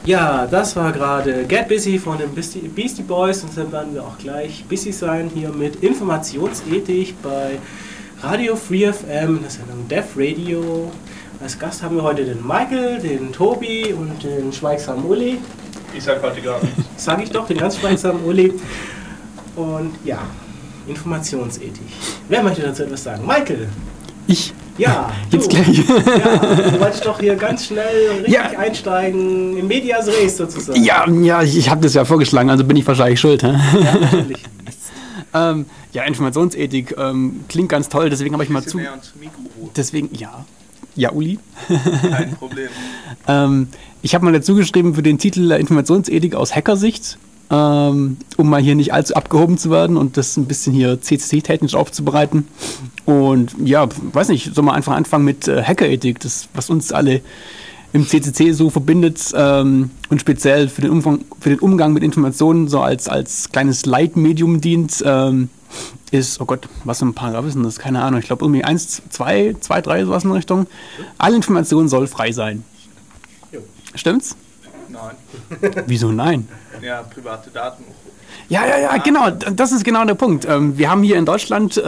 Ja, das war gerade Get Busy von den Beastie Boys und dann werden wir auch gleich busy sein hier mit Informationsethik bei Radio Free FM, das Sendung Def Radio. Als Gast haben wir heute den Michael, den Tobi und den schweigsamen Uli. Ich sag heute gar nichts. Sag ich doch, den ganz schweigsamen Uli. Und ja, Informationsethik. Wer möchte dazu etwas sagen? Michael! Ich? Ja, jetzt gleich. Ja, du wolltest doch hier ganz schnell richtig einsteigen, in medias res sozusagen. Ja, ich habe das ja vorgeschlagen, also bin ich wahrscheinlich schuld. Hä? Ja, natürlich. Ja, Informationsethik klingt ganz toll, deswegen habe ich mal zu. Näher ans Mikro. Deswegen, ja, Uli. Kein Problem. Ich habe mal dazu geschrieben für den Titel Informationsethik aus Hackersicht, um mal hier nicht allzu abgehoben zu werden und das ein bisschen hier CCC-technisch aufzubereiten. Und ja, weiß nicht, soll man einfach anfangen mit Hackerethik, das, was uns alle im CCC so verbindet und speziell für den Umgang mit Informationen so als kleines Leitmedium dient, ist, oh Gott, was für ein Paragraph ist denn das? Keine Ahnung, ich glaube irgendwie 1, 2, 3, sowas in der Richtung. Alle Informationen soll frei sein. Jo. Stimmt's? Nein. Wieso nein? Ja, private Daten. Ja, genau, das ist genau der Punkt. Wir haben hier in Deutschland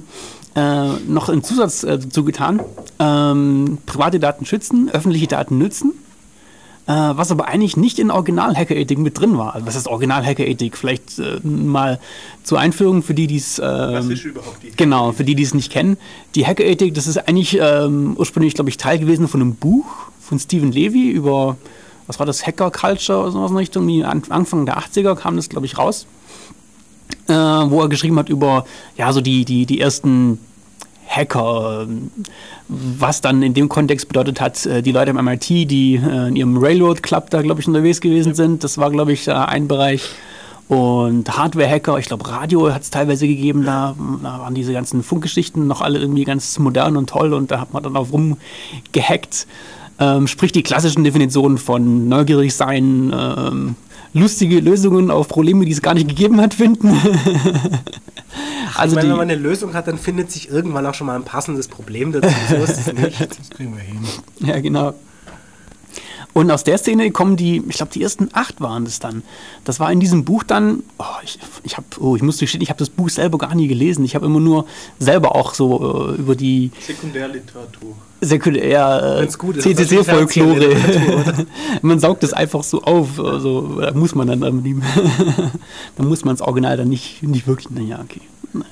noch einen Zusatz dazu getan. Private Daten schützen, öffentliche Daten nützen. Was aber eigentlich nicht in Original-Hackerethik mit drin war. Also was ist Original-Hackerethik? Vielleicht mal zur Einführung für die, die es... Was ist überhaupt die? Genau, für die, die es nicht kennen. Die Hackerethik, das ist eigentlich ursprünglich, glaube ich, Teil gewesen von einem Buch von Stephen Levy über, was war das, Hacker-Culture oder sowas in Richtung. Anfang der 80er kam das, glaube ich, raus. Wo er geschrieben hat über, ja, so die ersten Hacker, was dann in dem Kontext bedeutet hat, die Leute am MIT, die in ihrem Railroad Club da, glaube ich, unterwegs gewesen sind. Das war, glaube ich, ein Bereich. Und Hardware-Hacker, ich glaube, Radio hat es teilweise gegeben, da waren diese ganzen Funkgeschichten noch alle irgendwie ganz modern und toll und da hat man dann auch rumgehackt. Sprich die klassischen Definitionen von neugierig sein, lustige Lösungen auf Probleme, die es gar nicht gegeben hat, finden. Also wenn man eine Lösung hat, dann findet sich irgendwann auch schon mal ein passendes Problem dazu. So ist es nicht. Das kriegen wir hin. Ja, genau. Und aus der Szene kommen ich glaube, die ersten 8 waren das dann. Das war in diesem Buch dann, ich muss gestehen, ich habe das Buch selber gar nie gelesen. Ich habe immer nur selber auch so über die Sekundärliteratur. CCC-Folklore. Man saugt es einfach so auf. Also, da muss man dann nehmen. Da muss man das Original dann nicht wirklich, naja, okay.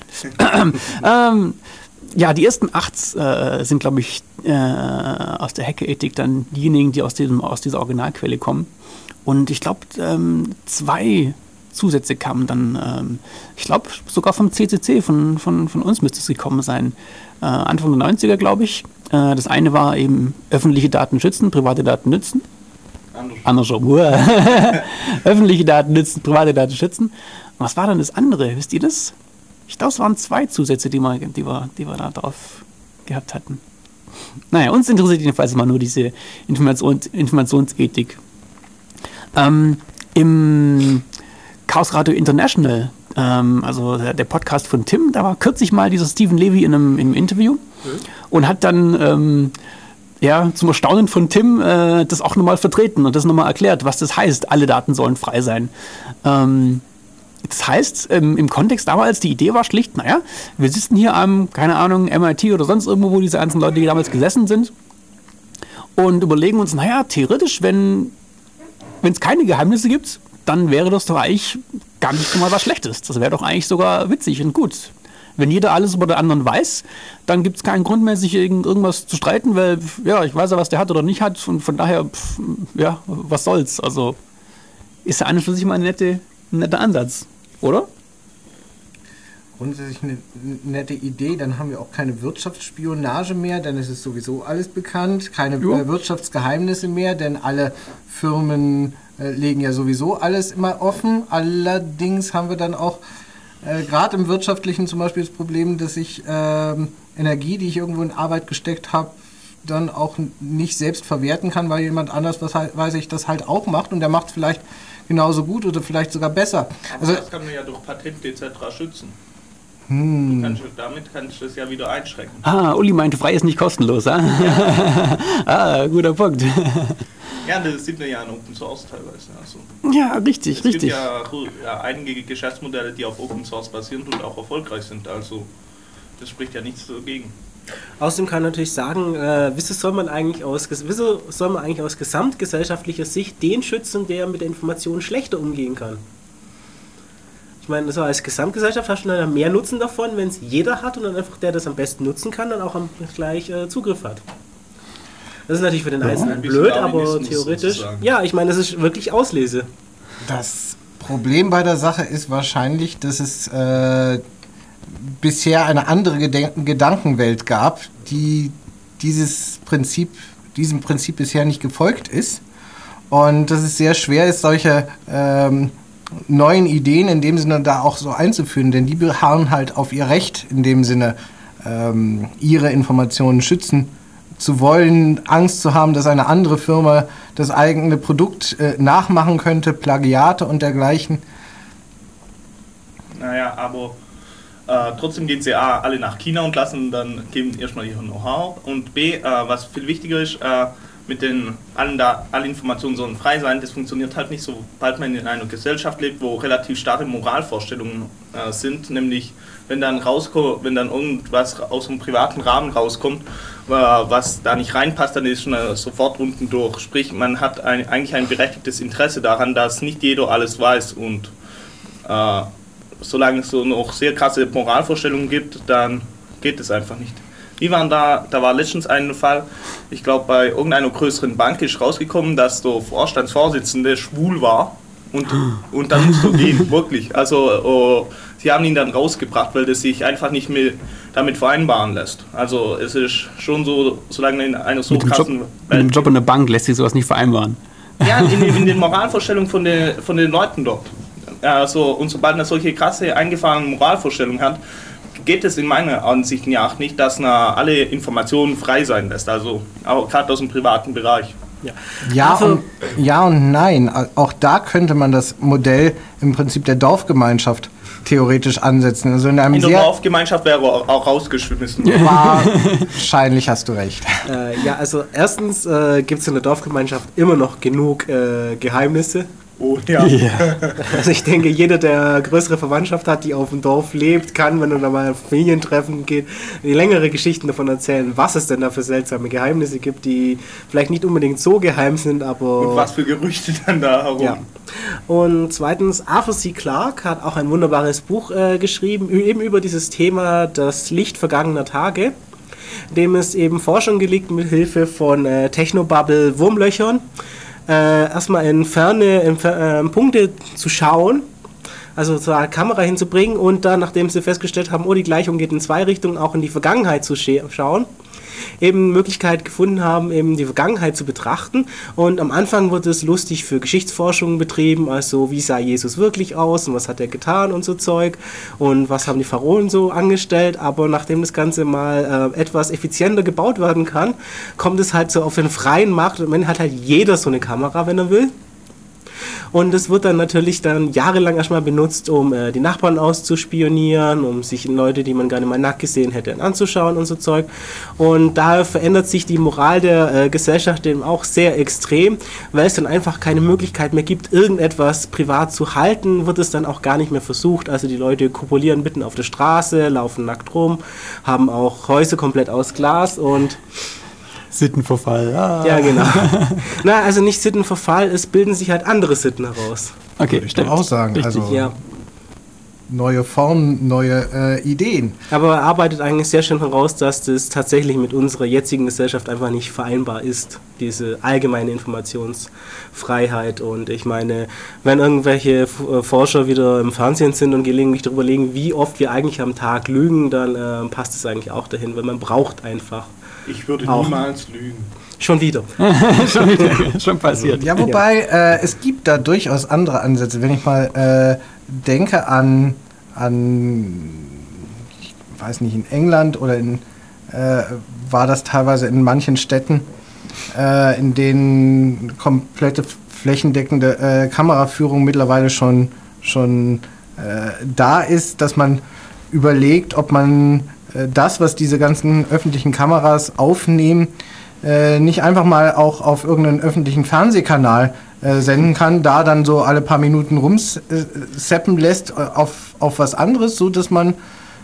Ja, die ersten 8 sind, glaube ich, aus der Hackerethik dann diejenigen, die aus dieser Originalquelle kommen. Und ich glaube, 2 Zusätze kamen dann, ich glaube, sogar vom CCC, von uns müsste es gekommen sein. Anfang der 90er, glaube ich. Das eine war eben öffentliche Daten schützen, private Daten nützen. Andersrum. Öffentliche Daten nützen, private Daten schützen. Und was war dann das andere? Wisst ihr das? Ich glaube, es waren 2 Zusätze, die wir da drauf gehabt hatten. Naja, uns interessiert jedenfalls mal nur diese Informationsethik. Im Chaos Radio International, also der Podcast von Tim, da war kürzlich mal dieser Stephen Levy in einem Interview und hat dann zum Erstaunen von Tim das auch nochmal vertreten und das nochmal erklärt, was das heißt, alle Daten sollen frei sein. Das heißt, im Kontext damals, die Idee war schlicht, naja, wir sitzen hier am, keine Ahnung, MIT oder sonst irgendwo, wo diese ganzen Leute, die damals gesessen sind und überlegen uns, naja, theoretisch, wenn es keine Geheimnisse gibt, dann wäre das doch eigentlich gar nicht mal was Schlechtes. Das wäre doch eigentlich sogar witzig und gut. Wenn jeder alles über den anderen weiß, dann gibt es keinen Grund mehr, sich irgendwas zu streiten, weil, ja, ich weiß ja, was der hat oder nicht hat und von daher, was soll's. Also ist ja an und für sich mal ein netter Ansatz, oder? Grundsätzlich eine nette Idee, dann haben wir auch keine Wirtschaftsspionage mehr, denn es ist sowieso alles bekannt, keine Wirtschaftsgeheimnisse mehr, denn alle Firmen legen ja sowieso alles immer offen. Allerdings haben wir dann auch gerade im Wirtschaftlichen zum Beispiel das Problem, dass ich Energie, die ich irgendwo in Arbeit gesteckt habe, dann auch nicht selbst verwerten kann, weil jemand anders, weiß ich, das halt auch macht und der macht es vielleicht genauso gut oder vielleicht sogar besser. Aber Also, das kann man ja durch Patente etc. schützen. Damit kannst du das ja wieder einschränken. Uli meinte, frei ist nicht kostenlos. Ja. Guter Punkt. Ja, das sieht man ja an Open Source teilweise. Also, Ja, richtig, es gibt richtig. ja einige Geschäftsmodelle, die auf Open Source basieren und auch erfolgreich sind. Also das spricht ja nichts dagegen. Außerdem kann man natürlich sagen, wieso soll man eigentlich aus gesamtgesellschaftlicher Sicht den schützen, der mit der Information schlechter umgehen kann? Ich meine, also als Gesamtgesellschaft hast du dann mehr Nutzen davon, wenn es jeder hat und dann einfach der das am besten nutzen kann, dann auch gleich Zugriff hat. Das ist natürlich für den Einzelnen ein bisschen blöd, aber Darwinismus theoretisch, sozusagen. ja, ich meine, das ist wirklich Auslese. Das Problem bei der Sache ist wahrscheinlich, dass es bisher eine andere Gedankenwelt gab, die diesem Prinzip bisher nicht gefolgt ist. Und dass es sehr schwer ist, solche neuen Ideen in dem Sinne da auch so einzuführen, denn die beharren halt auf ihr Recht, in dem Sinne ihre Informationen schützen zu wollen, Angst zu haben, dass eine andere Firma das eigene Produkt nachmachen könnte, Plagiate und dergleichen. Naja, aber trotzdem gehen sie A, alle nach China und lassen dann geben erstmal ihr Know-how und B, was viel wichtiger ist, mit den alle Informationen sollen frei sein, das funktioniert halt nicht, sobald man in einer Gesellschaft lebt, wo relativ starre Moralvorstellungen sind, nämlich wenn dann irgendwas aus einem privaten Rahmen rauskommt, was da nicht reinpasst, dann ist man sofort unten durch. Sprich, man hat eigentlich ein berechtigtes Interesse daran, dass nicht jeder alles weiß und solange es so noch sehr krasse Moralvorstellungen gibt, dann geht es einfach nicht. Da war letztens ein Fall, ich glaube bei irgendeiner größeren Bank ist rausgekommen, dass der Vorstandsvorsitzende schwul war und dann musste er gehen, wirklich. Also sie haben ihn dann rausgebracht, weil das sich einfach nicht mehr damit vereinbaren lässt. Also es ist schon so, solange in einer so krassen Mit dem Job in der Bank lässt sich sowas nicht vereinbaren. Ja, in den Moralvorstellungen von den Leuten dort. Also, und sobald man solche krasse eingefahrene Moralvorstellungen hat, geht es in meiner Ansicht nach nicht, dass man alle Informationen frei sein lässt, also auch gerade aus dem privaten Bereich. Ja und nein. Auch da könnte man das Modell im Prinzip der Dorfgemeinschaft theoretisch ansetzen. Also in der Dorfgemeinschaft wäre auch rausgeschmissen. Wahrscheinlich hast du recht. Ja, also erstens gibt es in der Dorfgemeinschaft immer noch genug Geheimnisse. Oh, ja. Also ich denke, jeder, der größere Verwandtschaft hat, die auf dem Dorf lebt, kann, wenn er da mal auf Familientreffen geht, längere Geschichten davon erzählen, was es denn da für seltsame Geheimnisse gibt, die vielleicht nicht unbedingt so geheim sind, aber... Und was für Gerüchte dann da herum. Ja. Und zweitens, Arthur C. Clarke hat auch ein wunderbares Buch geschrieben, eben über dieses Thema, das Licht vergangener Tage, dem es eben Forschung gelegt mit Hilfe von Technobubble-Wurmlöchern, erstmal in ferne Punkte zu schauen, also zur Kamera hinzubringen und dann, nachdem sie festgestellt haben, die Gleichung geht in zwei Richtungen, auch in die Vergangenheit zu schauen, eben Möglichkeit gefunden haben, eben die Vergangenheit zu betrachten. Und am Anfang wurde es lustig für Geschichtsforschung betrieben, also wie sah Jesus wirklich aus und was hat er getan und so Zeug und was haben die Pharaonen so angestellt. Aber nachdem das Ganze mal etwas effizienter gebaut werden kann, kommt es halt so auf den freien Markt und man hat halt jeder so eine Kamera, wenn er will. Und es wird dann natürlich jahrelang erstmal benutzt, um die Nachbarn auszuspionieren, um sich Leute, die man gerne mal nackt gesehen hätte, anzuschauen und so Zeug. Und daher verändert sich die Moral der Gesellschaft eben auch sehr extrem, weil es dann einfach keine Möglichkeit mehr gibt, irgendetwas privat zu halten, wird es dann auch gar nicht mehr versucht. Also die Leute kopulieren mitten auf der Straße, laufen nackt rum, haben auch Häuser komplett aus Glas und... Sittenverfall. Ja, genau. Na, also nicht Sittenverfall, es bilden sich halt andere Sitten heraus. Okay, Würde ich doch auch sagen. Richtig, also ja. Neue Formen, neue Ideen. Aber er arbeitet eigentlich sehr schön heraus, dass das tatsächlich mit unserer jetzigen Gesellschaft einfach nicht vereinbar ist, diese allgemeine Informationsfreiheit. Und ich meine, wenn irgendwelche Forscher wieder im Fernsehen sind und gelegentlich darüber legen, wie oft wir eigentlich am Tag lügen, dann passt es eigentlich auch dahin, weil man braucht einfach. Ich würde auch niemals lügen. Schon wieder. Schon passiert. Ja, wobei es gibt da durchaus andere Ansätze. Wenn ich mal denke an, ich weiß nicht, in England oder war das teilweise in manchen Städten, in denen komplette flächendeckende Kameraführung mittlerweile schon da ist, dass man überlegt, ob man das, was diese ganzen öffentlichen Kameras aufnehmen, nicht einfach mal auch auf irgendeinen öffentlichen Fernsehkanal senden kann, da dann so alle paar Minuten rumseppen lässt auf was anderes, so dass man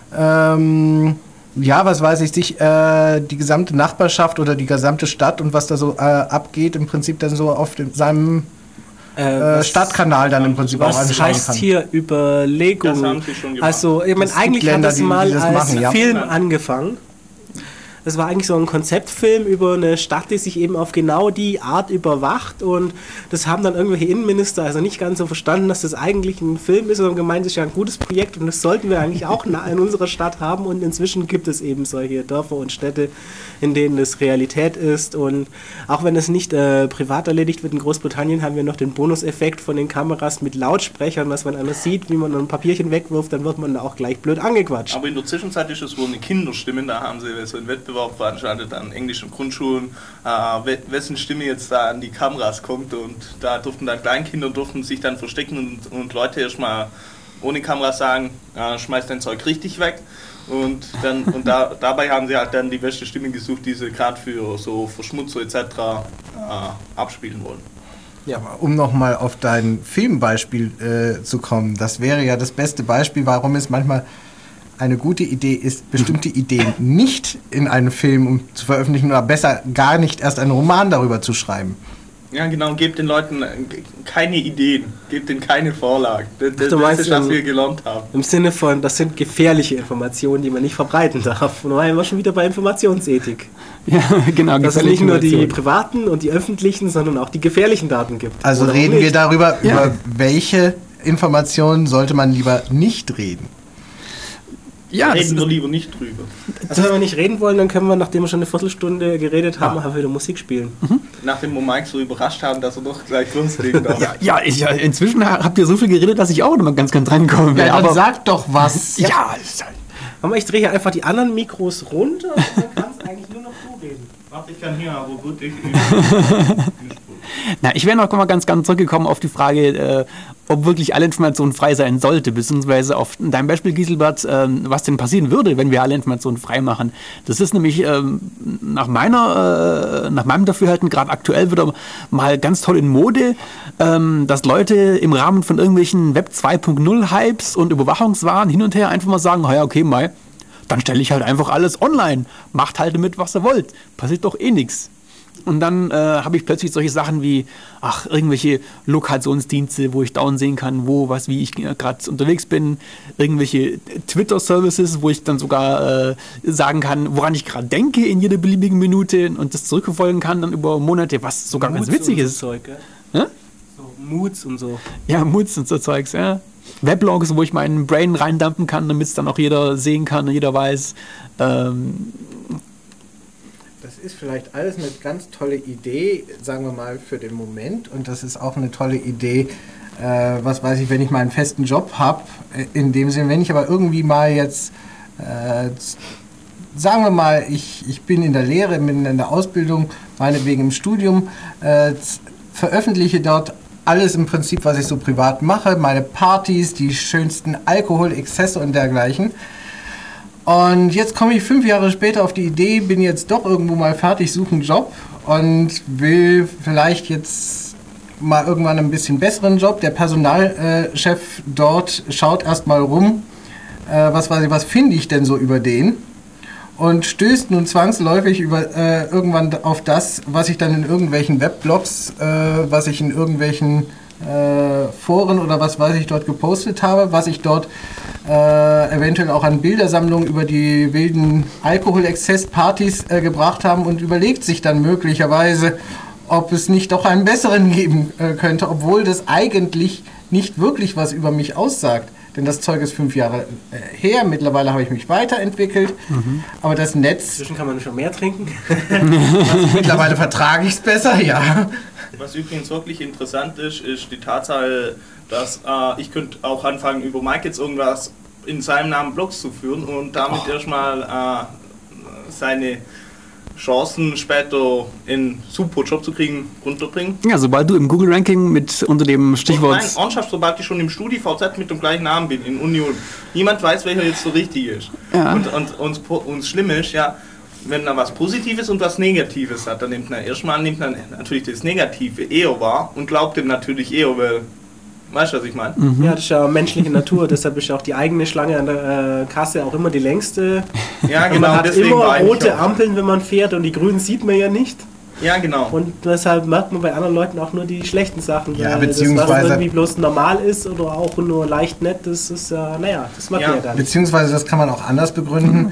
was weiß ich, sich die gesamte Nachbarschaft oder die gesamte Stadt und was da so abgeht, im Prinzip dann so auf seinem Stadtkanal dann im Prinzip auch anschauen kann. Was heißt hier Überlegung? Das haben sie schon gemacht. Also, ich meine, eigentlich Länder, hat das die mal das als machen, ja. Film angefangen. Das war eigentlich so ein Konzeptfilm über eine Stadt, die sich eben auf genau die Art überwacht, und das haben dann irgendwelche Innenminister also nicht ganz so verstanden, dass das eigentlich ein Film ist, sondern gemeint, das ist ja ein gutes Projekt und das sollten wir eigentlich auch in unserer Stadt haben, und inzwischen gibt es eben solche Dörfer und Städte, in denen das Realität ist, und auch wenn es nicht privat erledigt wird, in Großbritannien haben wir noch den Bonuseffekt von den Kameras mit Lautsprechern, dass wenn einer sieht, wie man ein Papierchen wegwirft, dann wird man da auch gleich blöd angequatscht. Aber in der Zwischenzeit ist es wohl eine Kinderstimme, da haben sie so einen Wettbewerb veranstaltet an englischen Grundschulen, wessen Stimme jetzt da an die Kameras kommt, und da durften dann Kleinkinder sich dann verstecken und Leute erstmal ohne Kameras sagen, schmeiß dein Zeug richtig weg, dabei haben sie halt dann die beste Stimme gesucht, die sie gerade für so Verschmutzer etc. Abspielen wollen. Ja, aber um nochmal auf dein Filmbeispiel zu kommen, das wäre ja das beste Beispiel, warum es manchmal eine gute Idee ist, bestimmte Ideen nicht in einen Film zu veröffentlichen oder besser gar nicht erst einen Roman darüber zu schreiben. Ja, genau, gebt den Leuten keine Ideen, gebt ihnen keine Vorlagen. Das ist, was wir gelernt haben. Im Sinne von, das sind gefährliche Informationen, die man nicht verbreiten darf. Und da waren wir schon wieder bei Informationsethik. Ja, genau. Dass es nicht nur die privaten und die öffentlichen, sondern auch die gefährlichen Daten gibt. Also oder reden wir darüber, über welche Informationen sollte man lieber nicht reden. Ja, reden wir lieber nicht drüber. Also wenn wir nicht reden wollen, dann können wir, nachdem wir schon eine Viertelstunde geredet haben, einfach wieder Musik spielen. Nachdem wir Mike so überrascht haben, dass er doch gleich loslegen darf. Inzwischen habt ihr so viel geredet, dass ich auch immer ganz drankommen will. Ja, dann sag doch was. Aber ich drehe hier einfach die anderen Mikros runter und dann kannst eigentlich nur noch du reden. Warte, ich kann hier, aber gut, ich wäre noch mal ganz zurückgekommen auf die Frage, ob wirklich alle Informationen frei sein sollte, beziehungsweise auf dein Beispiel, Giselbert, was denn passieren würde, wenn wir alle Informationen frei machen. Das ist nämlich nach meinem Dafürhalten gerade aktuell wieder mal ganz toll in Mode, dass Leute im Rahmen von irgendwelchen Web 2.0 Hypes und Überwachungswahn hin und her einfach mal sagen, dann stelle ich halt einfach alles online, macht halt damit, was ihr wollt, passiert doch eh nichts. Und dann habe ich plötzlich solche Sachen wie, irgendwelche Lokationsdienste, wo ich dauernd sehen kann, wie ich gerade unterwegs bin, irgendwelche Twitter-Services, wo ich dann sogar sagen kann, woran ich gerade denke in jeder beliebigen Minute und das zurückverfolgen kann dann über Monate, was sogar ganz witzig ist. So Zeug, ja? So Moods und so. Ja, Moods und so Zeugs, ja. Weblogs, wo ich meinen Brain reindumpen kann, damit es dann auch jeder sehen kann und jeder weiß. Das ist vielleicht alles eine ganz tolle Idee, sagen wir mal, für den Moment. Und das ist auch eine tolle Idee, wenn ich mal einen festen Job habe. In dem Sinne, wenn ich aber irgendwie mal jetzt, sagen wir mal, ich bin in der Lehre, bin in der Ausbildung, meinetwegen im Studium, veröffentliche dort alles im Prinzip, was ich so privat mache, meine Partys, die schönsten Alkoholexzesse und dergleichen. Und jetzt komme ich 5 Jahre später auf die Idee, bin jetzt doch irgendwo mal fertig, suche einen Job und will vielleicht jetzt mal irgendwann ein bisschen besseren Job. Der Personalchef dort schaut erstmal rum, was finde ich denn so über den? Und stößt nun zwangsläufig irgendwann auf das, was ich dann in irgendwelchen Webblogs, was ich in irgendwelchen Foren oder was weiß ich dort gepostet habe, was ich dort eventuell auch an Bildersammlungen über die wilden Alkoholexzesspartys gebracht haben und überlegt sich dann möglicherweise, ob es nicht doch einen besseren geben könnte, obwohl das eigentlich nicht wirklich was über mich aussagt. Denn das Zeug ist 5 Jahre her, mittlerweile habe ich mich weiterentwickelt, aber das Netz... Inzwischen kann man schon mehr trinken. Mittlerweile vertrage ich es besser, ja. Was übrigens wirklich interessant ist die Tatsache, dass ich könnte auch anfangen, über Mike jetzt irgendwas in seinem Namen Blogs zu führen und damit erstmal seine Chancen später in super Job zu kriegen, runterbringen. Ja, sobald du im Google-Ranking unter dem Stichwort... Nein, ernsthaft, sobald ich schon im StudiVZ mit dem gleichen Namen bin, in Union. Niemand weiß, welcher jetzt so richtig ist. Ja. Und uns Schlimme ist, ja, wenn er was Positives und was Negatives hat, dann nimmt er erstmal natürlich das Negative eher wahr und glaubt dem natürlich eher, weil, weißt du, was ich meine? Ja, das ist ja menschliche Natur, deshalb ist ja auch die eigene Schlange an der Kasse auch immer die längste. Ja, genau, man hat deswegen immer war ich rote auch. Ampeln, wenn man fährt, und die grünen sieht man ja nicht. Ja, genau. Und deshalb merkt man bei anderen Leuten auch nur die schlechten Sachen. Ja, weil das, was beziehungsweise- irgendwie bloß normal ist oder auch nur leicht nett, das ist ja, naja, das mag Ja, man ja gar nicht. Beziehungsweise das kann man auch anders begründen.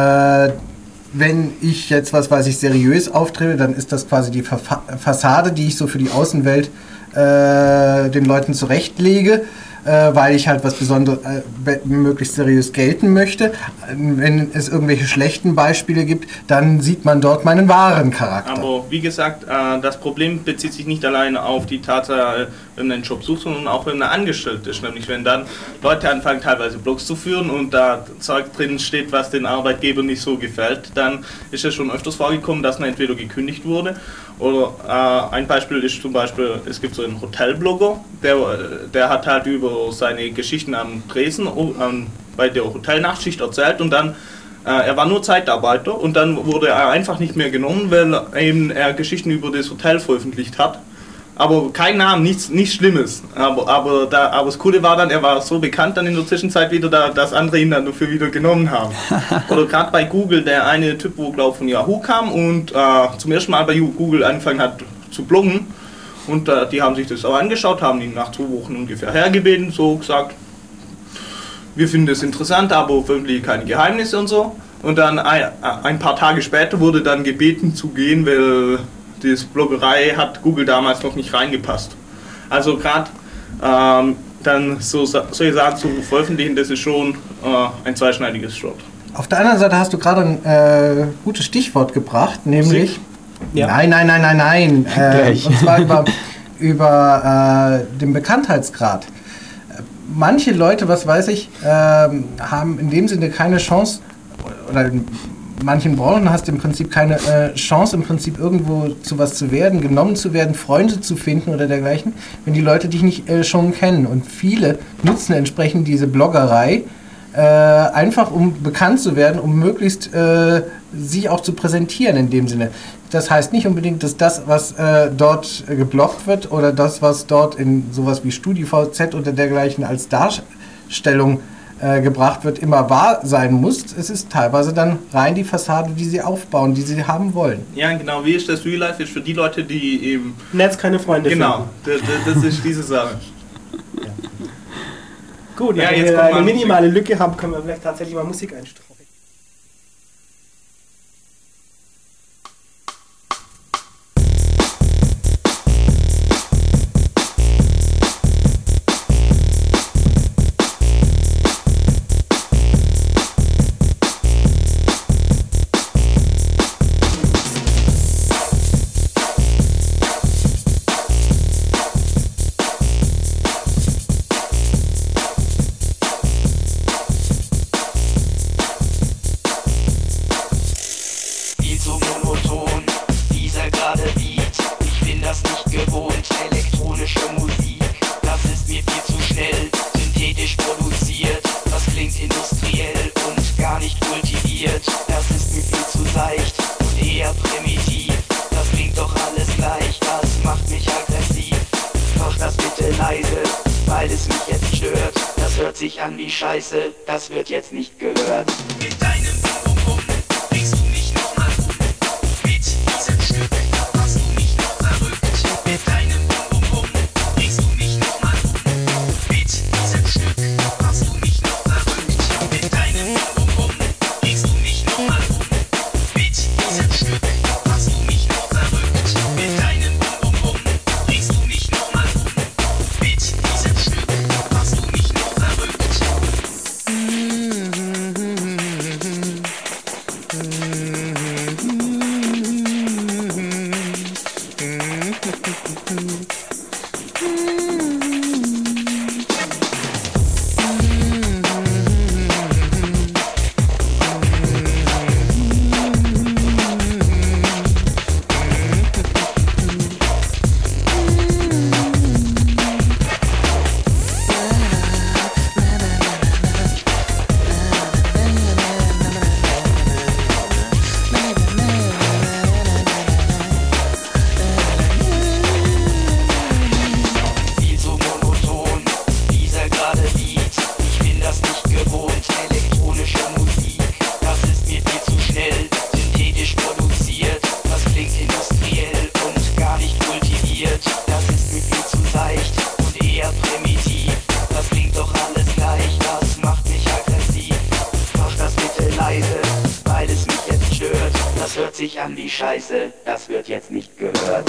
Wenn ich jetzt, was weiß ich, seriös auftrete, dann ist das quasi die Fassade, die ich so für die Außenwelt den Leuten zurechtlege, weil ich halt was Besonderes, möglichst seriös gelten möchte. Wenn es irgendwelche schlechten Beispiele gibt, dann sieht man dort meinen wahren Charakter. Aber wie gesagt, das Problem bezieht sich nicht alleine auf die Tatsache, wenn man einen Job sucht, sondern auch wenn man angestellt ist. Nämlich wenn dann Leute anfangen, teilweise Blogs zu führen und da Zeug drin steht, was den Arbeitgeber nicht so gefällt, dann ist es schon öfters vorgekommen, dass man entweder gekündigt wurde oder ein Beispiel ist zum Beispiel, es gibt so einen Hotelblogger, der hat halt über seine Geschichten am Tresen bei der Hotelnachtschicht erzählt und dann er war nur Zeitarbeiter und dann wurde er einfach nicht mehr genommen, weil er Geschichten über das Hotel veröffentlicht hat. Aber kein Name, nichts Schlimmes. Aber das Coole war dann, er war so bekannt dann in der Zwischenzeit wieder, dass andere ihn dann dafür wieder genommen haben. Oder gerade bei Google, der eine Typ, wo glaube von Yahoo kam und zum ersten Mal bei Google angefangen hat zu bloggen. Und die haben sich das auch angeschaut, haben ihn nach 2 Wochen ungefähr hergebeten, so gesagt, wir finden das interessant, aber veröffentlichen keine Geheimnisse und so. Und dann ein paar Tage später wurde dann gebeten zu gehen, weil die Bloggerei hat Google damals noch nicht reingepasst. Also gerade dann solche Sachen zu veröffentlichen, das ist schon ein zweischneidiges Schwert. Auf der anderen Seite hast du gerade ein gutes Stichwort gebracht, nämlich... Ja. Nein. Gleich. Und zwar über den Bekanntheitsgrad. Manche Leute, was weiß ich, haben in dem Sinne keine Chance, oder in manchen Branchen hast du im Prinzip keine Chance, im Prinzip irgendwo zu was zu werden, genommen zu werden, Freunde zu finden oder dergleichen, wenn die Leute dich nicht schon kennen. Und viele nutzen entsprechend diese Bloggerei einfach, um bekannt zu werden, um möglichst sich auch zu präsentieren in dem Sinne. Das heißt nicht unbedingt, dass das, was dort gebloggt wird oder das, was dort in sowas wie StudiVZ oder dergleichen als Darstellung gebracht wird, immer wahr sein muss. Es ist teilweise dann rein die Fassade, die sie aufbauen, die sie haben wollen. Ja, genau, wie ist das Real Life? Ist für die Leute, die eben... Netz keine Freunde Genau, das ist diese Sache. finden. Gut, Ja, nachdem jetzt wir kommt mal eine Musik. minimale Lücke haben, können wir vielleicht tatsächlich mal Musik einstreuen. Viel zu monoton, dieser gerade Beat. Ich bin das nicht gewohnt, elektronische Musik. Das ist mir viel zu schnell, synthetisch produziert. Das klingt industriell und gar nicht kultiviert. Das ist mir viel zu seicht und eher primitiv. Das klingt doch alles gleich, das macht mich aggressiv. Mach das bitte leise, weil es mich jetzt stört. Das hört sich an wie Scheiße, das wird jetzt nicht gehört. Mit deinem Bum bringst du mich nochmal um. Mit diesem Stück machst du mich noch verrückt. Mit deinem Bum bringst du mich nochmal um. Mit diesem Stück machst du mich noch verrückt. Mit deinem Bum bringst du mich nochmal um. Mit diesem Stück machst du mich noch verrückt. Mit deinem Bum bringst du mich nochmal um. Mit diesem Stück machst du mich noch verrückt. produziert. Das ist mir viel zu seicht und eher primitiv. Das klingt doch alles gleich, das macht mich aggressiv. Mach das bitte leise, weil es mich jetzt stört. Das hört sich an wie Scheiße, das wird jetzt nicht gehört.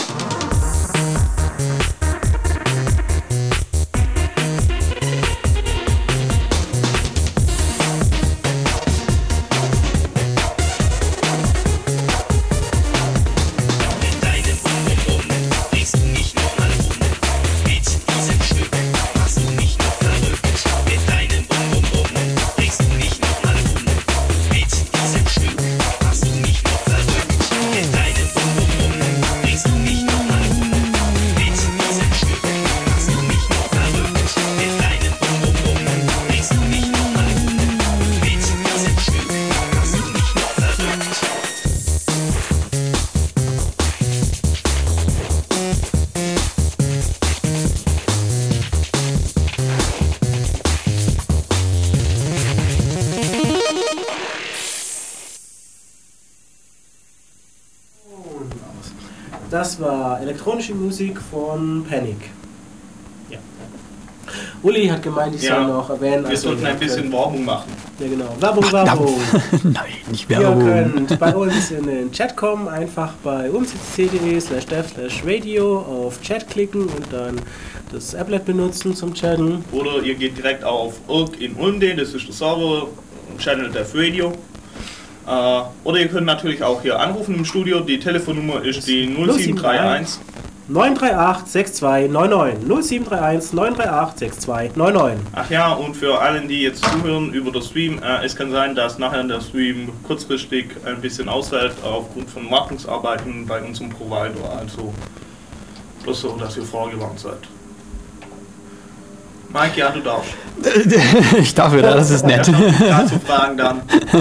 Das war elektronische Musik von Panic. Ja. Uli hat gemeint, ich soll noch erwähnen. Wir sollten ein bisschen Werbung machen. Ja, genau. Werbung. Nein, nicht Werbung. Ihr könnt bei uns in den Chat kommen, einfach bei umcc.de/dev/radio auf Chat klicken und dann das Applet benutzen zum Chatten. Oder ihr geht direkt auf org in Ulm.de, das ist der Server, Channel Dev Radio. Oder ihr könnt natürlich auch hier anrufen im Studio. Die Telefonnummer ist die 0731 938 6299. 0731 938 6299. Ach ja, und für alle, die jetzt zuhören über den Stream, es kann sein, dass nachher der Stream kurzfristig ein bisschen ausfällt aufgrund von Wartungsarbeiten bei unserem Provider. Also bloß so, dass ihr vorgewarnt seid. Mike, ja, du darfst. Ich darf wieder, das ist nett. Dazu Fragen dann.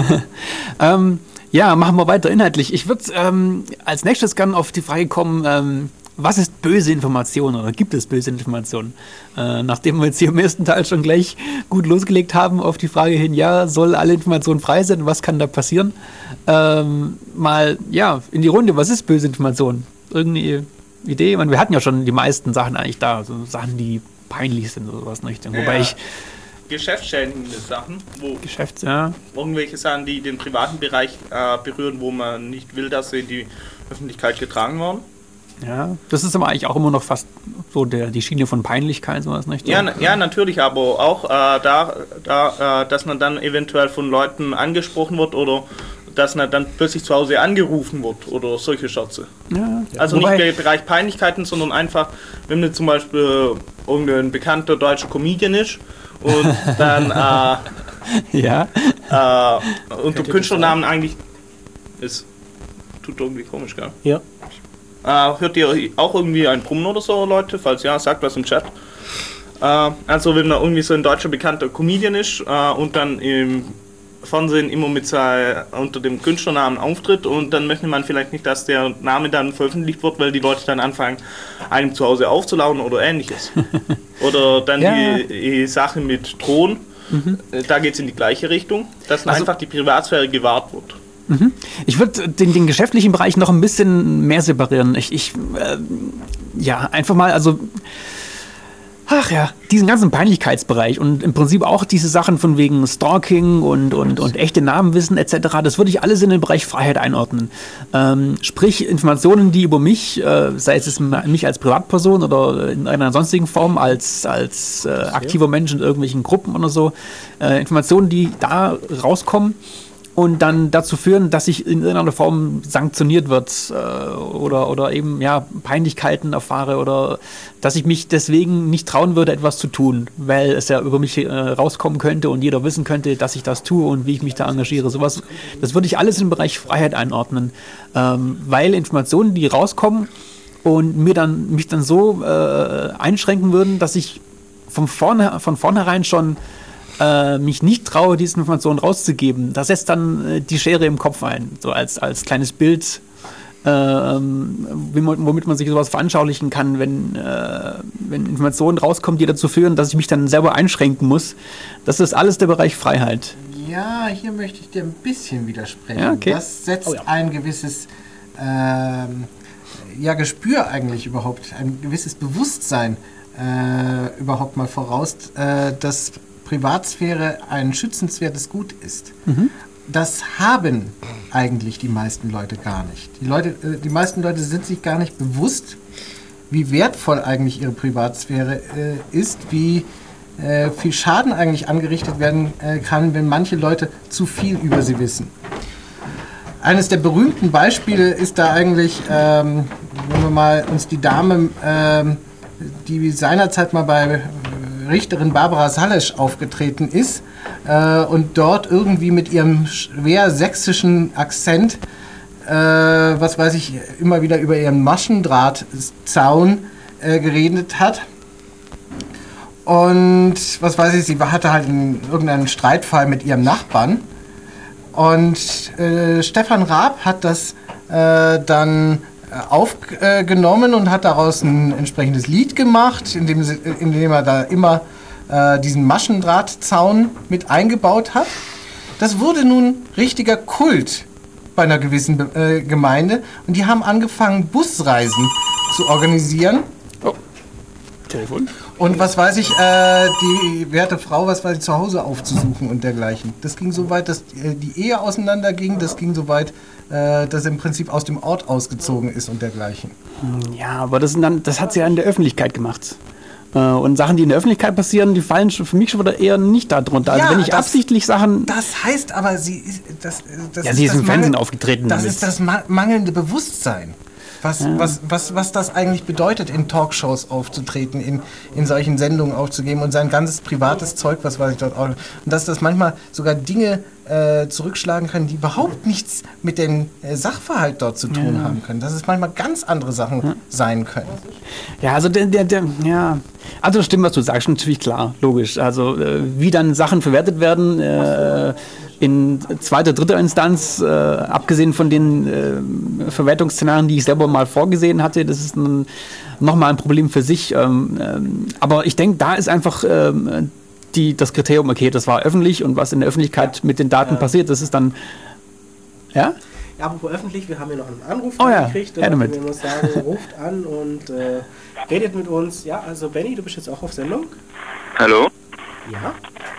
Ja, machen wir weiter inhaltlich. Ich würde als nächstes gerne auf die Frage kommen, was ist böse Information oder gibt es böse Informationen? Nachdem wir jetzt hier im ersten Teil schon gleich gut losgelegt haben auf die Frage hin, ja, soll alle Informationen frei sein, was kann da passieren? Mal, ja, in die Runde, was ist böse Information? Irgendeine Idee? Ich meine, wir hatten ja schon die meisten Sachen eigentlich da, so Sachen, die peinlich sind oder sowas in Richtung. Wobei ich geschäftsschädigende Sachen, wo ja. Irgendwelche Sachen, die den privaten Bereich berühren, wo man nicht will, dass sie in die Öffentlichkeit getragen werden. Ja, das ist aber eigentlich auch immer noch fast so die Schiene von Peinlichkeit, sowas nicht? Ja, natürlich, aber auch dass man dann eventuell von Leuten angesprochen wird oder dass man dann plötzlich zu Hause angerufen wird oder solche Scherze. Ja. Also nicht der Bereich Peinlichkeiten, sondern einfach, wenn man zum Beispiel irgendein bekannter deutscher Comedian ist und dann unter Künstlernamen eigentlich ist, tut irgendwie komisch, gell? Ja. Hört ihr auch irgendwie einen Brummen oder so, Leute? Falls ja, sagt was im Chat. Also wenn da irgendwie so ein deutscher bekannter Comedian ist und dann im Fernsehen immer unter dem Künstlernamen auftritt und dann möchte man vielleicht nicht, dass der Name dann veröffentlicht wird, weil die Leute dann anfangen, einem zu Hause aufzulauern oder ähnliches. Oder dann die Sache mit Drohnen, da geht es in die gleiche Richtung, dass einfach die Privatsphäre gewahrt wird. Ich würde den geschäftlichen Bereich noch ein bisschen mehr separieren. Einfach mal, also diesen ganzen Peinlichkeitsbereich und im Prinzip auch diese Sachen von wegen Stalking und echte Namen wissen etc., das würde ich alles in den Bereich Freiheit einordnen. Sprich, Informationen, die über mich, sei es mich als Privatperson oder in einer sonstigen Form als aktiver Mensch in irgendwelchen Gruppen oder so, Informationen, die da rauskommen und dann dazu führen, dass ich in irgendeiner Form sanktioniert wird oder eben Peinlichkeiten erfahre oder dass ich mich deswegen nicht trauen würde, etwas zu tun, weil es ja über mich rauskommen könnte und jeder wissen könnte, dass ich das tue und wie ich mich da engagiere. Sowas, das würde ich alles im Bereich Freiheit einordnen, weil Informationen, die rauskommen und mich dann so einschränken würden, dass ich von vornherein schon mich nicht traue, diese Informationen rauszugeben, das setzt dann die Schere im Kopf ein, so als kleines Bild, womit man sich sowas veranschaulichen kann, wenn Informationen rauskommen, die dazu führen, dass ich mich dann selber einschränken muss. Das ist alles der Bereich Freiheit. Ja, hier möchte ich dir ein bisschen widersprechen. Ja, okay. Das setzt ein gewisses Gespür eigentlich überhaupt, ein gewisses Bewusstsein überhaupt mal voraus, dass Privatsphäre ein schützenswertes Gut ist. Das haben eigentlich die meisten Leute gar nicht. Die meisten Leute sind sich gar nicht bewusst, wie wertvoll eigentlich ihre Privatsphäre ist, wie viel Schaden eigentlich angerichtet werden kann, wenn manche Leute zu viel über sie wissen. Eines der berühmten Beispiele ist da eigentlich, wenn wir mal uns die Dame, die seinerzeit mal bei Richterin Barbara Salesch aufgetreten ist und dort irgendwie mit ihrem schwer sächsischen Akzent, was weiß ich, immer wieder über ihren Maschendrahtzaun geredet hat. Und was weiß ich, sie hatte halt irgendeinen Streitfall mit ihrem Nachbarn. Und Stefan Raab hat das dann aufgenommen und hat daraus ein entsprechendes Lied gemacht, in dem er da immer diesen Maschendrahtzaun mit eingebaut hat. Das wurde nun richtiger Kult bei einer gewissen Gemeinde und die haben angefangen, Busreisen zu organisieren. Oh, Telefon. Und was weiß ich, die werte Frau, was weiß ich, zu Hause aufzusuchen und dergleichen. Das ging so weit, dass die Ehe auseinanderging, das ging so weit, dass er im Prinzip aus dem Ort ausgezogen ist und dergleichen. Ja, aber das hat sie ja in der Öffentlichkeit gemacht. Und Sachen, die in der Öffentlichkeit passieren, die fallen für mich schon wieder eher nicht darunter. Also wenn ich absichtlich Sachen... Das heißt aber, sie ist sie ist im Fernsehen aufgetreten. Das ist das mangelnde Bewusstsein. Was das eigentlich bedeutet, in Talkshows aufzutreten, in solchen Sendungen aufzugeben und sein ganzes privates Zeug, was weiß ich dort auch. Und dass das manchmal sogar Dinge zurückschlagen können, die überhaupt nichts mit dem Sachverhalt dort zu tun haben können. Dass es manchmal ganz andere Sachen sein können. Ja, also also das stimmt, was du sagst, natürlich klar, logisch. Also wie dann Sachen verwertet werden, in zweiter, dritter Instanz, abgesehen von den Verwertungsszenarien, die ich selber mal vorgesehen hatte, das ist nochmal ein Problem für sich. Aber ich denke, da ist einfach das Kriterium, okay, das war öffentlich und was in der Öffentlichkeit mit den Daten passiert, das ist dann, ja? Ja, apropos öffentlich, wir haben hier noch einen Anruf gekriegt. Da möchten wir nur sagen, ruft an und redet mit uns. Ja, also Benny, du bist jetzt auch auf Sendung. Hallo? Ja.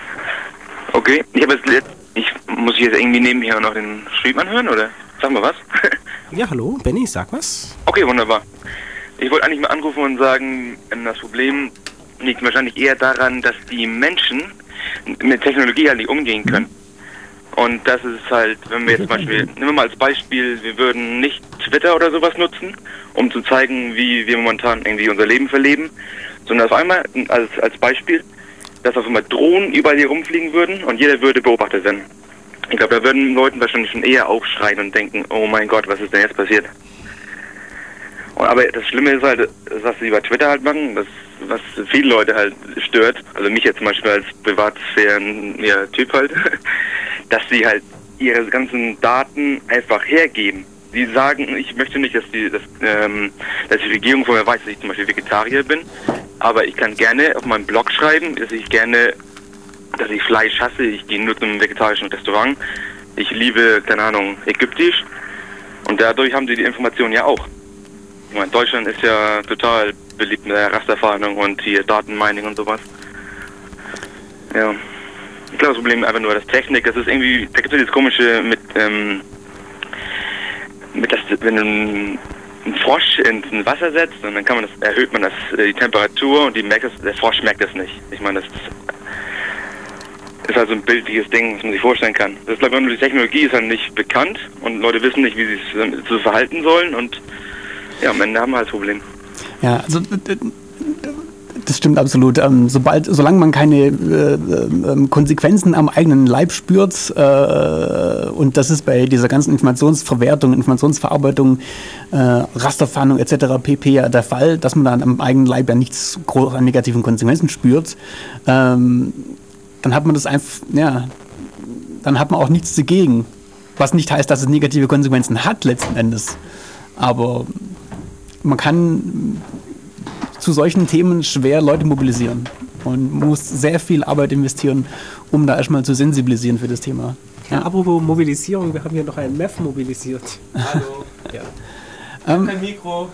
Okay, muss ich jetzt irgendwie nebenher noch den Stream anhören, oder? Sag mal was. Ja, hallo, Benny, sag was. Okay, wunderbar. Ich wollte eigentlich mal anrufen und sagen, das Problem liegt wahrscheinlich eher daran, dass die Menschen mit Technologie halt nicht umgehen können. Und das ist halt, wenn wir jetzt zum Beispiel, nehmen wir mal als Beispiel, wir würden nicht Twitter oder sowas nutzen, um zu zeigen, wie wir momentan irgendwie unser Leben verleben, sondern auf einmal, als Beispiel, dass auf einmal Drohnen überall hier rumfliegen würden und jeder würde beobachtet werden. Ich glaube, da würden Leuten wahrscheinlich schon eher aufschreien und denken, oh mein Gott, was ist denn jetzt passiert? Aber das Schlimme ist halt, was sie über Twitter halt machen, was viele Leute halt stört, also mich jetzt zum Beispiel als Privatsphären-Typ halt, dass sie halt ihre ganzen Daten einfach hergeben. Sie sagen, ich möchte nicht, dass die Regierung von mir weiß, dass ich zum Beispiel Vegetarier bin, aber ich kann gerne auf meinem Blog schreiben, dass ich Fleisch hasse, ich gehe nur zum vegetarischen Restaurant, ich liebe, keine Ahnung, ägyptisch und dadurch haben sie die Informationen ja auch. Ich meine, Deutschland ist ja total beliebt mit der Rasterfahndung und hier Datenmining und sowas. Ja. Ich glaube, das Problem ist einfach nur das Technik. Das ist irgendwie, da gibt es dieses komische wenn du einen Frosch ins Wasser setzt und dann erhöht man die Temperatur und der Frosch merkt das nicht. Ich meine, das ist halt so ein bildliches Ding, was man sich vorstellen kann. Das bleibt nur, die Technologie ist halt nicht bekannt und Leute wissen nicht, wie sie sich verhalten sollen und ja, am Ende haben wir halt das Problem. Ja, also das stimmt absolut. Solange man keine Konsequenzen am eigenen Leib spürt, und das ist bei dieser ganzen Informationsverwertung, Informationsverarbeitung, Rasterfahndung etc. pp. Ja der Fall, dass man dann am eigenen Leib ja nichts groß an negativen Konsequenzen spürt, dann hat man das einfach, dann hat man auch nichts dagegen. Was nicht heißt, dass es negative Konsequenzen hat letzten Endes. Aber man kann zu solchen Themen schwer Leute mobilisieren und muss sehr viel Arbeit investieren, um da erstmal zu sensibilisieren für das Thema. Ja, apropos Mobilisierung, wir haben hier noch einen MEF mobilisiert. Hallo. Ja. Kein Mikro.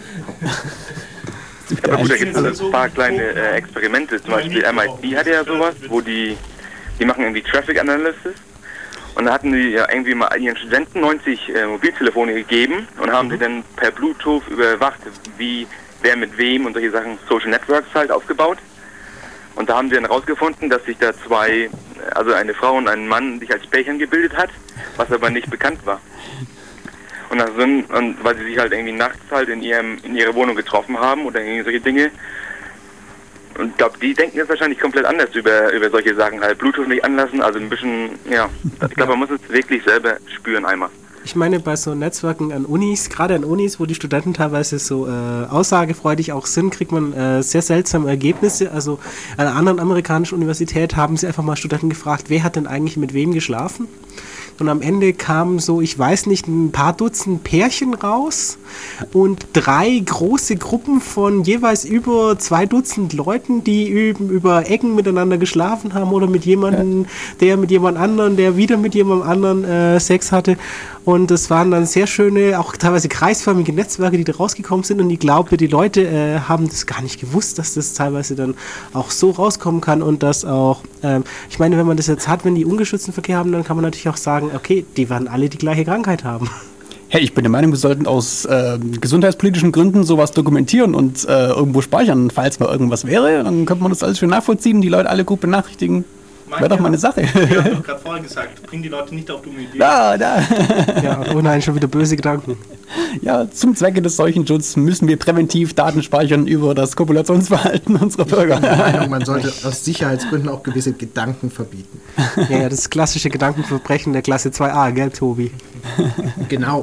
Aber gut, da gibt es ein paar kleine Experimente. Zum Beispiel MIT hat ja sowas, wo die machen irgendwie Traffic Analysis. Und da hatten die ja irgendwie mal ihren Studenten 90 Mobiltelefone gegeben und haben sie dann per Bluetooth überwacht, wie wer mit wem und solche Sachen, Social Networks halt aufgebaut. Und da haben sie dann rausgefunden, dass sich da zwei, also eine Frau und ein Mann, sich als Pärchen gebildet hat, was aber nicht bekannt war. Und weil sie sich halt irgendwie nachts halt in ihrer Wohnung getroffen haben oder irgendwie solche Dinge. Und ich glaube, die denken jetzt wahrscheinlich komplett anders über solche Sachen halt. Bluetooth nicht anlassen, also ein bisschen, ja. Ich glaube, man muss es wirklich selber spüren einmal. Ich meine, bei so Netzwerken an Unis, gerade an Unis, wo die Studenten teilweise so aussagefreudig auch sind, kriegt man sehr seltsame Ergebnisse. Also an einer anderen amerikanischen Universität haben sie einfach mal Studenten gefragt, wer hat denn eigentlich mit wem geschlafen? Und am Ende kamen so, ich weiß nicht, ein paar Dutzend Pärchen raus und 3 große Gruppen von jeweils über 2 Dutzend Leuten, die über Ecken miteinander geschlafen haben oder mit jemandem, der mit jemand anderen, der wieder mit jemand anderen Sex hatte. Und es waren dann sehr schöne, auch teilweise kreisförmige Netzwerke, die da rausgekommen sind. Und ich glaube, die Leute haben das gar nicht gewusst, dass das teilweise dann auch so rauskommen kann. Und dass auch, ich meine, wenn man das jetzt hat, wenn die ungeschützten Verkehr haben, dann kann man natürlich auch sagen, okay, die werden alle die gleiche Krankheit haben. Hey, ich bin der Meinung, wir sollten aus gesundheitspolitischen Gründen sowas dokumentieren und irgendwo speichern. Falls mal irgendwas wäre, dann könnte man das alles schön nachvollziehen, die Leute alle gut benachrichtigen. Wäre doch mal eine Sache. Ich habe doch gerade vorher gesagt, bring die Leute nicht auf dumme Ideen. Da. Ja, oh nein, schon wieder böse Gedanken. Ja, zum Zwecke des Seuchenschutzes müssen wir präventiv Daten speichern über das Kopulationsverhalten unserer Bürger. Ich bin der Meinung, man sollte aus Sicherheitsgründen auch gewisse Gedanken verbieten. Ja, das klassische Gedankenverbrechen der Klasse 2a, gell, Tobi? Genau.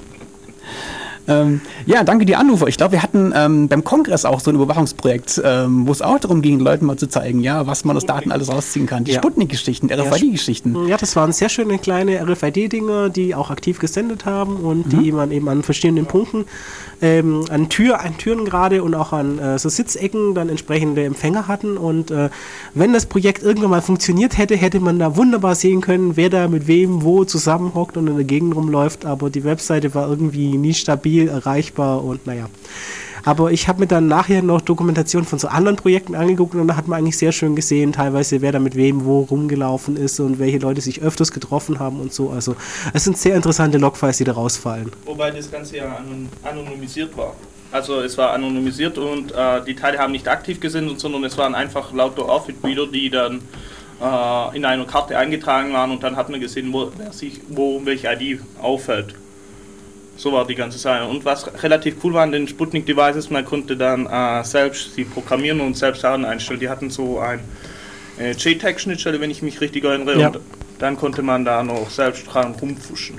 Ja, danke dir, Anrufer. Ich glaube, wir hatten beim Kongress auch so ein Überwachungsprojekt, wo es auch darum ging, Leuten mal zu zeigen, ja, was man aus Daten alles rausziehen kann. Die Sputnik-Geschichten, RFID-Geschichten. Ja, das waren sehr schöne kleine RFID-Dinger, die auch aktiv gesendet haben und die man eben an verschiedenen Punkten an Türen gerade und auch an so Sitzecken dann entsprechende Empfänger hatten. Und wenn das Projekt irgendwann mal funktioniert hätte, hätte man da wunderbar sehen können, wer da mit wem wo zusammenhockt und in der Gegend rumläuft. Aber die Webseite war irgendwie nie stabil erreichbar und naja. Aber ich habe mir dann nachher noch Dokumentation von so anderen Projekten angeguckt und da hat man eigentlich sehr schön gesehen, teilweise wer da mit wem wo rumgelaufen ist und welche Leute sich öfters getroffen haben und so. Also es sind sehr interessante Logfiles, die da rausfallen. Wobei das Ganze ja anonymisiert war. Also es war anonymisiert und die Teile haben nicht aktiv gesendet, sondern es waren einfach lauter Outfit-Bilder, die dann in einer Karte eingetragen waren und dann hat man gesehen, wo welche ID auffällt. So war die ganze Sache. Und was relativ cool war an den Sputnik-Devices, man konnte dann selbst sie programmieren und selbst Sachen einstellen. Die hatten so eine JTAG-Schnittstelle, wenn ich mich richtig erinnere. Ja. Und dann konnte man da noch selbst dran rumfuschen.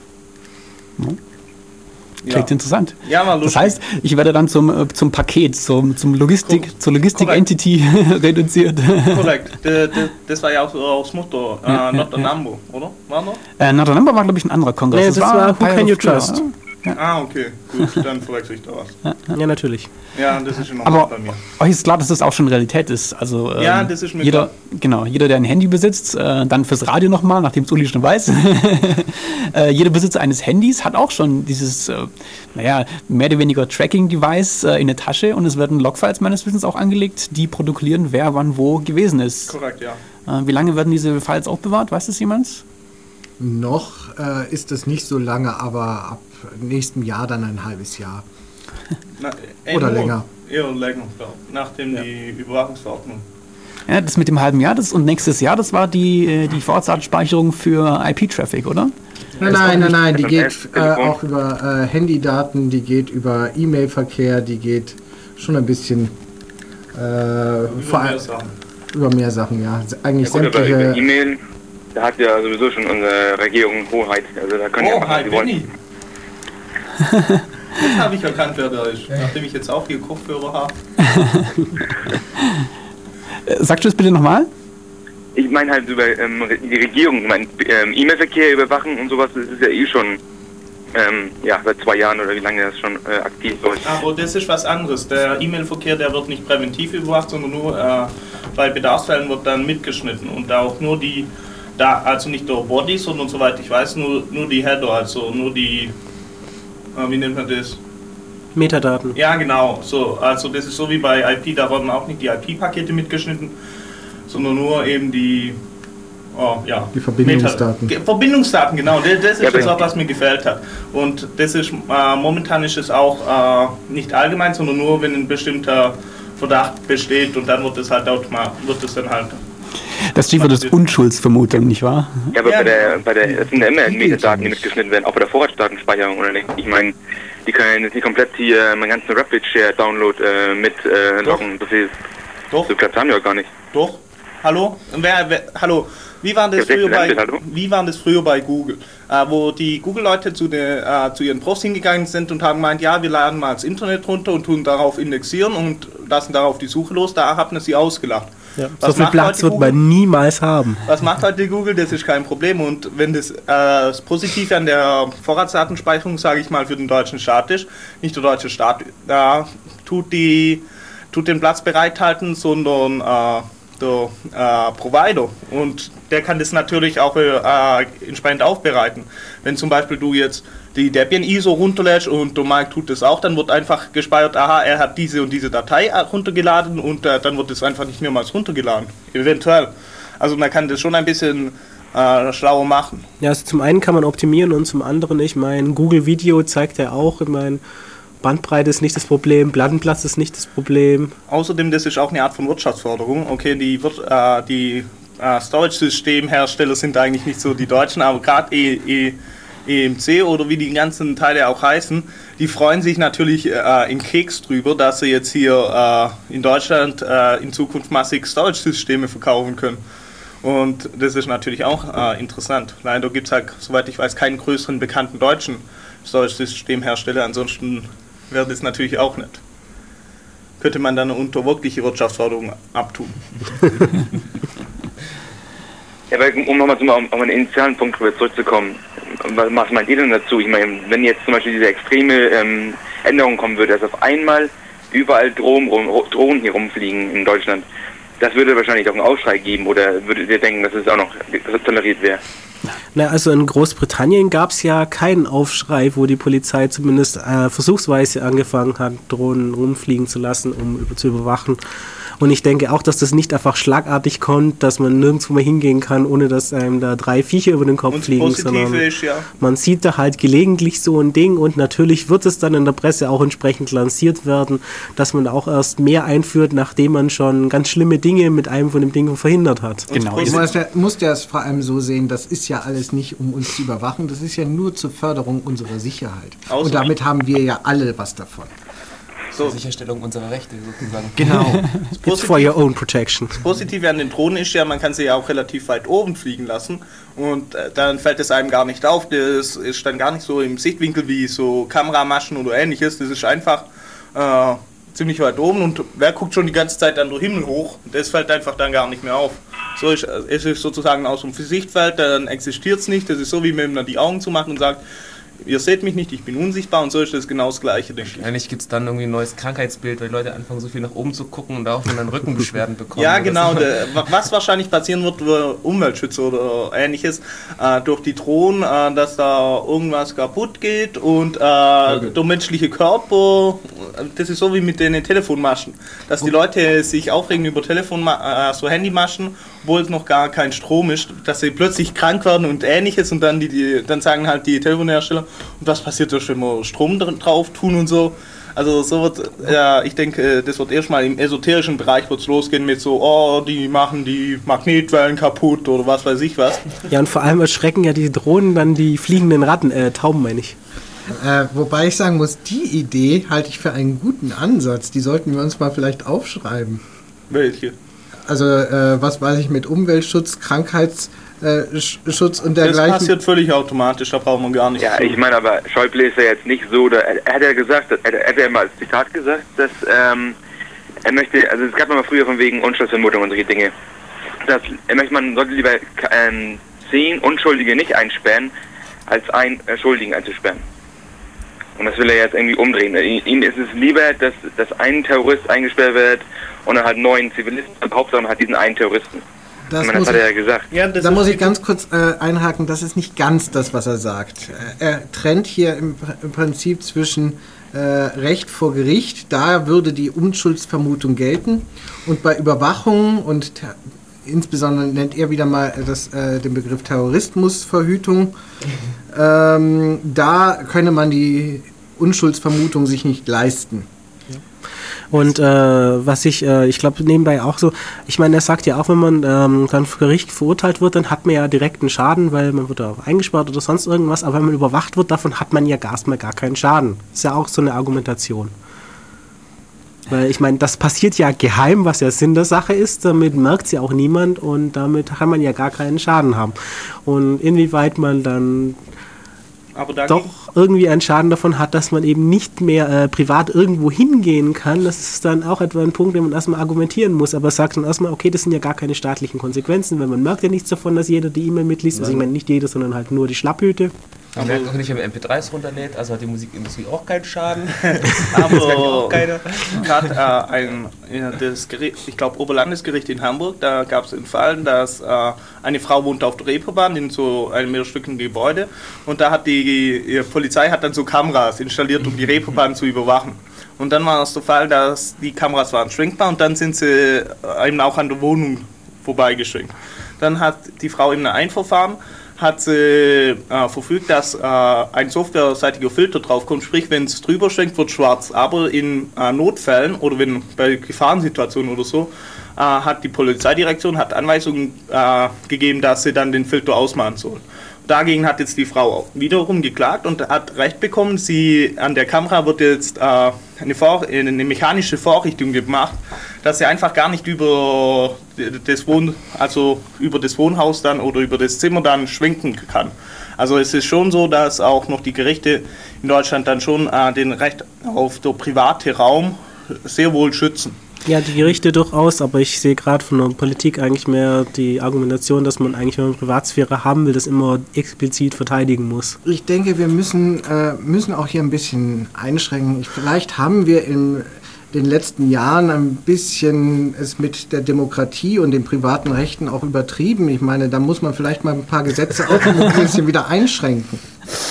Klingt interessant. Ja, war lustig. Das heißt, ich werde dann zum Paket, zur Logistik-Entity reduziert. Korrekt. Das war ja auch das Motto. Not a number, oder? War noch? Not a number war, glaube ich, ein anderer Kongress. Nee, das war Who Can You Trust? Ja. Okay, gut, dann verwechsel ich da was. Ja, natürlich. Ja, das ist schon noch aber bei mir. Euch ist klar, dass das auch schon Realität ist. Also, ja, das ist mir klar. Genau, jeder, der ein Handy besitzt, dann fürs Radio nochmal, nachdem es Uli schon weiß, jeder Besitzer eines Handys hat auch schon dieses, mehr oder weniger Tracking-Device in der Tasche und es werden Logfiles meines Wissens auch angelegt, die protokollieren, wer wann wo gewesen ist. Korrekt, ja. Wie lange werden diese Files aufbewahrt? Weiß das jemand? Noch ist es nicht so lange, aber ab nächstem Jahr dann ein halbes Jahr. Oder länger. Eher länger, nachdem die Überwachungsverordnung. Ja, das mit dem halben Jahr und nächstes Jahr, das war die Vorratsdatenspeicherung für IP-Traffic, oder? Nein, die geht auch über Handydaten, die geht über E-Mail-Verkehr, die geht schon ein bisschen über mehr Sachen, ja. Eigentlich ja, gut, sämtliche... Über E-Mail, da hat ja sowieso schon unsere Regierung Hoheit. Also da können ja machen, was sie wollen. Jetzt habe ich erkannt, wer da ist, nachdem ich jetzt auch hier Kopfhörer habe. Sagst du es bitte nochmal? Ich meine halt über die Regierung, E-Mail-Verkehr überwachen und sowas, das ist ja eh schon seit 2 Jahren oder wie lange das schon aktiv ist. Aber das ist was anderes. Der E-Mail-Verkehr, der wird nicht präventiv überwacht, sondern nur bei Bedarfsfällen wird dann mitgeschnitten und da auch nur also nicht der Body, sondern soweit ich weiß, nur die Header, also nur die wie nennt man das? Metadaten. Ja, genau. So, also das ist so wie bei IP, da wurden auch nicht die IP-Pakete mitgeschnitten, sondern nur eben die die Verbindungsdaten. Verbindungsdaten, genau. Das ist das auch, was mir gefällt hat. Und das ist momentan ist es auch nicht allgemein, sondern nur, wenn ein bestimmter Verdacht besteht und dann wird es halt Das Stichwort ist Unschuldsvermutung, nicht wahr? Ja, aber bei der es sind ja immer Metadaten, die mitgeschnitten werden, auch bei der Vorratsdatenspeicherung, oder nicht? Ich meine, die können jetzt nicht komplett hier meinen ganzen Rapid-Share-Download mit loggen. So viel Platz haben die auch gar nicht. Doch. Hallo? Hallo? Wie war das früher bei Google? Wo die Google-Leute zu ihren Profs hingegangen sind und haben gemeint, ja, wir laden mal das Internet runter und tun darauf indexieren und lassen darauf die Suche los, da haben sie ausgelacht. Ja, so viel Platz wird man niemals haben. Was macht heute Google? Das ist kein Problem. Und wenn das Positive an der Vorratsdatenspeicherung, sage ich mal, für den deutschen Staat ist, nicht der deutsche Staat tut den Platz bereithalten, sondern der Provider, und der kann das natürlich auch entsprechend aufbereiten. Wenn zum Beispiel du jetzt die Debian-ISO runterlädst und der Mike tut das auch, dann wird einfach gespeichert, aha, er hat diese und diese Datei runtergeladen und dann wird das einfach nicht mehrmals runtergeladen. Eventuell. Also man kann das schon ein bisschen schlauer machen. Ja, also zum einen kann man optimieren und zum anderen, ich meine, Google Video zeigt ja auch, ich meine, Bandbreite ist nicht das Problem, Plattenplatz ist nicht das Problem. Außerdem, das ist auch eine Art von Wirtschaftsförderung. Okay, die Storage-Systemhersteller sind eigentlich nicht so die Deutschen, aber gerade EMC oder wie die ganzen Teile auch heißen, die freuen sich natürlich in Keks drüber, dass sie jetzt hier in Deutschland in Zukunft massig Storage-Systeme verkaufen können. Und das ist natürlich auch interessant. Leider gibt es halt, soweit ich weiß, keinen größeren bekannten deutschen Storage-Systemhersteller, ansonsten wäre das natürlich auch nicht. Könnte man dann unter wirkliche Wirtschaftsförderung abtun. Ja, aber um nochmal auf einen initialen Punkt zurückzukommen, was meint ihr denn dazu? Ich meine, wenn jetzt zum Beispiel diese extreme Änderung kommen würde, dass auf einmal überall Drohnen hier rumfliegen in Deutschland, das würde wahrscheinlich auch einen Aufschrei geben, oder würdet ihr denken, dass es auch noch toleriert wäre? Na, also in Großbritannien gab es ja keinen Aufschrei, wo die Polizei zumindest versuchsweise angefangen hat, Drohnen rumfliegen zu lassen, um zu überwachen. Und ich denke auch, dass das nicht einfach schlagartig kommt, dass man nirgendwo mehr hingehen kann, ohne dass einem da 3 Viecher über den Kopf fliegen, sondern man sieht da halt gelegentlich so ein Ding und natürlich wird es dann in der Presse auch entsprechend lanciert werden, dass man auch erst mehr einführt, nachdem man schon ganz schlimme Dinge mit einem von dem Ding verhindert hat. Genau. Du musst ja es vor allem so sehen, das ist ja alles nicht, um uns zu überwachen, das ist ja nur zur Förderung unserer Sicherheit. Und damit haben wir ja alle was davon. Zur Sicherstellung unserer Rechte sozusagen. Genau. It's for your own protection. Das Positive an den Drohnen ist ja, man kann sie ja auch relativ weit oben fliegen lassen und dann fällt es einem gar nicht auf. Das ist dann gar nicht so im Sichtwinkel wie so Kameramaschen oder ähnliches. Das ist einfach ziemlich weit oben und wer guckt schon die ganze Zeit dann durch den Himmel hoch? Das fällt einfach dann gar nicht mehr auf. So ist es ist sozusagen aus dem Sichtfeld, dann existiert es nicht. Das ist so, wie wenn man die Augen zumacht und sagt, ihr seht mich nicht, ich bin unsichtbar, und so ist das genau das Gleiche, denke ich. Eigentlich gibt es dann irgendwie ein neues Krankheitsbild, weil die Leute anfangen, so viel nach oben zu gucken und darauf dann Rückenbeschwerden bekommen. Ja, genau. Was wahrscheinlich passieren wird, Umweltschützer oder ähnliches, durch die Drohnen, dass da irgendwas kaputt geht und der menschliche Körper, das ist so wie mit den Telefonmaschen, dass die Leute sich aufregen über so Handymaschen, obwohl es noch gar kein Strom ist, dass sie plötzlich krank werden und ähnliches und dann dann sagen halt die Telefonhersteller, und was passiert, wenn wir Strom drauf tun und so. Also so wird, ich denke, das wird erstmal im esoterischen Bereich wird's losgehen mit so, die machen die Magnetwellen kaputt oder was weiß ich was. Ja, und vor allem erschrecken ja die Drohnen dann die fliegenden Tauben, meine ich. Wobei ich sagen muss, die Idee halte ich für einen guten Ansatz. Die sollten wir uns mal vielleicht aufschreiben. Welche? Also, was weiß ich, mit Umweltschutz, Krankheitsschutz und dergleichen. Das passiert völlig automatisch, da braucht man gar nicht. Ja, ich meine, aber Schäuble ist ja jetzt nicht so, er hat ja gesagt, er hat ja mal als Zitat gesagt, dass er möchte, also es gab mal früher von wegen Unschuldsvermutung und solche Dinge, dass er möchte, man sollte lieber 10 Unschuldige nicht einsperren, als einen Schuldigen einzusperren. Und das will er jetzt irgendwie umdrehen. Ihm ist es lieber, dass ein Terrorist eingesperrt wird und dann halt 9 Zivilisten. Hauptsache man hat diesen einen Terroristen. Das hat er ja gesagt. Ja, Da muss ich ganz kurz einhaken, das ist nicht ganz das, was er sagt. Er trennt hier im Prinzip zwischen Recht vor Gericht, da würde die Unschuldsvermutung gelten, und bei Überwachung und insbesondere nennt er wieder mal den Begriff Terrorismusverhütung, da könne man die Unschuldsvermutung sich nicht leisten. Und was ich glaube nebenbei auch so, ich meine, er sagt ja auch, wenn man dann vor Gericht verurteilt wird, dann hat man ja direkten Schaden, weil man wird da eingesperrt oder sonst irgendwas, aber wenn man überwacht wird, davon hat man ja erstmal gar keinen Schaden. Ist ja auch so eine Argumentation. Weil ich meine, das passiert ja geheim, was ja Sinn der Sache ist, damit merkt es ja auch niemand und damit kann man ja gar keinen Schaden haben. Und inwieweit man dann doch irgendwie einen Schaden davon hat, dass man eben nicht mehr privat irgendwo hingehen kann, das ist dann auch etwa ein Punkt, den man erstmal argumentieren muss, aber sagt dann erstmal, okay, das sind ja gar keine staatlichen Konsequenzen, weil man merkt ja nichts davon, dass jeder die E-Mail mitliest, also ich meine nicht jeder, sondern halt nur die Schlapphüte. Man merkt auch nicht, wenn man MP3s runterlädt, also hat die Musikindustrie auch keinen Schaden. Aber gerade ich glaube Oberlandesgericht in Hamburg, da gab es einen Fall, dass eine Frau wohnt auf der Reeperbahn in so einem mehrstückigen Gebäude und da hat die Polizei hat dann so Kameras installiert, um die Reeperbahn zu überwachen. Und dann war es der Fall, dass die Kameras waren schwenkbar und dann sind sie eben auch an der Wohnung vorbeigeschwenkt. Dann hat die Frau eben ein Einverfahren, hat sie verfügt, dass ein softwareseitiger Filter draufkommt, sprich, wenn es drüber schwenkt, wird schwarz. Aber in Notfällen oder wenn bei Gefahrensituationen oder so, hat die Polizeidirektion Anweisungen gegeben, dass sie dann den Filter ausmachen soll. Dagegen hat jetzt die Frau wiederum geklagt und hat Recht bekommen. An der Kamera wird jetzt eine mechanische Vorrichtung gemacht, dass sie einfach gar nicht über das Wohnhaus dann oder über das Zimmer dann schwenken kann. Also es ist schon so, dass auch noch die Gerichte in Deutschland dann schon den Recht auf den privaten Raum sehr wohl schützen. Ja, die Gerichte durchaus, aber ich sehe gerade von der Politik eigentlich mehr die Argumentation, dass man eigentlich, wenn man Privatsphäre haben will, das immer explizit verteidigen muss. Ich denke, wir müssen auch hier ein bisschen einschränken. Vielleicht haben wir in den letzten Jahren ein bisschen es mit der Demokratie und den privaten Rechten auch übertrieben. Ich meine, da muss man vielleicht mal ein paar Gesetze auch ein bisschen wieder einschränken.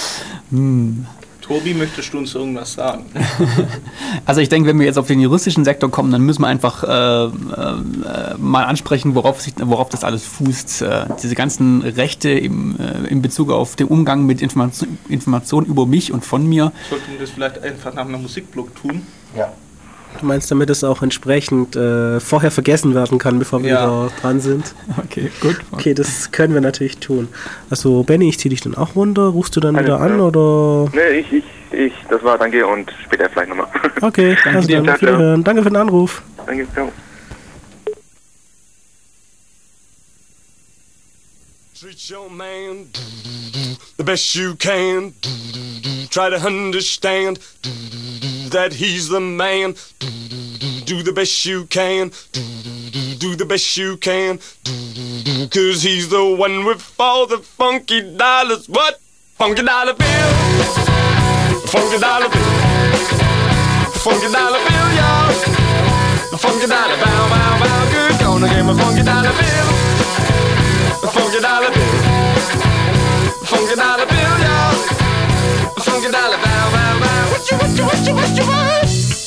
Tobi, möchtest du uns irgendwas sagen? Also ich denke, wenn wir jetzt auf den juristischen Sektor kommen, dann müssen wir einfach mal ansprechen, worauf das alles fußt. Diese ganzen Rechte in Bezug auf den Umgang mit Informationen über mich und von mir. Sollten wir das vielleicht einfach nach einem Musikblock tun? Ja. Du meinst, damit es auch entsprechend vorher vergessen werden kann, bevor wir wieder dran sind? Okay, gut. Okay, das können wir natürlich tun. Also Benny, ich ziehe dich dann auch runter. Rufst du dann wieder an, oder? Nee, ich, das war, danke, und später vielleicht nochmal. Okay, also dann auf Wiederhören. Danke für den Anruf. Danke, ciao. Treat your man the best you can. Try to understand that he's the man. Do the best you can. Do the best you can. 'Cause he's the one with all the funky dollars. What? Funky dollar bill. Funky dollar bill. Funky dollar bill, y'all. Funky dollar bow, bow, bow. Good, gonna give me a funky dollar bill. Funky dollar bill. Funky dollar bill, y'all. Funky dollar bow, bow, bow. What you want?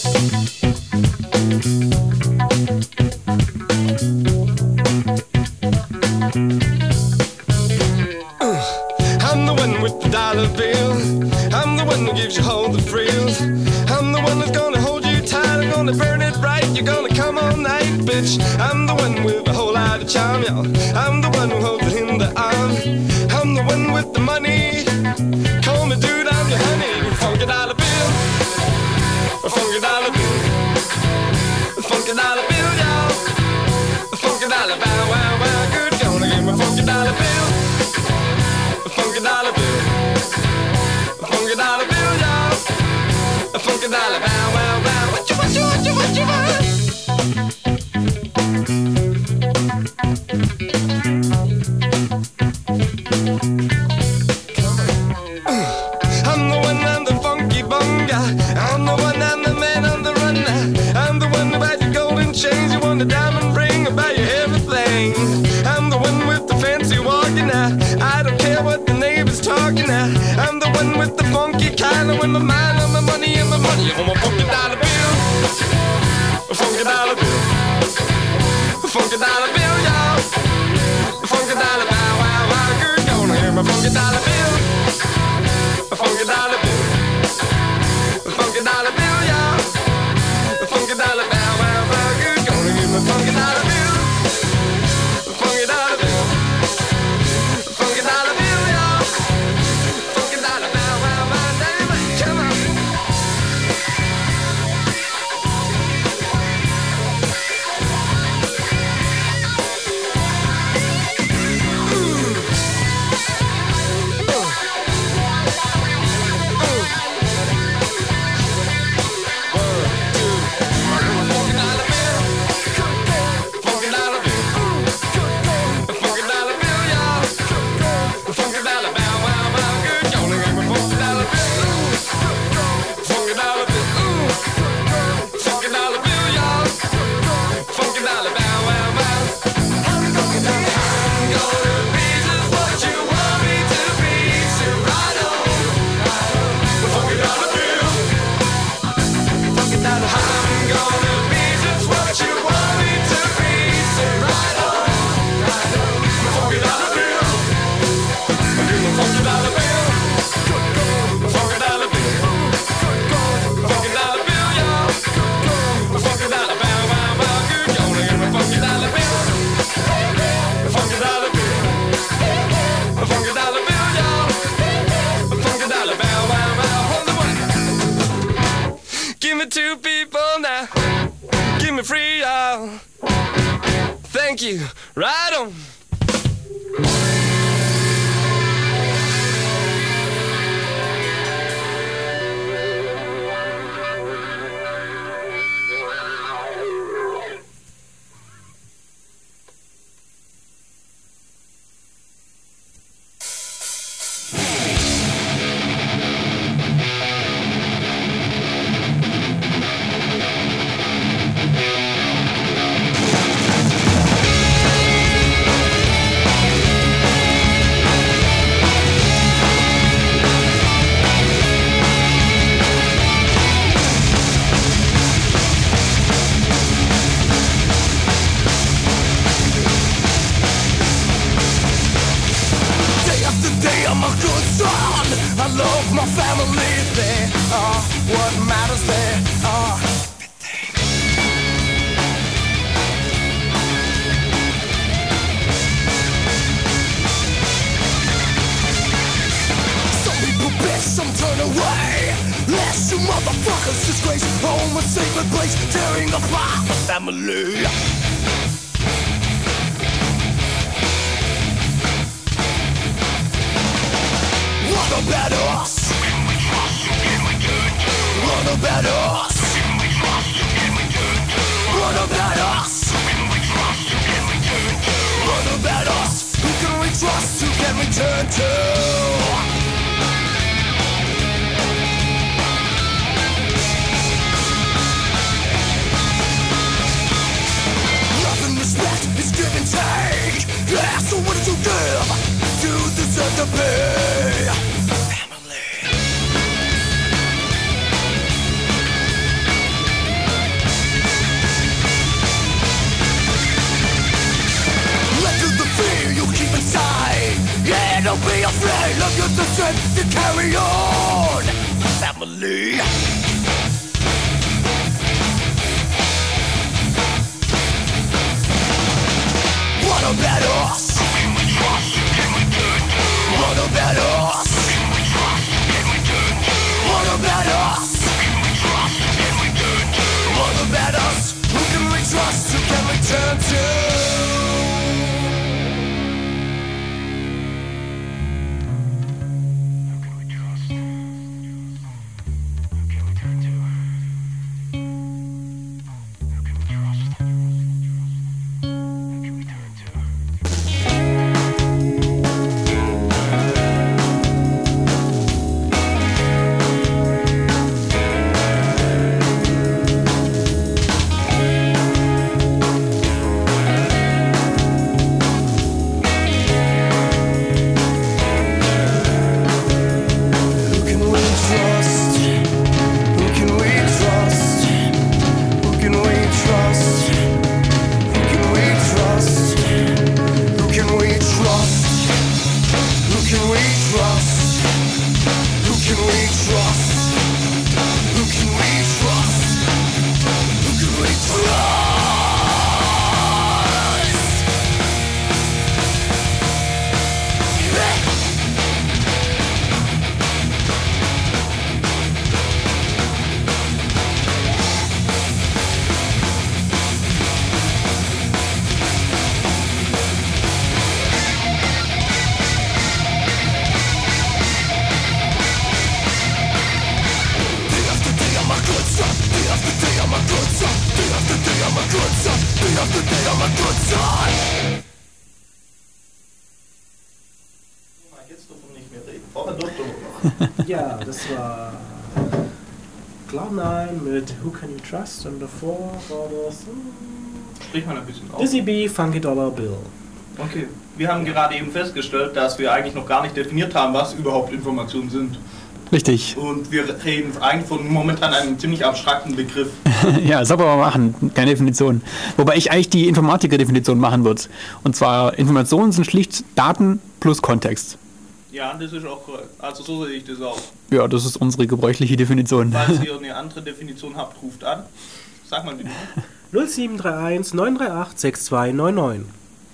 I'm the one with the dollar bill. I'm the one who gives you all the frills. I'm the one that's gonna hold you tight. I'm gonna burn it right. You're gonna come all night, bitch. I'm the one with a whole lot of charm, y'all. I'm the one who holds it in the arm. I'm the one with the money. Call me dude, I'm your honey. Funky dollar bill. A funky dollar bill. A funky dollar bill, y'all. A funky dollar bow, wow, wow. Good, gonna give me a funky dollar bill. A funky dollar bill. A funky dollar bill, y'all. A funky dollar bow, wow, wow. What you want? I'm the one, I'm the funky bunga. I'm the one, I'm the man on the run. I'm the one about your golden chains. You want a diamond ring about your everything. I'm with my mind on my money and my money on my funky dollar bill. A funky dollar bill. A funky dollar bill, y'all. A funky dollar bow wow wow. You're gonna hear my funky dollar bill. A funky dollar bill. A funky dollar bill, y'all. A funky dollar bow wow wow. You're gonna hear my funky dollar bill. A funky dollar bill. A funky dollar bill, y'all. Funky dollar bow wow wow. Baby, come on. Give me two people now. Give me free, y'all. Thank you. Right on. I'm a good son. I love my family. They are what matters. They are everything. Some people bitch, some turn away. Last you motherfuckers disgrace home a sacred place, tearing apart the family. What about us? What about us? What about us? What about us? Who can we trust? Who can we turn to? Love and respect is give and take. Yeah, so what did you give to deserve to be? Yeah, don't be afraid, look at the strength to carry on. Family. What about us? What about us? What about us? What about us? Who can we trust? Who can we turn to? Who can we trust? Jetzt davon nicht mehr reden. Vorher durfte noch. Ja, das war Cloud9 mit Who Can You Trust und davor war das Sprich mal ein bisschen auf. Dizzy B, Funky Dollar Bill. Okay, wir haben gerade eben festgestellt, dass wir eigentlich noch gar nicht definiert haben, was überhaupt Informationen sind. Richtig. Und wir reden eigentlich von momentan einem ziemlich abstrakten Begriff. Ja, soll aber machen, keine Definition. Wobei ich eigentlich die Informatiker-Definition machen würde. Und zwar, Informationen sind schlicht Daten plus Kontext. Ja, das ist auch korrekt. Also so sehe ich das auch. Ja, das ist unsere gebräuchliche Definition. Falls ihr eine andere Definition habt, ruft an. Sag mal die Nummer. 0731 938 6299.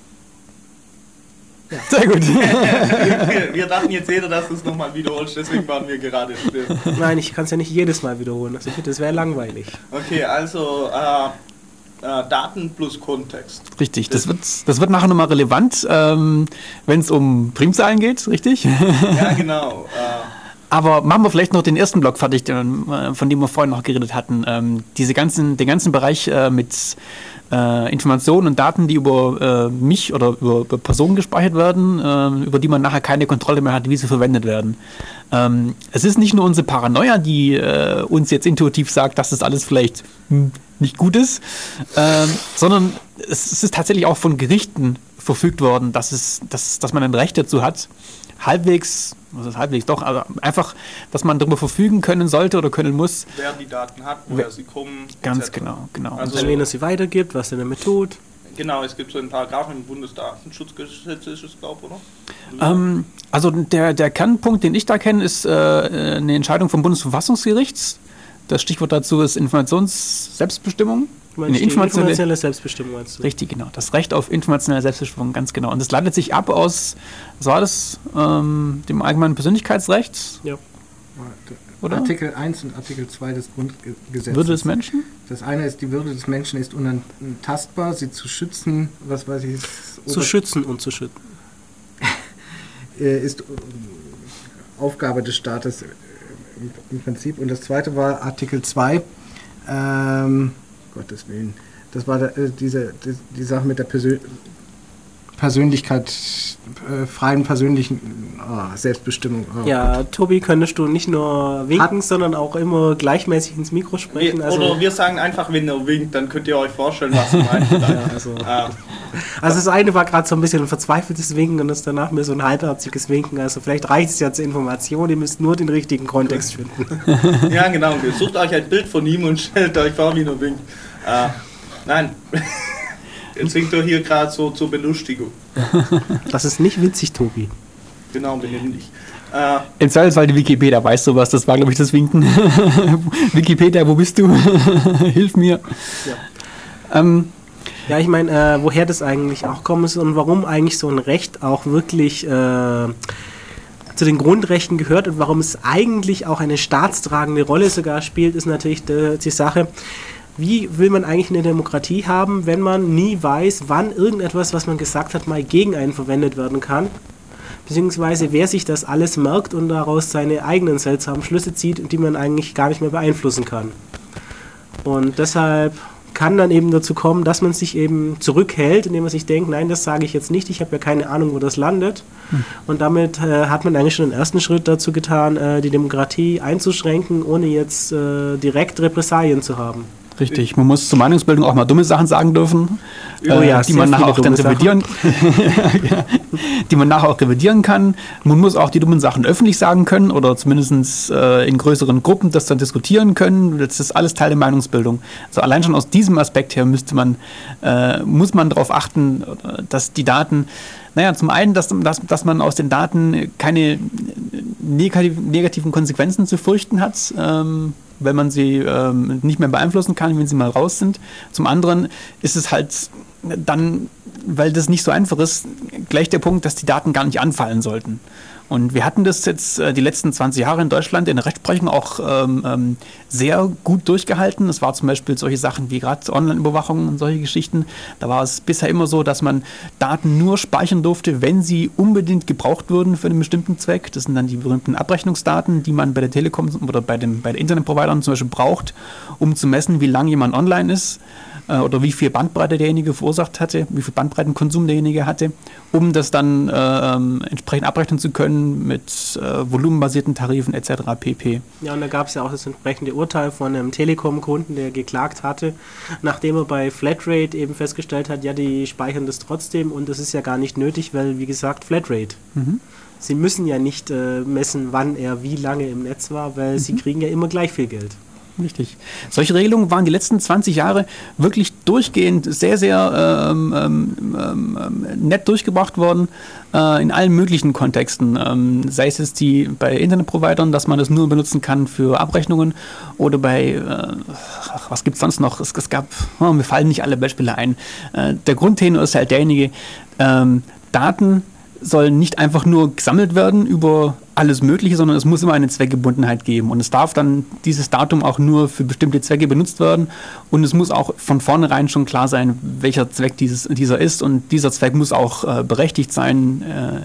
Sehr gut. Wir dachten jetzt jeder, dass du es nochmal wiederholst, deswegen waren wir gerade still. Nein, ich kann es ja nicht jedes Mal wiederholen. Also bitte, das wäre langweilig. Okay, also Daten plus Kontext. Richtig, das wird nachher nochmal relevant, wenn es um Primzahlen geht, richtig? Ja, genau. Aber machen wir vielleicht noch den ersten Block fertig, von dem wir vorhin noch geredet hatten. Den ganzen Bereich mit Informationen und Daten, die über mich oder über Personen gespeichert werden, über die man nachher keine Kontrolle mehr hat, wie sie verwendet werden. Es ist nicht nur unsere Paranoia, die uns jetzt intuitiv sagt, dass das alles vielleicht nicht gut ist, sondern es ist tatsächlich auch von Gerichten verfügt worden, dass man ein Recht dazu hat, also einfach, dass man darüber verfügen können sollte oder können muss. Wer die Daten hat, woher sie kommen. Ganz etc. genau. Also wen er sie weitergibt, was er damit tut. Genau, es gibt so einen Paragraphen im Bundesdatenschutzgesetz, ist es, glaube ich, oder? Also der Kernpunkt, den ich da kenne, ist eine Entscheidung vom Bundesverfassungsgericht. Das Stichwort dazu ist Informationsselbstbestimmung. Eine informationelle Selbstbestimmung meinst du? Richtig, genau. Das Recht auf informationelle Selbstbestimmung, ganz genau. Und das leitet sich ab aus, was war das, dem allgemeinen Persönlichkeitsrecht? Ja. Oder? Artikel 1 und Artikel 2 des Grundgesetzes. Würde des Menschen? Das eine ist, die Würde des Menschen ist unantastbar, sie zu schützen, was weiß ich. Zu schützen und zu schützen. Ist Aufgabe des Staates im Prinzip. Und das zweite war Artikel 2, Gottes Willen. Das war die Sache mit der Persönlichkeit, freien persönlichen Selbstbestimmung. Ja, Tobi, könntest du nicht nur winken, sondern auch immer gleichmäßig ins Mikro sprechen? Oder wir sagen einfach, wenn er winkt, dann könnt ihr euch vorstellen, was er meint. Also das eine war gerade so ein bisschen ein verzweifeltes Winken und das danach mir so ein halbherziges Winken. Also vielleicht reicht es ja zur Information, ihr müsst nur den richtigen Kontext finden. Ja, genau. Sucht euch ein Bild von ihm und stellt euch vor, wie er winkt. Nein. Jetzt winkt er hier gerade so zur Belustigung. Das ist nicht witzig, Tobi. Genau, benimm dich. Im Zweifelsfall die Wikipedia weiß sowas, das war, glaube ich, das Winken. Wikipedia, wo bist du? Hilf mir. Ja, ja, ich meine, woher das eigentlich auch kommt ist und warum eigentlich so ein Recht auch wirklich zu den Grundrechten gehört und warum es eigentlich auch eine staatstragende Rolle sogar spielt, ist natürlich die Sache, wie will man eigentlich eine Demokratie haben, wenn man nie weiß, wann irgendetwas, was man gesagt hat, mal gegen einen verwendet werden kann? Beziehungsweise wer sich das alles merkt und daraus seine eigenen seltsamen Schlüsse zieht und die man eigentlich gar nicht mehr beeinflussen kann. Und deshalb kann dann eben dazu kommen, dass man sich eben zurückhält, indem man sich denkt, nein, das sage ich jetzt nicht, ich habe ja keine Ahnung, wo das landet. Und damit hat man eigentlich schon den ersten Schritt dazu getan, die Demokratie einzuschränken, ohne jetzt direkt Repressalien zu haben. Richtig, man muss zur Meinungsbildung auch mal dumme Sachen sagen dürfen, ja, die man nachher auch dann revidieren, die man nachher auch revidieren kann. Man muss auch die dummen Sachen öffentlich sagen können oder zumindest in größeren Gruppen das dann diskutieren können. Das ist alles Teil der Meinungsbildung. Also allein schon aus diesem Aspekt her muss man darauf achten, dass die Daten, zum einen, dass man aus den Daten keine negativen Konsequenzen zu fürchten hat, wenn man sie nicht mehr beeinflussen kann, wenn sie mal raus sind. Zum anderen ist es halt dann, weil das nicht so einfach ist, gleich der Punkt, dass die Daten gar nicht anfallen sollten. Und wir hatten das jetzt die letzten 20 Jahre in Deutschland in der Rechtsprechung auch sehr gut durchgehalten. Es war zum Beispiel solche Sachen wie gerade Online-Überwachung und solche Geschichten. Da war es bisher immer so, dass man Daten nur speichern durfte, wenn sie unbedingt gebraucht wurden für einen bestimmten Zweck. Das sind dann die berühmten Abrechnungsdaten, die man bei der Telekom oder bei den Internetprovidern zum Beispiel braucht, um zu messen, wie lange jemand online ist. oder wie viel Bandbreite derjenige verursacht hatte, wie viel Bandbreitenkonsum derjenige hatte, um das dann entsprechend abrechnen zu können mit volumenbasierten Tarifen etc. pp. Ja, und da gab es ja auch das entsprechende Urteil von einem Telekom-Kunden, der geklagt hatte, nachdem er bei Flatrate eben festgestellt hat, ja, die speichern das trotzdem und das ist ja gar nicht nötig, weil, wie gesagt, Flatrate. Sie müssen ja nicht messen, wann er wie lange im Netz war, weil sie kriegen ja immer gleich viel Geld. Richtig. Solche Regelungen waren die letzten 20 Jahre wirklich durchgehend sehr, sehr nett durchgebracht worden, in allen möglichen Kontexten. Sei es jetzt bei Internetprovidern, dass man das nur benutzen kann für Abrechnungen oder bei, was gibt es sonst noch? Es gab, mir fallen nicht alle Beispiele ein. Der Grundtenor ist halt derjenige, Daten sollen nicht einfach nur gesammelt werden über alles Mögliche, sondern es muss immer eine Zweckgebundenheit geben. Und es darf dann dieses Datum auch nur für bestimmte Zwecke benutzt werden. Und es muss auch von vornherein schon klar sein, welcher Zweck dieser ist. Und dieser Zweck muss auch berechtigt sein.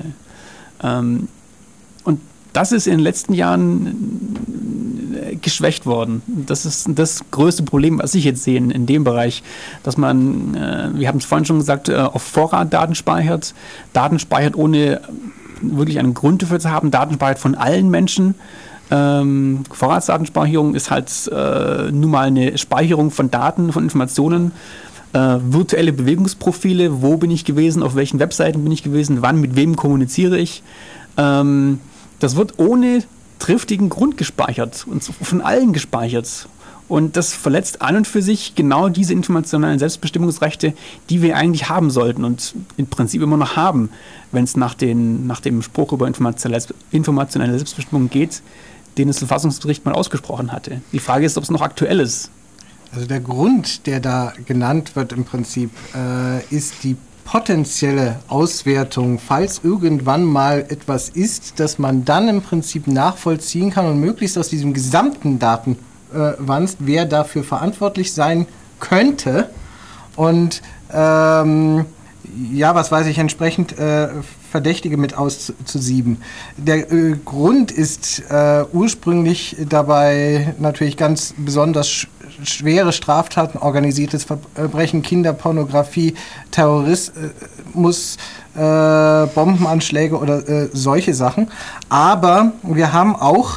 Und das ist in den letzten Jahren geschwächt worden. Das ist das größte Problem, was ich jetzt sehe in dem Bereich, dass man, wir haben es vorhin schon gesagt, auf Vorrat Daten speichert ohne wirklich einen Grund dafür zu haben, Daten speichert von allen Menschen. Vorratsdatenspeicherung ist halt nun mal eine Speicherung von Daten, von Informationen, virtuelle Bewegungsprofile, wo bin ich gewesen, auf welchen Webseiten bin ich gewesen, wann, mit wem kommuniziere ich. Das wird ohne triftigen Grund gespeichert und von allen gespeichert. Und das verletzt an und für sich genau diese informationellen Selbstbestimmungsrechte, die wir eigentlich haben sollten und im Prinzip immer noch haben, wenn es nach dem Spruch über informationelle Selbstbestimmung geht, den das Verfassungsgericht mal ausgesprochen hatte. Die Frage ist, ob es noch aktuell ist. Also der Grund, der da genannt wird im Prinzip, ist die potenzielle Auswertung, falls irgendwann mal etwas ist, dass man dann im Prinzip nachvollziehen kann und möglichst aus diesem gesamten Datenwanst, wer dafür verantwortlich sein könnte und entsprechend Verdächtige mit auszusieben. Der Grund ist ursprünglich dabei natürlich ganz besonders schwere Straftaten, organisiertes Verbrechen, Kinderpornografie, Terrorismus, Bombenanschläge oder solche Sachen. Aber wir haben auch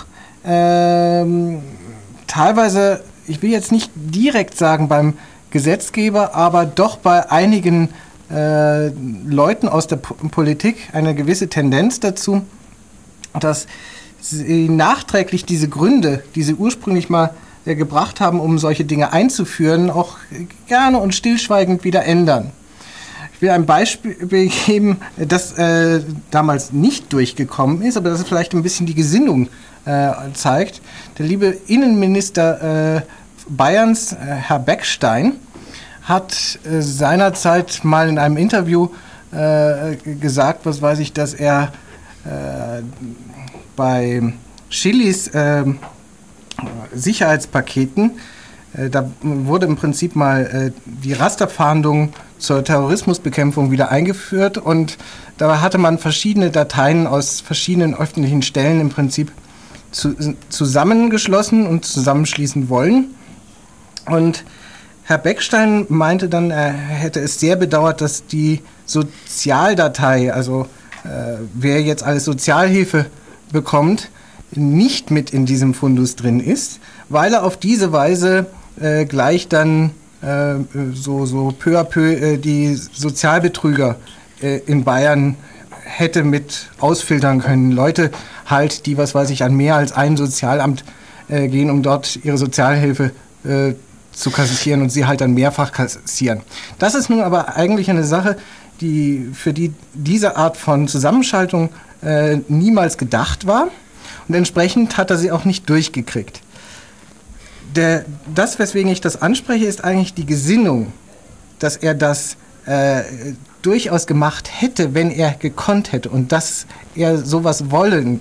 teilweise, ich will jetzt nicht direkt sagen beim Gesetzgeber, aber doch bei einigen Leuten aus der Politik eine gewisse Tendenz dazu, dass sie nachträglich diese Gründe, die sie ursprünglich mal gebracht haben, um solche Dinge einzuführen, auch gerne und stillschweigend wieder ändern. Ich will ein Beispiel geben, das damals nicht durchgekommen ist, aber das vielleicht ein bisschen die Gesinnung zeigt. Der liebe Innenminister Bayerns, Herr Beckstein, hat seinerzeit mal in einem Interview gesagt, dass er bei Chilis Sicherheitspaketen, da wurde im Prinzip mal die Rasterfahndung zur Terrorismusbekämpfung wieder eingeführt und da hatte man verschiedene Dateien aus verschiedenen öffentlichen Stellen im Prinzip zusammengeschlossen und zusammenschließen wollen. Und Herr Beckstein meinte dann, er hätte es sehr bedauert, dass die Sozialdatei, also wer jetzt alles Sozialhilfe bekommt, nicht mit in diesem Fundus drin ist, weil er auf diese Weise gleich dann so peu à peu die Sozialbetrüger in Bayern hätte mit ausfiltern können. Leute halt, die, an mehr als ein Sozialamt gehen, um dort ihre Sozialhilfe zu kassieren und sie halt dann mehrfach kassieren. Das ist nun aber eigentlich eine Sache, für die diese Art von Zusammenschaltung niemals gedacht war. Und entsprechend hat er sie auch nicht durchgekriegt. Das, weswegen ich das anspreche, ist eigentlich die Gesinnung, dass er das durchaus gemacht hätte, wenn er gekonnt hätte und dass er sowas wollte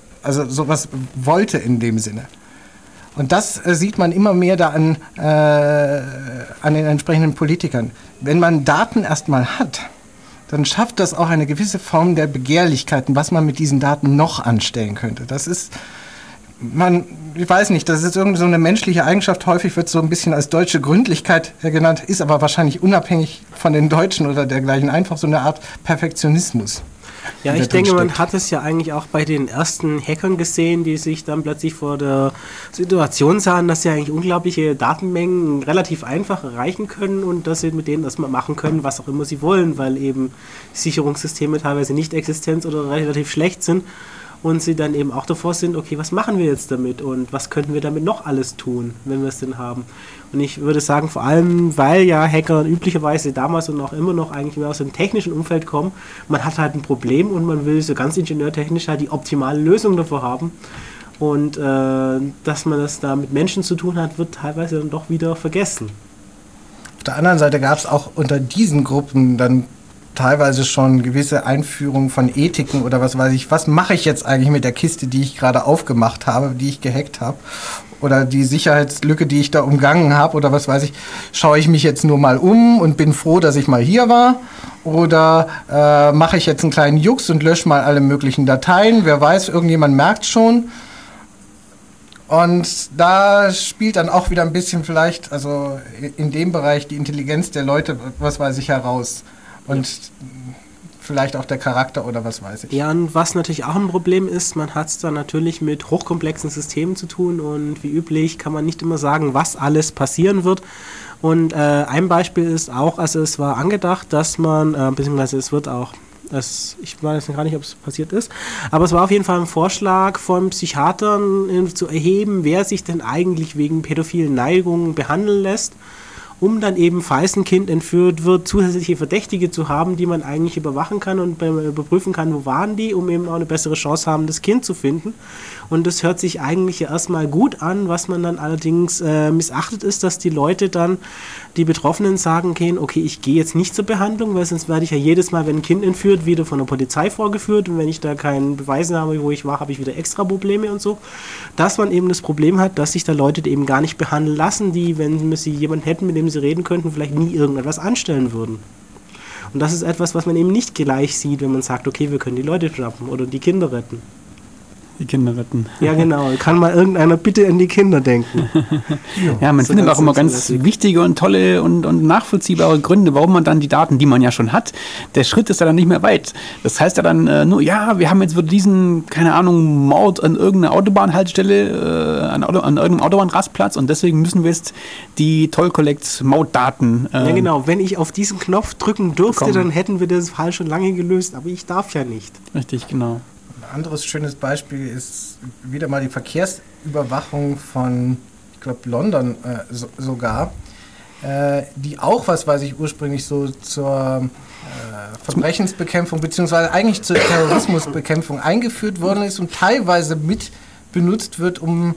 in dem Sinne. Und das sieht man immer mehr da an den entsprechenden Politikern. Wenn man Daten erstmal hat, dann schafft das auch eine gewisse Form der Begehrlichkeiten, was man mit diesen Daten noch anstellen könnte. Das ist ich weiß nicht, das ist irgendwie so eine menschliche Eigenschaft, häufig wird so ein bisschen als deutsche Gründlichkeit genannt, ist aber wahrscheinlich unabhängig von den Deutschen oder dergleichen, einfach so eine Art Perfektionismus. Ja, ich denke, man hat es ja eigentlich auch bei den ersten Hackern gesehen, die sich dann plötzlich vor der Situation sahen, dass sie eigentlich unglaubliche Datenmengen relativ einfach erreichen können und dass sie mit denen erstmal machen können, was auch immer sie wollen, weil eben Sicherungssysteme teilweise nicht existent oder relativ schlecht sind und sie dann eben auch davor sind, okay, was machen wir jetzt damit und was könnten wir damit noch alles tun, wenn wir es denn haben. Und ich würde sagen, vor allem, weil ja Hacker üblicherweise damals und auch immer noch eigentlich mehr aus dem technischen Umfeld kommen, man hat halt ein Problem und man will so ganz ingenieurtechnisch halt die optimale Lösung davor haben. Und dass man das da mit Menschen zu tun hat, wird teilweise dann doch wieder vergessen. Auf der anderen Seite gab es auch unter diesen Gruppen dann teilweise schon gewisse Einführungen von Ethiken oder was weiß ich. Was mache ich jetzt eigentlich mit der Kiste, die ich gerade aufgemacht habe, die ich gehackt habe? Oder die Sicherheitslücke, die ich da umgangen habe oder was weiß ich. Schaue ich mich jetzt nur mal um und bin froh, dass ich mal hier war? Oder mache ich jetzt einen kleinen Jux und lösche mal alle möglichen Dateien? Wer weiß, irgendjemand merkt schon. Und da spielt dann auch wieder ein bisschen vielleicht, also in dem Bereich die Intelligenz der Leute, was weiß ich, heraus. Und vielleicht auch der Charakter oder was weiß ich. Ja, und was natürlich auch ein Problem ist, man hat es dann natürlich mit hochkomplexen Systemen zu tun und wie üblich kann man nicht immer sagen, was alles passieren wird. Und ein Beispiel ist auch, also es war angedacht, dass man, beziehungsweise es wird auch, ich weiß gar nicht, ob es passiert ist, aber es war auf jeden Fall ein Vorschlag von Psychiatern zu erheben, wer sich denn eigentlich wegen pädophilen Neigungen behandeln lässt, um dann eben, falls ein Kind entführt wird, zusätzliche Verdächtige zu haben, die man eigentlich überwachen kann und überprüfen kann, wo waren die, um eben auch eine bessere Chance haben, das Kind zu finden. Und das hört sich eigentlich ja erstmal gut an, was man dann allerdings missachtet ist, dass die Leute dann, die Betroffenen sagen können, okay, ich gehe jetzt nicht zur Behandlung, weil sonst werde ich ja jedes Mal, wenn ein Kind entführt, wieder von der Polizei vorgeführt und wenn ich da keinen Beweis habe, wo ich war, habe ich wieder extra Probleme und so. Dass man eben das Problem hat, dass sich da Leute eben gar nicht behandeln lassen, die, wenn sie jemanden hätten, mit dem sie reden könnten, vielleicht nie irgendetwas anstellen würden. Und das ist etwas, was man eben nicht gleich sieht, wenn man sagt, okay, wir können die Leute schnappen oder die Kinder retten. Die Kinder retten. Ja, genau. Kann mal irgendeiner bitte an die Kinder denken. Ja, man findet auch immer ganz wichtige und tolle und nachvollziehbare Gründe, warum man dann die Daten, die man ja schon hat, der Schritt ist ja dann nicht mehr weit. Das heißt ja dann nur, ja, wir haben jetzt wieder diesen, keine Ahnung, Mord an irgendeiner Autobahnhaltestelle, an irgendeinem Autobahnrastplatz und deswegen müssen wir jetzt die Toll-Collect-Mautdaten ja, genau. Wenn ich auf diesen Knopf drücken dürfte, bekommen. Dann hätten wir das Fall schon lange gelöst, aber ich darf ja nicht. Richtig, genau. Ein anderes schönes Beispiel ist wieder mal die Verkehrsüberwachung von, ich glaube, London sogar, die auch, was weiß ich, ursprünglich so zur Verbrechensbekämpfung beziehungsweise eigentlich zur Terrorismusbekämpfung eingeführt worden ist und teilweise mit benutzt wird, um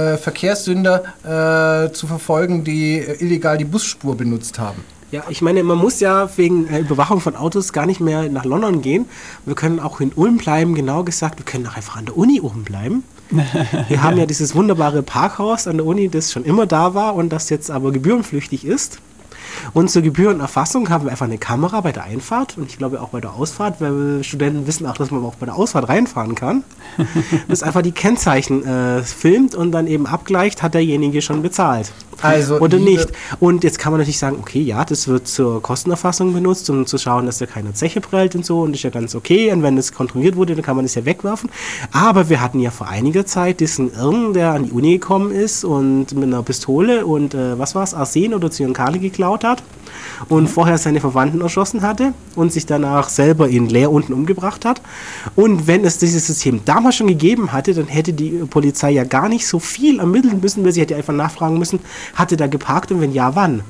Verkehrssünder zu verfolgen, die illegal die Busspur benutzt haben. Ja, ich meine, man muss ja wegen Überwachung von Autos gar nicht mehr nach London gehen. Wir können auch in Ulm bleiben, genau gesagt. Wir können auch einfach an der Uni oben bleiben. Wir haben ja dieses wunderbare Parkhaus an der Uni, das schon immer da war und das jetzt aber gebührenpflichtig ist. Und zur Gebührenerfassung haben wir einfach eine Kamera bei der Einfahrt und ich glaube auch bei der Ausfahrt, weil Studenten wissen auch, dass man auch bei der Ausfahrt reinfahren kann. Das einfach die Kennzeichen filmt und dann eben abgleicht, hat derjenige schon bezahlt. Also oder nicht. Und jetzt kann man natürlich sagen, okay, ja, das wird zur Kostenerfassung benutzt, um zu schauen, dass da keine Zeche prellt und so und ist ja ganz okay. Und wenn das kontrolliert wurde, dann kann man das ja wegwerfen. Aber wir hatten ja vor einiger Zeit diesen Irren, der an die Uni gekommen ist und mit einer Pistole und was war es, Arsen oder Zyankali geklaut hat und vorher seine Verwandten erschossen hatte und sich danach selber in Leer unten umgebracht hat. Und wenn es dieses System damals schon gegeben hatte, dann hätte die Polizei ja gar nicht so viel ermitteln müssen, weil sie hätte einfach nachfragen müssen, hatte da geparkt und wenn ja, wann?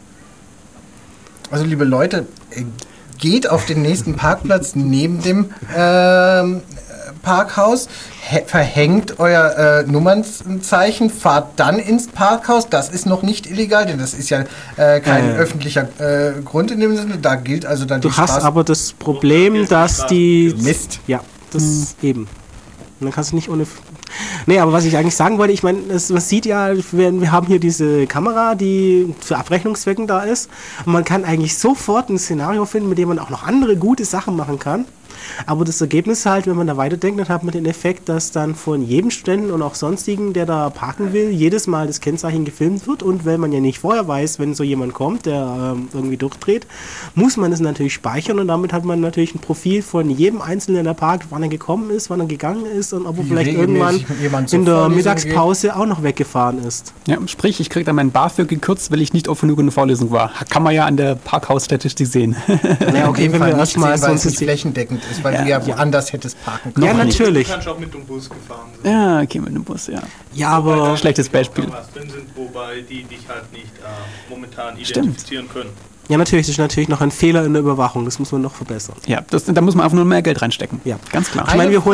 Also liebe Leute, geht auf den nächsten Parkplatz neben dem Parkhaus, verhängt euer Nummernzeichen, fahrt dann ins Parkhaus, das ist noch nicht illegal, denn das ist ja kein öffentlicher Grund in dem Sinne, da gilt also dann die Straße. Du hast aber das Problem, dass die... Mist. Ja, das eben. Und dann kannst du nicht ohne... Nee, aber was ich eigentlich sagen wollte, ich meine, man sieht ja, wir haben hier diese Kamera, die für Abrechnungszwecken da ist und man kann eigentlich sofort ein Szenario finden, mit dem man auch noch andere gute Sachen machen kann. Aber das Ergebnis halt, wenn man da weiterdenkt, dann hat man den Effekt, dass dann von jedem Studenten und auch sonstigen, der da parken will, jedes Mal das Kennzeichen gefilmt wird. Und weil man ja nicht vorher weiß, wenn so jemand kommt, der irgendwie durchdreht, muss man es natürlich speichern. Und damit hat man natürlich ein Profil von jedem Einzelnen, der parkt, wann er gekommen ist, wann er gegangen ist und ob er vielleicht irgendwann in der Mittagspause auch noch weggefahren ist. Ja, sprich, ich kriege dann meinen BAföG gekürzt, weil ich nicht oft genug in der Vorlesung war. Kann man ja an der Parkhausstatistik sehen. Ja, okay, wenn wir erstmal so nicht flächendeckend ist, weil du ja woanders hättest parken können. Ja, natürlich. Du kannst auch mit dem Bus gefahren sein. Ja, okay, mit dem Bus, ja. Ja, aber Schlechtes Beispiel. Drin sind, wobei die dich halt nicht momentan identifizieren können. Ja, natürlich, das ist natürlich noch ein Fehler in der Überwachung. Das muss man noch verbessern. Ja, da muss man einfach nur mehr Geld reinstecken. Ja, ganz klar. Ich meine, wir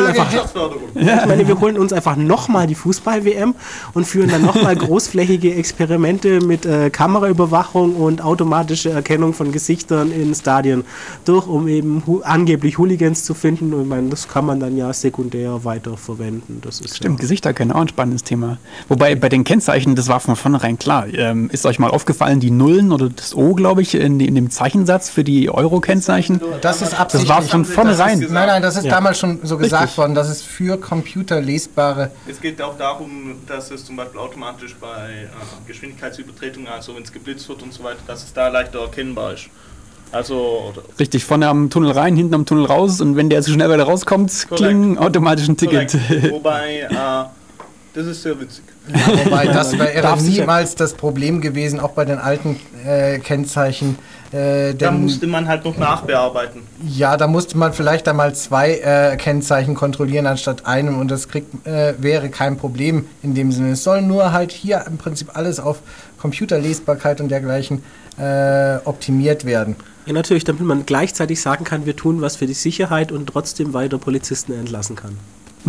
holen uns einfach nochmal die Fußball-WM und führen dann nochmal großflächige Experimente mit Kameraüberwachung und automatische Erkennung von Gesichtern in Stadien durch, um eben angeblich Hooligans zu finden. Und ich meine, das kann man dann ja sekundär weiter verwenden. Das ist Stimmt, Gesichterkennen, auch ein spannendes Thema. Wobei bei den Kennzeichen, das war von vornherein klar. Ist euch mal aufgefallen, die Nullen oder das O, glaube ich, in dem Zeichensatz für die Euro-Kennzeichen? Das ist absichtlich. Das war von vornherein. Nein, das ist damals schon so gesagt worden, dass es für computerlesbare... Es geht auch darum, dass es zum Beispiel automatisch bei Geschwindigkeitsübertretungen, also wenn es geblitzt wird und so weiter, dass es da leichter erkennbar ist. Also, richtig, vorne am Tunnel rein, hinten am Tunnel raus und wenn der zu schnell wieder rauskommt, klingen automatisch ein Ticket. Wobei, das ist sehr witzig. Ja, wobei, das wäre niemals das Problem gewesen, auch bei den alten Kennzeichen. Da musste man halt noch nachbearbeiten. Ja, da musste man vielleicht einmal 2 Kennzeichen kontrollieren anstatt einem und das wäre kein Problem in dem Sinne. Es soll nur halt hier im Prinzip alles auf Computerlesbarkeit und dergleichen optimiert werden. Ja, natürlich, damit man gleichzeitig sagen kann, wir tun was für die Sicherheit und trotzdem weiter Polizisten entlassen kann.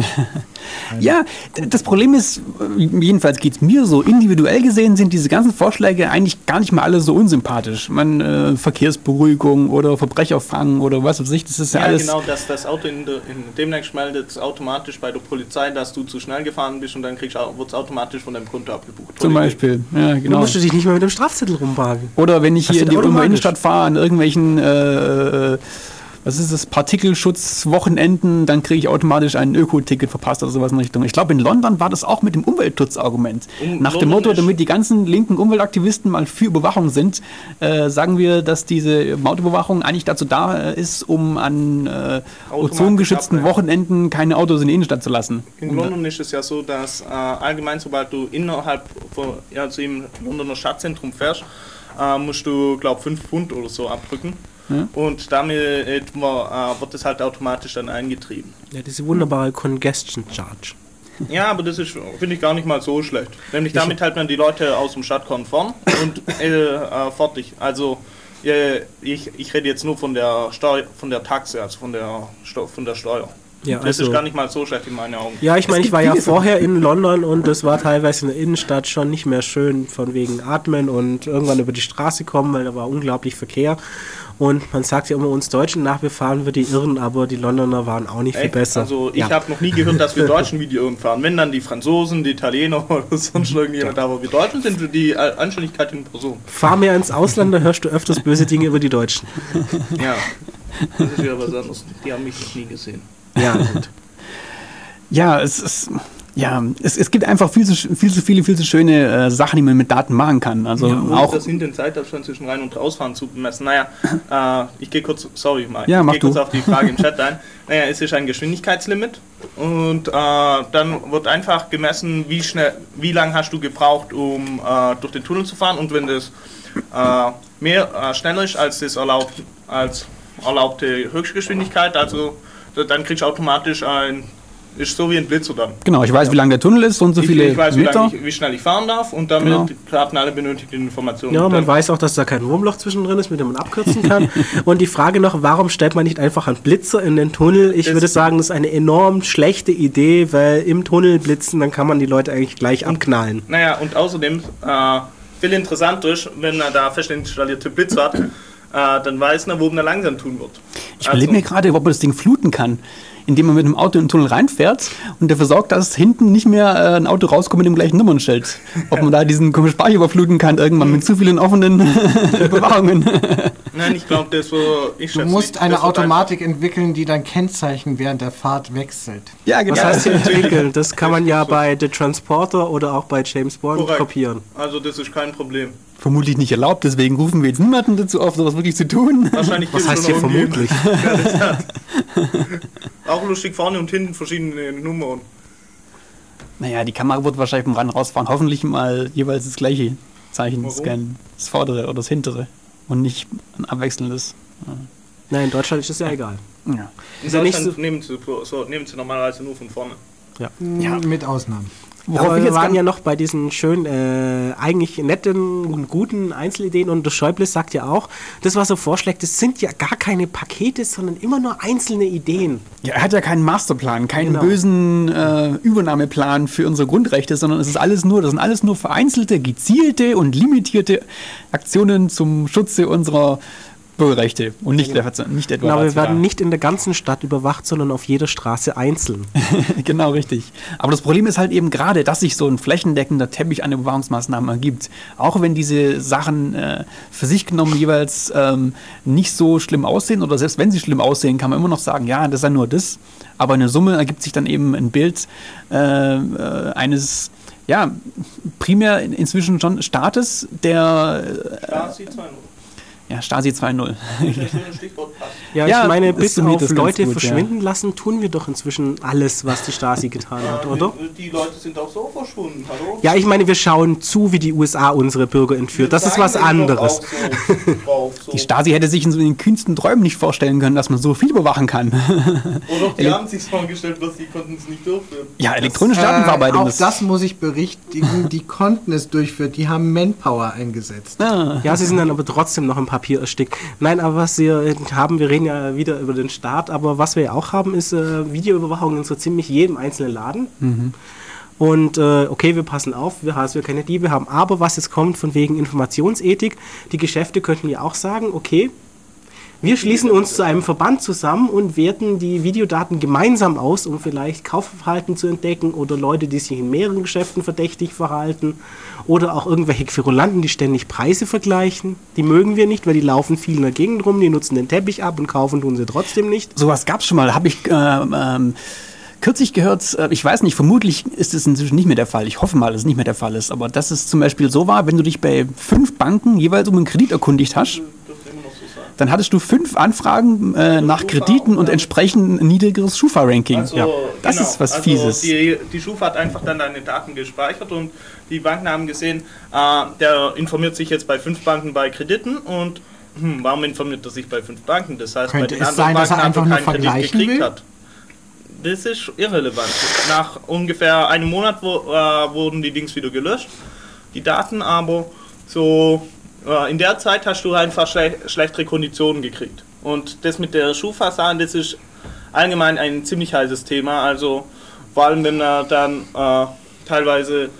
Ja, das Problem ist, jedenfalls geht es mir so, individuell gesehen sind diese ganzen Vorschläge eigentlich gar nicht mal alle so unsympathisch. Verkehrsberuhigung oder Verbrecherfang oder was weiß ich, das ist ja alles... Ja, genau, dass das Auto demnächst meldet es automatisch bei der Polizei, dass du zu schnell gefahren bist und dann wird es automatisch von deinem Konto abgebucht. Zum Beispiel, ja genau. Du musst dich nicht mehr mit dem Strafzettel rumwagen. Oder wenn ich hier in die Ulmer Innenstadt fahre, an irgendwelchen... was ist das, Partikelschutzwochenenden, dann kriege ich automatisch ein Öko-Ticket verpasst oder sowas in Richtung. Ich glaube, in London war das auch mit dem Umweltschutzargument. Nach dem Motto, damit die ganzen linken Umweltaktivisten mal für Überwachung sind, sagen wir, dass diese Mautüberwachung eigentlich dazu da ist, um an ozongeschützten Wochenenden keine Autos in die Innenstadt zu lassen. In London ist es ja so, dass allgemein, sobald du innerhalb also im Londoner Stadtzentrum fährst, musst du, glaube ich, 5 Pfund oder so abdrücken. Ja. Und damit wird es halt automatisch dann eingetrieben. Ja, diese wunderbare Congestion Charge. Ja, aber das ist, finde ich, gar nicht mal so schlecht. Nämlich damit hält man die Leute aus dem Stadtkern und fertig. Also ich rede jetzt nur von der Taxe, also von der Steuer. Ja, das ist gar nicht mal so schlecht in meinen Augen. Ja, ich meine, ich war ja vorher in London und das war teilweise in der Innenstadt schon nicht mehr schön, von wegen Atmen und irgendwann über die Straße kommen, weil da war unglaublich Verkehr. Und man sagt ja immer, uns Deutschen nach, wir fahren wir die Irren, aber die Londoner waren auch nicht viel besser. Also ich habe noch nie gehört, dass wir Deutschen wie die Irren fahren. Wenn dann die Franzosen, die Italiener oder sonst irgendjemand, aber wir Deutschen sind für die Anständigkeit in Person. Fahr mehr ins Ausland, da hörst du öfters böse Dinge über die Deutschen. Ja, das ist ja was anderes. Die haben mich noch nie gesehen. Ja, gut. Ja, es gibt einfach viel zu viele schöne Sachen, die man mit Daten machen kann. Also ja, auch das sind den Zeitabstand zwischen Rein- und Rausfahren zu bemessen. Naja, ich gehe kurz, kurz auf die Frage im Chat ein. Naja, es ist ein Geschwindigkeitslimit und dann wird einfach gemessen, wie lang hast du gebraucht, um durch den Tunnel zu fahren, und wenn das schneller ist als das erlaubte Höchstgeschwindigkeit, also dann kriegst du automatisch ist so wie ein Blitzer dann. Genau, ich weiß, wie lang der Tunnel ist und so viele Meter. Ich weiß, wie schnell ich fahren darf und damit karten alle benötigten Informationen. Ja, man weiß auch, dass da kein Wurmloch zwischendrin ist, mit dem man abkürzen kann. Und die Frage noch, warum stellt man nicht einfach einen Blitzer in den Tunnel? Ich würde sagen, das ist eine enorm schlechte Idee, weil im Tunnel blitzen, dann kann man die Leute eigentlich gleich abknallen. Naja, und außerdem, viel interessanter ist, wenn er da fest installierte Blitzer hat, dann weiß er, wo man langsam tun wird. Ich überlege mir gerade, ob man das Ding fluten kann. indem man mit einem Auto in den Tunnel reinfährt und dafür sorgt, dass hinten nicht mehr ein Auto rauskommt mit dem gleichen Nummernschild. Ob man da diesen komischen Speicher überfluten kann, irgendwann mit zu vielen offenen Überwachungen. Nein, ich glaube, das so. Du musst eine Automatik entwickeln, die dann Kennzeichen während der Fahrt wechselt. Ja, genau. Was heißt hier entwickeln? Das kann man ja bei The Transporter oder auch bei James Bond kopieren. Also das ist kein Problem. Vermutlich nicht erlaubt, deswegen rufen wir jetzt niemanden dazu auf, sowas wirklich zu tun. Wahrscheinlich Was heißt hier vermutlich? Auch lustig, vorne und hinten verschiedene Nummern. Naja, die Kamera wird wahrscheinlich beim Rennen rausfahren hoffentlich mal jeweils das gleiche Zeichen scannen. Das vordere oder das hintere. Und nicht ein abwechselndes. Ja. Nein, in Deutschland ist das ja egal. Ja. In ja Deutschland nehmen sie normalerweise nur von vorne. Ja. Mit Ausnahmen. Aber wir waren ja noch bei diesen schönen, eigentlich netten und guten Einzelideen und der Schäuble sagt ja auch, das, was er vorschlägt, das sind ja gar keine Pakete, sondern immer nur einzelne Ideen. Ja, er hat ja keinen Masterplan, keinen Genau. bösen Übernahmeplan für unsere Grundrechte, sondern das sind alles nur vereinzelte, gezielte und limitierte Aktionen zum Schutze unserer Bürgerrechte und nicht etwa Genau, wir werden nicht in der ganzen Stadt überwacht, sondern auf jeder Straße einzeln. Genau, richtig. Aber das Problem ist halt eben gerade, dass sich so ein flächendeckender Teppich an Überwachungsmaßnahmen ergibt. Auch wenn diese Sachen für sich genommen jeweils nicht so schlimm aussehen oder selbst wenn sie schlimm aussehen, kann man immer noch sagen, ja, das ist ja nur das. Aber in der Summe ergibt sich dann eben ein Bild eines, ja, primär inzwischen schon Staates, der... Stasi 2.0. Ja, Stasi 2.0. Stichwort passt. Ja, Ja, ich meine, das bis summiert auf das ganz Leute gut, verschwinden lassen, tun wir doch inzwischen alles, was die Stasi getan hat, oder? Die Leute sind auch so verschwunden, hallo? Ja, ich meine, wir schauen zu, wie die USA unsere Bürger entführt. Das ist was anderes. Die Stasi hätte sich in so den kühnsten Träumen nicht vorstellen können, dass man so viel überwachen kann. Oder die haben sich vorgestellt, was sie konnten es nicht durchführen. Ja, elektronische Datenverarbeitung. Auch das muss ich berichtigen, die konnten es durchführen, die haben Manpower eingesetzt. Ja, sie sind dann aber trotzdem noch im Papier erstickt. Nein, aber was wir haben, wir reden ja wieder über den Staat, aber was wir ja auch haben, ist Videoüberwachung in so ziemlich jedem einzelnen Laden. Und okay, wir passen auf, wir keine Diebe haben, aber was jetzt kommt von wegen Informationsethik, die Geschäfte könnten ja auch sagen, okay, wir schließen uns zu einem Verband zusammen und werten die Videodaten gemeinsam aus, um vielleicht Kaufverhalten zu entdecken oder Leute, die sich in mehreren Geschäften verdächtig verhalten oder auch irgendwelche Querulanten, die ständig Preise vergleichen. Die mögen wir nicht, weil die laufen viel in der Gegend rum, die nutzen den Teppich ab und kaufen tun sie trotzdem nicht. Sowas gab es schon mal, habe ich kürzlich gehört, ich weiß nicht, vermutlich ist es inzwischen nicht mehr der Fall. Ich hoffe mal, dass es nicht mehr der Fall ist. Aber dass es zum Beispiel so war, wenn du dich bei 5 Banken jeweils um einen Kredit erkundigt hast, dann hattest du 5 Anfragen nach Krediten und entsprechend ein niedrigeres Schufa-Ranking. Also, ja, das ist was Fieses. Die Schufa hat einfach dann deine Daten gespeichert und die Banken haben gesehen, der informiert sich jetzt bei 5 Banken bei Krediten und warum informiert er sich bei 5 Banken? Das heißt, Könnte bei den es anderen sein, dass er Banken einfach hat nur er keinen Kredit vergleichen gekriegt will? hat. Das ist irrelevant. Nach ungefähr einem Monat wurden die Dings wieder gelöscht, die Daten, aber so in der Zeit hast du einfach schlechtere Konditionen gekriegt. Und das mit der Schufa-Sachen, das ist allgemein ein ziemlich heißes Thema. Also vor allem, wenn er dann teilweise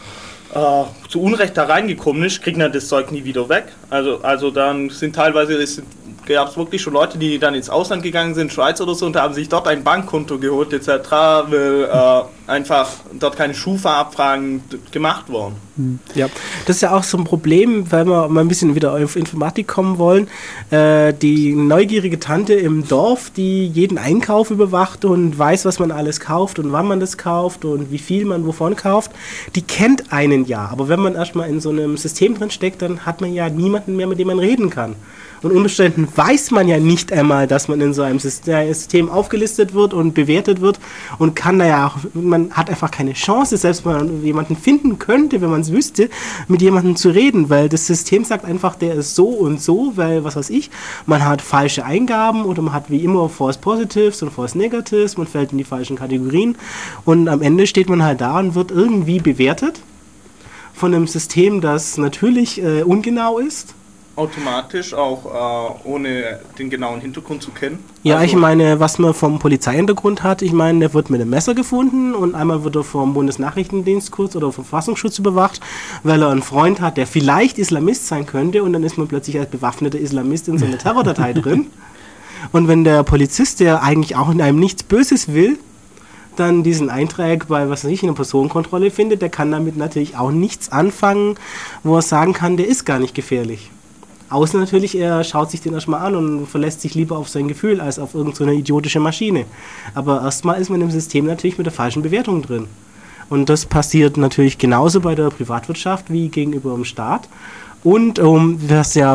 zu Unrecht da reingekommen ist, kriegt er das Zeug nie wieder weg. Also dann sind teilweise, gab es wirklich schon Leute, die dann ins Ausland gegangen sind, Schweiz oder so, und haben sich dort ein Bankkonto geholt etc., weil einfach dort keine Schufa-Abfragen gemacht wurden. Ja, das ist ja auch so ein Problem, weil wir mal ein bisschen wieder auf Informatik kommen wollen. Die neugierige Tante im Dorf, die jeden Einkauf überwacht und weiß, was man alles kauft und wann man das kauft und wie viel man wovon kauft, die kennt einen ja. Aber wenn man erstmal in so einem System drin steckt, dann hat man ja niemanden mehr, mit dem man reden kann. Und unter Umständen weiß man ja nicht einmal, dass man in so einem System aufgelistet wird und bewertet wird und kann da ja auch, man hat einfach keine Chance, selbst wenn man jemanden finden könnte, wenn man es wüsste, mit jemandem zu reden, weil das System sagt einfach, der ist so und so, weil, was weiß ich, man hat falsche Eingaben oder man hat wie immer False Positives und False Negatives, man fällt in die falschen Kategorien und am Ende steht man halt da und wird irgendwie bewertet von einem System, das natürlich ungenau ist. Automatisch, auch ohne den genauen Hintergrund zu kennen. Ja, Also, ich meine, was man vom Polizeihintergrund hat, ich meine, der wird mit einem Messer gefunden und einmal wird er vom Bundesnachrichtendienst kurz oder vom Verfassungsschutz überwacht, weil er einen Freund hat, der vielleicht Islamist sein könnte und dann ist man plötzlich als bewaffneter Islamist in so einer Terrordatei drin. Und wenn der Polizist, der eigentlich auch in einem nichts Böses will, dann diesen Eintrag bei, was weiß ich, in der Personenkontrolle findet, der kann damit natürlich auch nichts anfangen, wo er sagen kann, der ist gar nicht gefährlich. Außer natürlich, er schaut sich den erstmal an und verlässt sich lieber auf sein Gefühl als auf irgendeine idiotische Maschine. Aber erstmal ist man im System natürlich mit der falschen Bewertung drin. Und das passiert natürlich genauso bei der Privatwirtschaft wie gegenüber dem Staat. Und was ja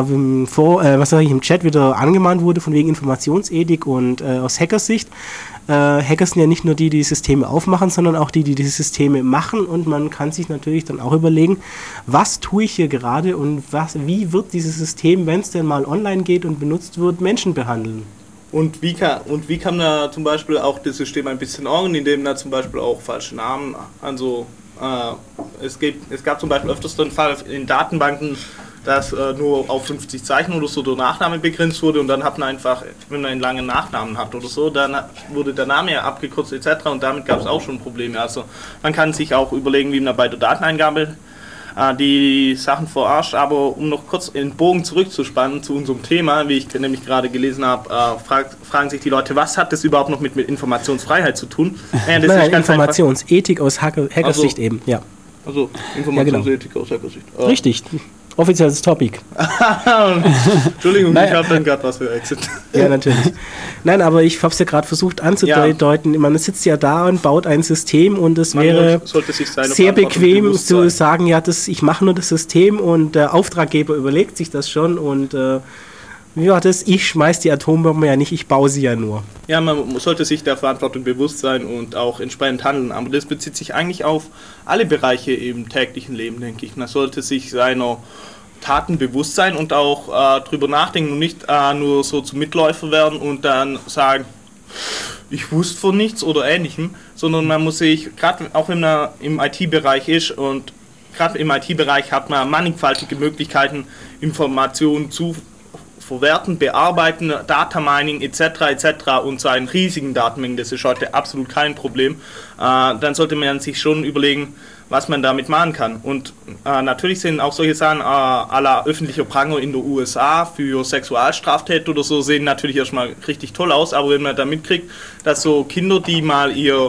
im Chat wieder angemahnt wurde, von wegen Informationsethik und aus Hackersicht. Hacker sind ja nicht nur die Systeme aufmachen, sondern auch die Systeme machen. Und man kann sich natürlich dann auch überlegen, was tue ich hier gerade und wie wird dieses System, wenn es denn mal online geht und benutzt wird, Menschen behandeln. Und wie kann da zum Beispiel auch das System ein bisschen orgen, indem da zum Beispiel auch falsche Namen, also es gab zum Beispiel öfters den Fall in Datenbanken, dass nur auf 50 Zeichen oder so der Nachname begrenzt wurde und dann hat man einfach, wenn man einen langen Nachnamen hat oder so, dann wurde der Name ja abgekürzt etc. und damit gab es auch schon Probleme. Also man kann sich auch überlegen, wie man bei der Dateneingabe die Sachen verarscht, aber um noch kurz den Bogen zurückzuspannen zu unserem Thema, wie ich nämlich gerade gelesen habe, fragen sich die Leute, was hat das überhaupt noch mit Informationsfreiheit zu tun? Das ist ganz Informationsethik aus Hackersicht eben, ja. Also Informationsethik aus Hackersicht. Richtig. Offizielles Topic. Entschuldigung, ich habe dann gerade was verwechselt. Ja, natürlich. Nein, aber ich habe es ja gerade versucht anzudeuten. Ja. Man sitzt ja da und baut ein System und es wäre sehr bequem zu sagen, ja, ich mache nur das System und der Auftraggeber überlegt sich das schon und wie war das? Ich schmeiß die Atombombe ja nicht, ich baue sie ja nur. Ja, man sollte sich der Verantwortung bewusst sein und auch entsprechend handeln. Aber das bezieht sich eigentlich auf alle Bereiche im täglichen Leben, denke ich. Man sollte sich seiner Taten bewusst sein und auch drüber nachdenken und nicht nur so zum Mitläufer werden und dann sagen, ich wusste von nichts oder Ähnlichem, sondern man muss sich, gerade auch wenn man im IT-Bereich ist und gerade im IT-Bereich hat man mannigfaltige Möglichkeiten, Informationen zu verwerten, bearbeiten, Data Mining etc. und so einen riesigen Datenmengen, das ist heute absolut kein Problem, dann sollte man sich schon überlegen, was man damit machen kann. Und natürlich sind auch solche Sachen à la öffentlicher Pranger in den USA für Sexualstraftäter oder so, sehen natürlich erstmal richtig toll aus, aber wenn man da mitkriegt, dass so Kinder, die mal ihre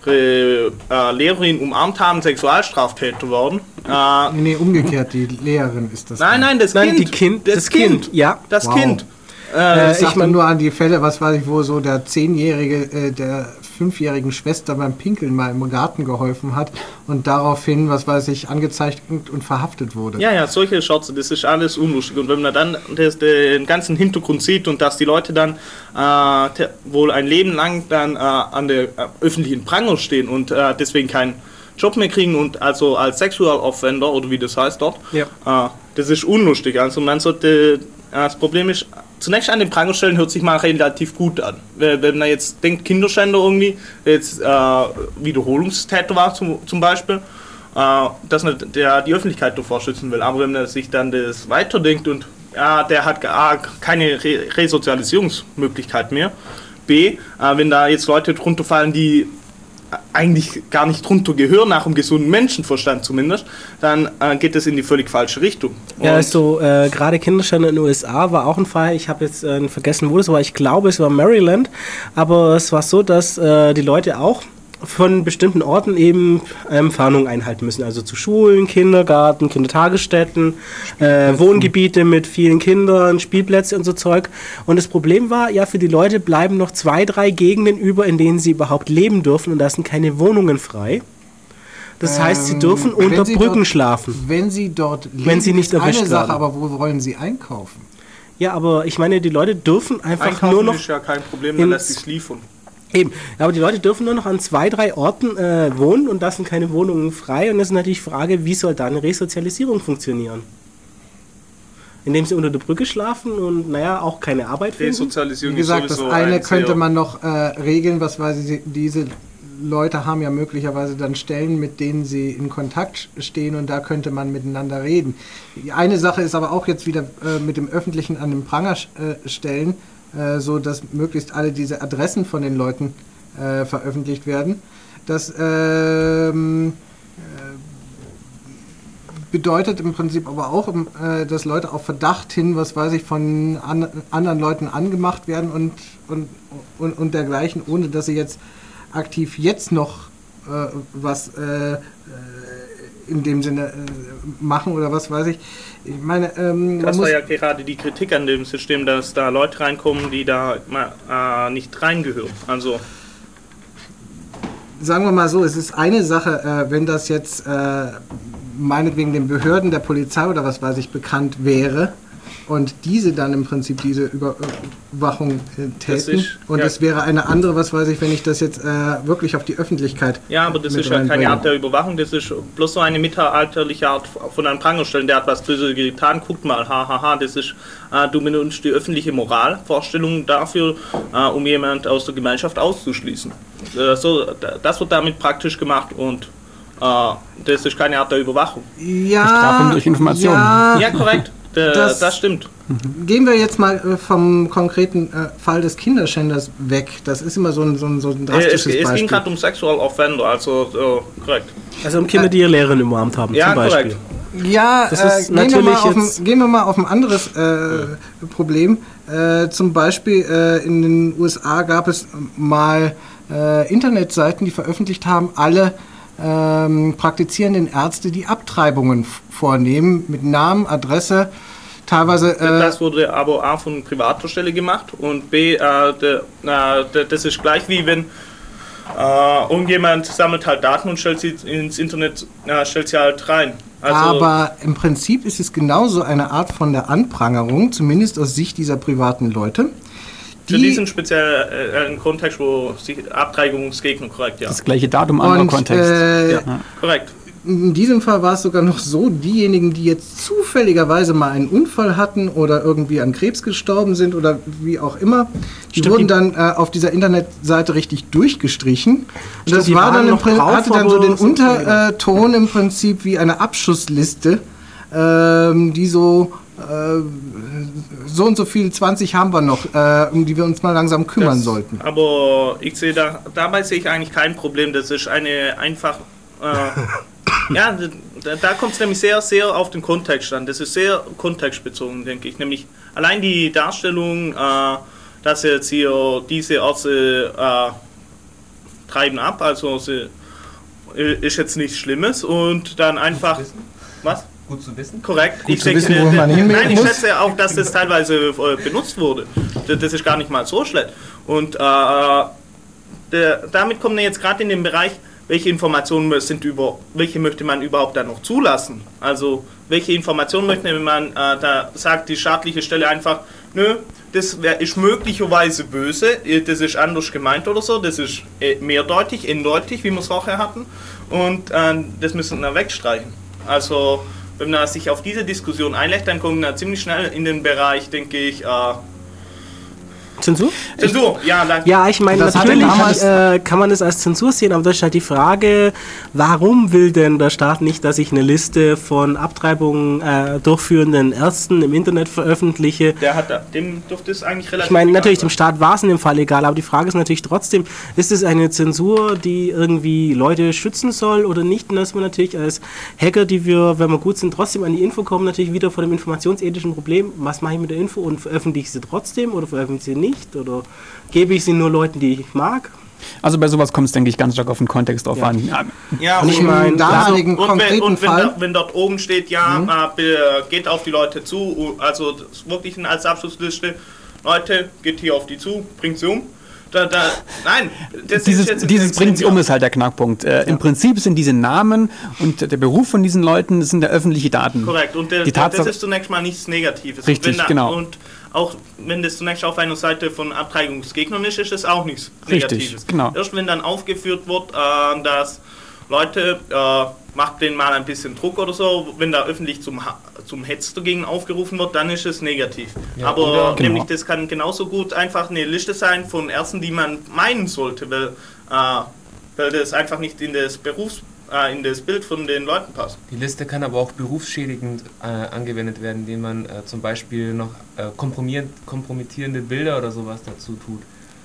Lehrerin umarmt haben, Sexualstraftäter worden. Nee, umgekehrt, die Lehrerin ist das. Nein, das Kind. Das Kind. Das Kind. Ich meine nur an die Fälle, was weiß ich, wo so der 10-Jährige der 5-jährigen Schwester beim Pinkeln mal im Garten geholfen hat und daraufhin, was weiß ich, angezeigt und verhaftet wurde. Ja, solche Schotze, das ist alles unlustig. Und wenn man dann den ganzen Hintergrund sieht und dass die Leute dann wohl ein Leben lang dann an der öffentlichen Pranger stehen und deswegen keinen Job mehr kriegen und also als Sexual Offender oder wie das heißt dort, das ist unlustig. Also man sollte, das Problem ist, zunächst an den Pranger stellen hört sich mal relativ gut an. Wenn man jetzt denkt, Kinderschänder irgendwie, jetzt Wiederholungstäter war zum Beispiel, dass man die Öffentlichkeit davor schützen will. Aber wenn man sich dann das weiterdenkt und der hat keine Resozialisierungsmöglichkeit mehr, B, wenn da jetzt Leute drunter fallen, die eigentlich gar nicht drunter gehören, nach dem gesunden Menschenverstand zumindest, dann geht es in die völlig falsche Richtung. Ja, also gerade Kinderschänder in den USA war auch ein Fall, ich habe jetzt vergessen, wo das war, ich glaube es war Maryland, aber es war so, dass die Leute auch von bestimmten Orten eben Fahndung einhalten müssen, also zu Schulen, Kindergarten, Kindertagesstätten, Wohngebiete mit vielen Kindern, Spielplätze und so Zeug. Und das Problem war, ja, für die Leute bleiben noch 2, 3 Gegenden über, in denen sie überhaupt leben dürfen und da sind keine Wohnungen frei. Das heißt, sie dürfen unter Brücken schlafen. Wenn sie dort leben, wenn sie nicht erwischt eine Sache, werden. aber wo wollen sie einkaufen? Ja, aber ich meine, die Leute dürfen einfach einkaufen nur noch... ist ja kein Problem, dann lässt sich's liefern. Eben, aber die Leute dürfen nur noch an 2, 3 Orten wohnen und da sind keine Wohnungen frei und das ist natürlich die Frage, wie soll da eine Resozialisierung funktionieren? Indem sie unter der Brücke schlafen und auch keine Arbeit finden? Resozialisierung, wie gesagt, das eine könnte man noch regeln, was weiß ich, diese Leute haben ja möglicherweise dann Stellen, mit denen sie in Kontakt stehen und da könnte man miteinander reden. Die eine Sache ist aber auch jetzt wieder mit dem Öffentlichen an den Pranger stellen, so dass möglichst alle diese Adressen von den Leuten veröffentlicht werden. Das bedeutet im Prinzip aber auch, dass Leute auf Verdacht hin, was weiß ich, von anderen Leuten angemacht werden und dergleichen, ohne dass sie jetzt aktiv jetzt noch was in dem Sinne machen oder was weiß ich. Ich meine, das war ja gerade die Kritik an dem System, dass da Leute reinkommen, die da nicht reingehören. Also sagen wir mal so, es ist eine Sache, wenn das jetzt meinetwegen den Behörden der Polizei oder was weiß ich bekannt wäre und diese dann im Prinzip diese Überwachung täten und es wäre eine andere, was weiß ich, wenn ich das jetzt wirklich auf die Öffentlichkeit ja, aber das ist ja keine Art der Überwachung, das ist bloß so eine mittelalterliche Art von einem Pranger stellen, der hat was Böses getan, guckt mal, hahaha, das ist, du benutzt die öffentliche Moralvorstellung dafür, um jemand aus der Gemeinschaft auszuschließen. Das wird damit praktisch gemacht und das ist keine Art der Überwachung. Ja, Bestrafung durch Informationen. Ja, korrekt. Das stimmt. Gehen wir jetzt mal vom konkreten Fall des Kinderschänders weg. Das ist immer so ein drastisches Beispiel. Es ging gerade um Sexual Offender, also korrekt. Also um Kinder, die ihre Lehrerin umarmt haben, zum Beispiel. Korrekt. Ja, gehen wir mal auf ein anderes Problem. Zum Beispiel in den USA gab es mal Internetseiten, die veröffentlicht haben, alle praktizierenden Ärzte, die Abtreibungen vornehmen, mit Namen, Adresse, teilweise... das wurde aber A von privater Stelle gemacht und B, das ist gleich wie wenn irgendjemand sammelt halt Daten und stellt sie ins Internet, stellt sie halt rein. Also aber im Prinzip ist es genauso eine Art von der Anprangerung, zumindest aus Sicht dieser privaten Leute. Für diesen speziellen Kontext, wo sich Abtreibungsgegner, korrekt, ja. Das gleiche Datum, anderer Kontext. Korrekt. In diesem Fall war es sogar noch so, diejenigen, die jetzt zufälligerweise mal einen Unfall hatten oder irgendwie an Krebs gestorben sind oder wie auch immer, die wurden dann auf dieser Internetseite richtig durchgestrichen. Und das war dann hatte dann so den Unterton im Prinzip wie eine Abschussliste, die so und so viel, 20 haben wir noch, um die wir uns mal langsam kümmern sollten. Aber ich sehe dabei sehe ich eigentlich kein Problem. Das ist eine einfach, ja, da kommt es nämlich sehr, sehr auf den Kontext an. Das ist sehr kontextbezogen, denke ich. Nämlich allein die Darstellung, dass jetzt hier diese Ärzte treiben ab, also ist jetzt nichts Schlimmes und dann einfach, was? Gut zu wissen. Korrekt. Gut zu wissen, wo man hin muss. Nein, ich schätze auch, dass das teilweise benutzt wurde. Das ist gar nicht mal so schlecht. Und damit kommen wir jetzt gerade in den Bereich, welche Informationen welche möchte man überhaupt dann noch zulassen? Also welche Informationen möchte man, da sagt die staatliche Stelle einfach, nö, das ist möglicherweise böse, das ist anders gemeint oder so, das ist mehrdeutig, eindeutig, wie wir es vorher hatten, und das müssen wir wegstreichen. Also wenn man sich auf diese Diskussion einlässt, dann kommt man ziemlich schnell in den Bereich, denke ich, Zensur? Zensur, ja, danke. Ja, ich meine, natürlich kann man das als Zensur sehen, aber das ist halt die Frage, warum will denn der Staat nicht, dass ich eine Liste von Abtreibungen durchführenden Ärzten im Internet veröffentliche? Dem dürfte es eigentlich relativ Ich meine, natürlich, sein. dem Staat war es in dem Fall egal, aber die Frage ist natürlich trotzdem, ist es eine Zensur, die irgendwie Leute schützen soll oder nicht? Und dass wir natürlich als Hacker, die wir, wenn wir gut sind, trotzdem an die Info kommen, natürlich wieder vor dem informationsethischen Problem, was mache ich mit der Info und veröffentliche ich sie trotzdem oder veröffentliche sie nicht oder gebe ich sie nur Leuten, die ich mag? Also bei sowas kommt es, denke ich, ganz stark auf den Kontext drauf an. Ja, und ich meine, damaligen konkreten Fall... Wenn dort oben steht, geht auf die Leute zu, also wirklich als Abschlussliste, Leute, geht hier auf die zu, bringt sie um. Nein, dieses bringt sie um ist halt der Knackpunkt. Im Prinzip sind diese Namen und der Beruf von diesen Leuten sind der öffentliche Daten. Korrekt, und das ist zunächst mal nichts Negatives. Richtig, genau. Und auch wenn das zunächst auf einer Seite von Abtreibungsgegnern ist es auch nichts Negatives. Richtig, genau. Erst wenn dann aufgeführt wird, dass Leute, macht denen mal ein bisschen Druck oder so, wenn da öffentlich zum Hetz dagegen aufgerufen wird, dann ist es negativ. Ja, aber genau. nämlich das kann genauso gut einfach eine Liste sein von Ärzten, die man meinen sollte, weil das einfach nicht in das in das Bild von den Leuten passt. Die Liste kann aber auch berufsschädigend angewendet werden, indem man zum Beispiel noch kompromittierende Bilder oder sowas dazu tut.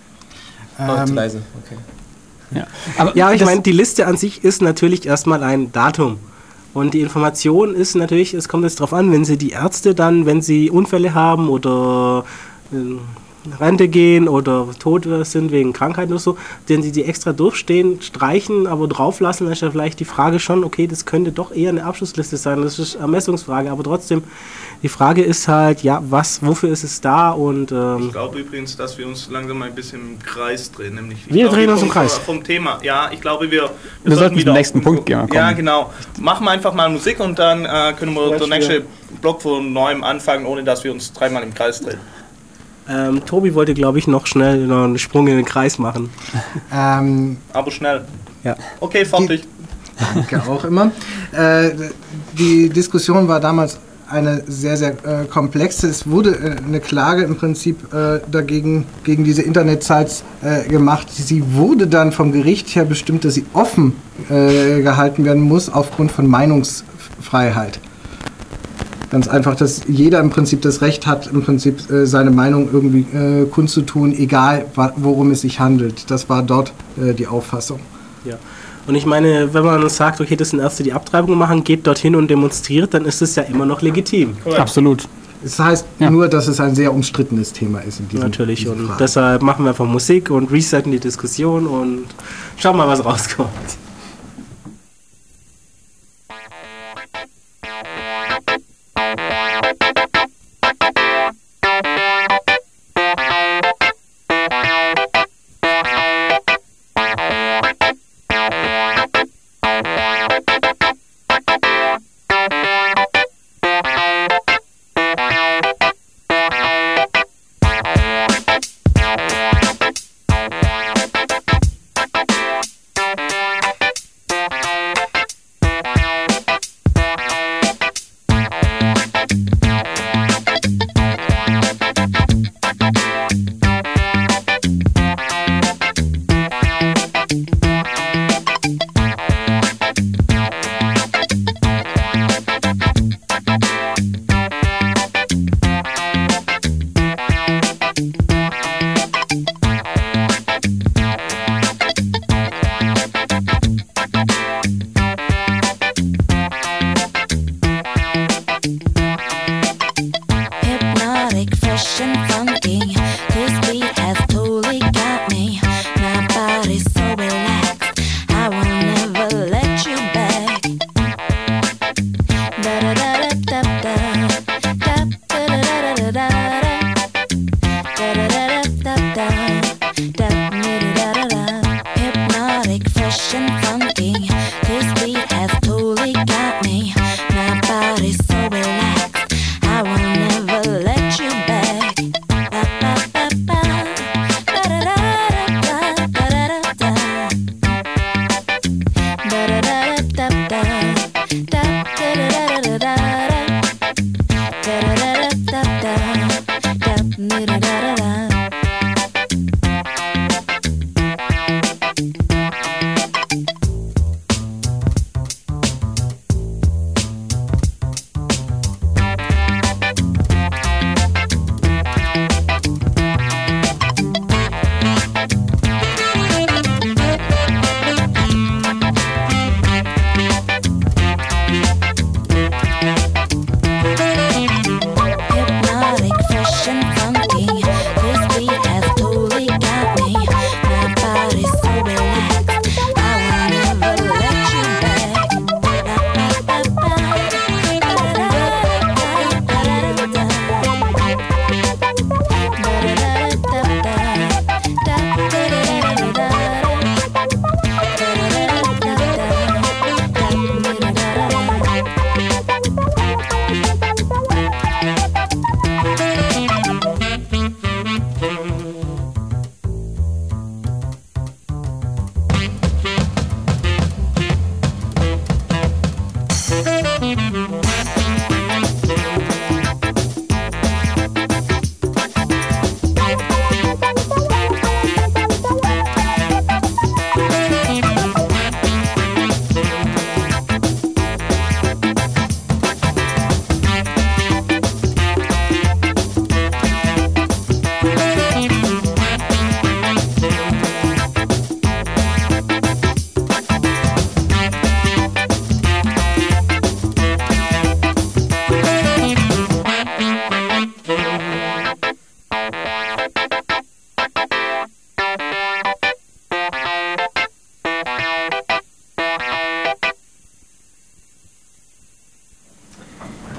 Zu leise, okay. Ja, aber ich meine, die Liste an sich ist natürlich erstmal ein Datum. Und die Information ist natürlich, es kommt jetzt drauf an, wenn sie die Ärzte dann, wenn sie Unfälle haben oder in Rente gehen oder tot sind wegen Krankheit oder so, den sie die extra durchstehen, streichen, aber drauflassen, dann ist ja vielleicht die Frage schon, okay, das könnte doch eher eine Abschlussliste sein, das ist Ermessungsfrage, aber trotzdem, die Frage ist halt, ja, wofür ist es da und... ich glaube übrigens, dass wir uns langsam ein bisschen im Kreis drehen, nämlich... Wir drehen uns im Kreis. Vom Thema, ja, ich glaube, wir sollten zum nächsten Punkt kommen. Ja, genau. Machen wir einfach mal Musik und dann können wir den nächsten Block von neuem anfangen, ohne dass wir uns dreimal im Kreis drehen. Tobi wollte, glaube ich, noch schnell einen Sprung in den Kreis machen. Aber schnell. Ja. Okay, fertig. Danke auch immer. Die Diskussion war damals eine sehr, sehr komplexe. Es wurde eine Klage im Prinzip gegen diese Internetsites gemacht. Sie wurde dann vom Gericht her bestimmt, dass sie offen gehalten werden muss aufgrund von Meinungsfreiheit. Ganz einfach, dass jeder im Prinzip das Recht hat, im Prinzip seine Meinung irgendwie kundzutun, egal worum es sich handelt. Das war dort die Auffassung. Ja. Und ich meine, wenn man sagt, okay, das sind Ärzte, die Abtreibung machen, geht dorthin und demonstriert, dann ist es ja immer noch legitim. Correct. Absolut. Das heißt nur, dass es ein sehr umstrittenes Thema ist in diesem Natürlich, und deshalb machen wir einfach Musik und resetten die Diskussion und schauen mal, was rauskommt.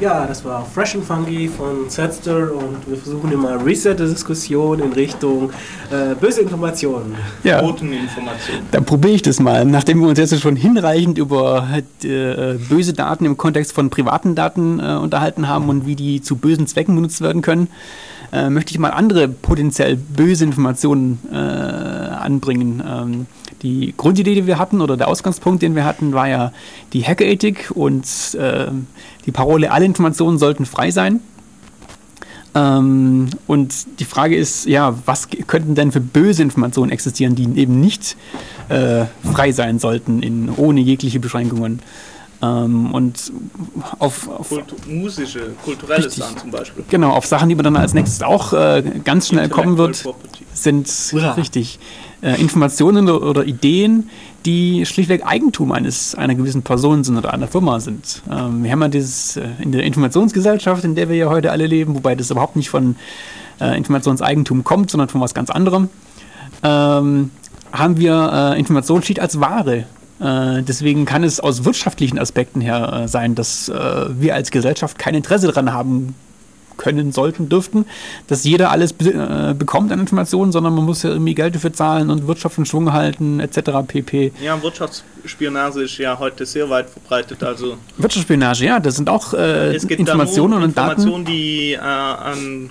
Ja, das war Fresh and Funky von Setster und wir versuchen immer Reset-Diskussion in Richtung böse Informationen. Ja. Boteninformationen. Dann probiere ich das mal. Nachdem wir uns jetzt schon hinreichend über böse Daten im Kontext von privaten Daten unterhalten haben und wie die zu bösen Zwecken benutzt werden können, möchte ich mal andere potenziell böse Informationen anbringen. Die Grundidee, die wir hatten, oder der Ausgangspunkt, den wir hatten, war ja die Hackerethik und die Parole, alle Informationen sollten frei sein. Und die Frage ist, ja, was könnten denn für böse Informationen existieren, die eben nicht frei sein sollten, ohne jegliche Beschränkungen. Und auf musische, kulturelle richtig, Sachen zum Beispiel. Genau, auf Sachen, die man dann als nächstes auch ganz schnell kommen wird, sind richtig Informationen oder Ideen, die schlichtweg Eigentum einer gewissen Person sind oder einer Firma sind. Wir haben ja dieses in der Informationsgesellschaft, in der wir ja heute alle leben, wobei das überhaupt nicht von Informationseigentum kommt, sondern von was ganz anderem, haben wir Information steht als Ware. Deswegen kann es aus wirtschaftlichen Aspekten her sein, dass wir als Gesellschaft kein Interesse daran haben können, sollten, dürften, dass jeder alles bekommt an Informationen, sondern man muss ja irgendwie Geld dafür zahlen und Wirtschaft in Schwung halten, etc. pp. Ja, Wirtschaftsspionage ist ja heute sehr weit verbreitet. Also Wirtschaftsspionage, ja, das sind auch es gibt Informationen und Daten. Informationen, die an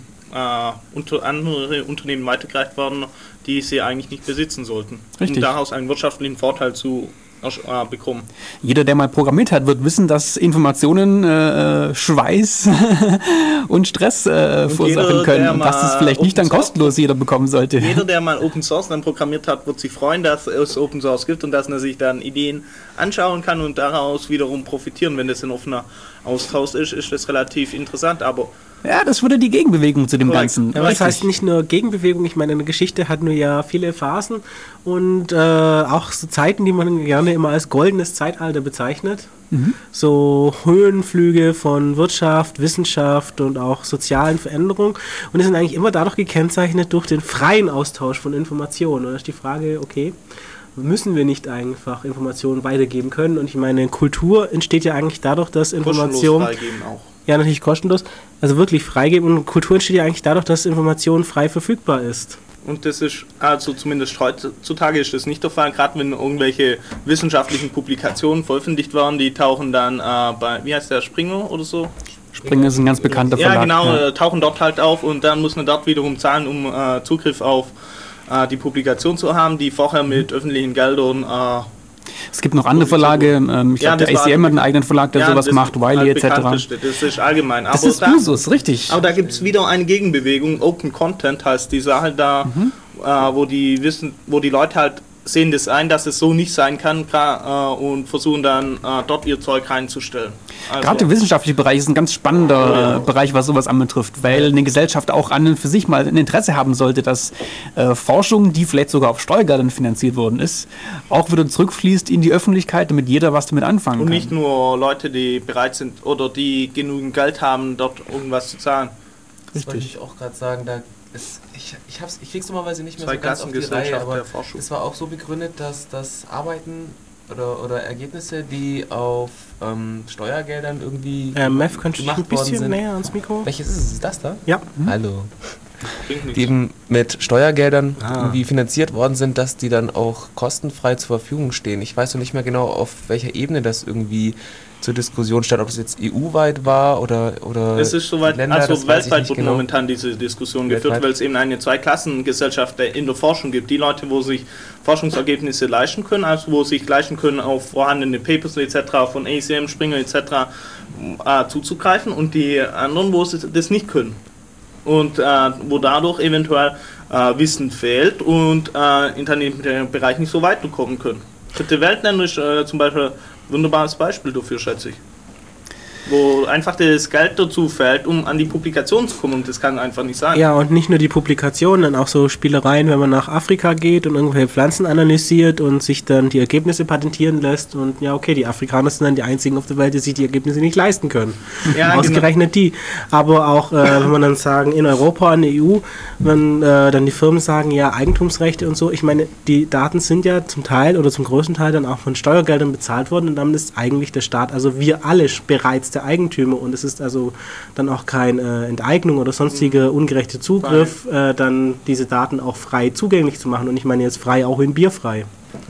andere Unternehmen weitergereicht werden, die sie eigentlich nicht besitzen sollten. Richtig. Um daraus einen wirtschaftlichen Vorteil zu bekommen. Jeder, der mal programmiert hat, wird wissen, dass Informationen Schweiß und Stress verursachen können und dass das vielleicht nicht dann kostenlos jeder bekommen sollte. Jeder, der mal Open Source dann programmiert hat, wird sich freuen, dass es Open Source gibt und dass er sich dann Ideen anschauen kann und daraus wiederum profitieren. Wenn das ein offener Austausch ist, ist das relativ interessant, aber ja, das wurde die Gegenbewegung zu dem Ganzen. Ja, das heißt nicht nur Gegenbewegung, ich meine, eine Geschichte hat nur ja viele Phasen und auch so Zeiten, die man gerne immer als goldenes Zeitalter bezeichnet. So Höhenflüge von Wirtschaft, Wissenschaft und auch sozialen Veränderungen und die sind eigentlich immer dadurch gekennzeichnet durch den freien Austausch von Informationen. Und da ist die Frage, okay, müssen wir nicht einfach Informationen weitergeben können? Und ich meine, Kultur entsteht ja eigentlich dadurch, dass Informationen... Ja, natürlich kostenlos. Also wirklich freigeben. Und Kultur entsteht ja eigentlich dadurch, dass Information frei verfügbar ist. Und das ist, also zumindest heutzutage ist das nicht der Fall, gerade wenn irgendwelche wissenschaftlichen Publikationen veröffentlicht werden, die tauchen dann bei, wie heißt der, Springer oder so? Springer ist ein ganz bekannter Verlag. Ja, genau, tauchen dort halt auf und dann muss man dort wiederum zahlen, um Zugriff auf die Publikation zu haben, die vorher mit öffentlichen Geldern es gibt noch andere Verlage, ich glaube, der ACM hat einen eigenen Verlag, der sowas macht, Wiley etc. Das ist allgemein. Das ist Usus, richtig. Aber da gibt es wieder eine Gegenbewegung, Open Content heißt die Sache da, wo die Leute halt sehen das ein, dass es so nicht sein kann und versuchen dann dort ihr Zeug reinzustellen. Also gerade der wissenschaftliche Bereich ist ein ganz spannender Bereich, was sowas anbetrifft, weil eine Gesellschaft auch an und für sich mal ein Interesse haben sollte, dass Forschung, die vielleicht sogar auf Steuergeldern finanziert worden ist, auch wieder zurückfließt in die Öffentlichkeit, damit jeder was damit anfangen kann. Und nicht nur Leute, die bereit sind oder die genügend Geld haben, dort irgendwas zu zahlen. Das wollte ich auch gerade sagen, ich krieg's normalerweise nicht mehr so ganz auf die Reihe, aber es war auch so begründet, dass das Arbeiten oder Ergebnisse, die auf Steuergeldern irgendwie Mev, könntest du gemacht ein bisschen worden sind. näher ans Mikro? Welches ist es? Ist das da? Ja. Hallo. Die eben mit Steuergeldern irgendwie finanziert worden sind, dass die dann auch kostenfrei zur Verfügung stehen. Ich weiß noch nicht mehr genau, auf welcher Ebene das irgendwie zur Diskussion stand, ob es jetzt EU-weit war oder es ist soweit, Länder, also weltweit wird genau momentan diese Diskussion geführt, weil es eben eine Zweiklassengesellschaft in der Forschung gibt. Die Leute, wo sich Forschungsergebnisse leisten können, also wo sich leisten können, auf vorhandene Papers etc. von ACM, Springer etc. Zuzugreifen und die anderen, wo sie das nicht können. Und wo dadurch eventuell Wissen fehlt und in dem Bereich nicht so weiterkommen können. Dritte Weltländer ist zum Beispiel ein wunderbares Beispiel dafür, schätze ich. Wo einfach das Geld dazu fällt, um an die Publikation zu kommen und das kann einfach nicht sein. Ja, und nicht nur die Publikation, dann auch so Spielereien, wenn man nach Afrika geht und irgendwelche Pflanzen analysiert und sich dann die Ergebnisse patentieren lässt und ja, okay, die Afrikaner sind dann die einzigen auf der Welt, die sich die Ergebnisse nicht leisten können. Ja, ausgerechnet genau. Die. Aber auch, wenn man dann sagen, in Europa, in der EU, wenn dann die Firmen sagen, ja, Eigentumsrechte und so, ich meine, die Daten sind ja zum Teil oder zum größten Teil dann auch von Steuergeldern bezahlt worden und damit ist eigentlich der Staat, also wir alle bereits der Eigentümer und es ist also dann auch kein Enteignung oder sonstige ungerechte Zugriff, dann diese Daten auch frei zugänglich zu machen und ich meine jetzt frei auch in bierfrei.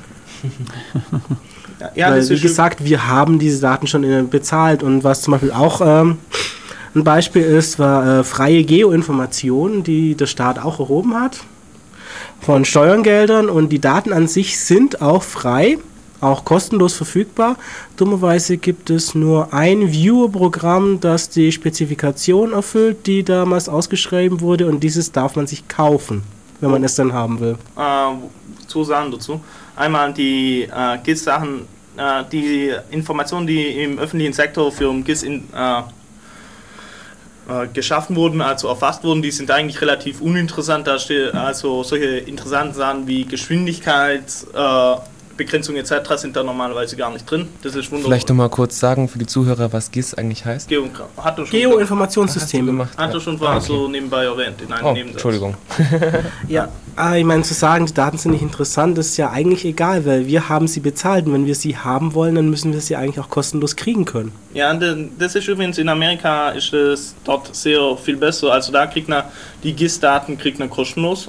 Weil, wie gesagt, wir haben diese Daten schon bezahlt und was zum Beispiel auch ein Beispiel ist, war freie Geoinformationen, die der Staat auch erhoben hat von Steuergeldern und die Daten an sich sind auch frei, auch kostenlos verfügbar. Dummerweise gibt es nur ein Viewer-Programm, das die Spezifikation erfüllt, die damals ausgeschrieben wurde und dieses darf man sich kaufen, wenn man es dann haben will. 2 Sachen dazu. Einmal die GIS-Sachen, die Informationen, die im öffentlichen Sektor für GIS geschaffen wurden, also erfasst wurden, die sind eigentlich relativ uninteressant. Da steht also solche interessanten Sachen wie Geschwindigkeit, Begrenzung etc. sind da normalerweise gar nicht drin. Das ist wunderbar. Vielleicht nochmal kurz sagen für die Zuhörer, was GIS eigentlich heißt. Geoinformationssysteme. Hat er schon vorher so nebenbei erwähnt in einem Nebensatz. Entschuldigung. Ja, ich meine, zu sagen, die Daten sind nicht interessant, ist ja eigentlich egal, weil wir haben sie bezahlt und wenn wir sie haben wollen, dann müssen wir sie eigentlich auch kostenlos kriegen können. Ja, das ist übrigens in Amerika ist es dort sehr viel besser. Also da kriegt man die GIS-Daten kostenlos.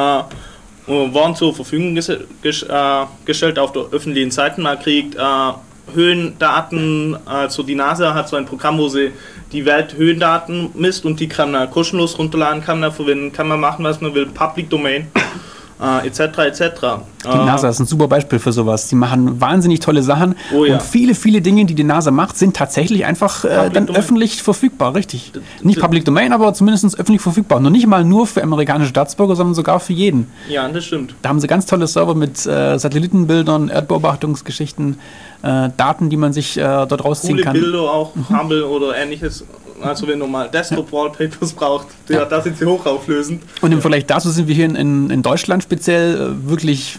Waren zur Verfügung gestellt auf der öffentlichen Seite. Man kriegt Höhendaten, also die NASA hat so ein Programm, wo sie die Welthöhendaten misst und die kann man kostenlos runterladen, kann man verwenden, kann man machen, was man will, Public Domain, etc. etc. Die NASA ist ein super Beispiel für sowas. Die machen wahnsinnig tolle Sachen und viele, viele Dinge, die NASA macht, sind tatsächlich einfach dann öffentlich verfügbar, richtig. Nicht Public Domain, aber zumindest öffentlich verfügbar. Nur nicht mal nur für amerikanische Staatsbürger, sondern sogar für jeden. Ja, das stimmt. Da haben sie ganz tolle Server mit Satellitenbildern, Erdbeobachtungsgeschichten, Daten, die man sich dort rausziehen kann. Coole Bilder auch, Hubble oder ähnliches. Also wenn man mal Desktop-Wallpapers braucht, da sind sie hochauflösend. Und im Vergleich dazu sind wir hier in Deutschland speziell wirklich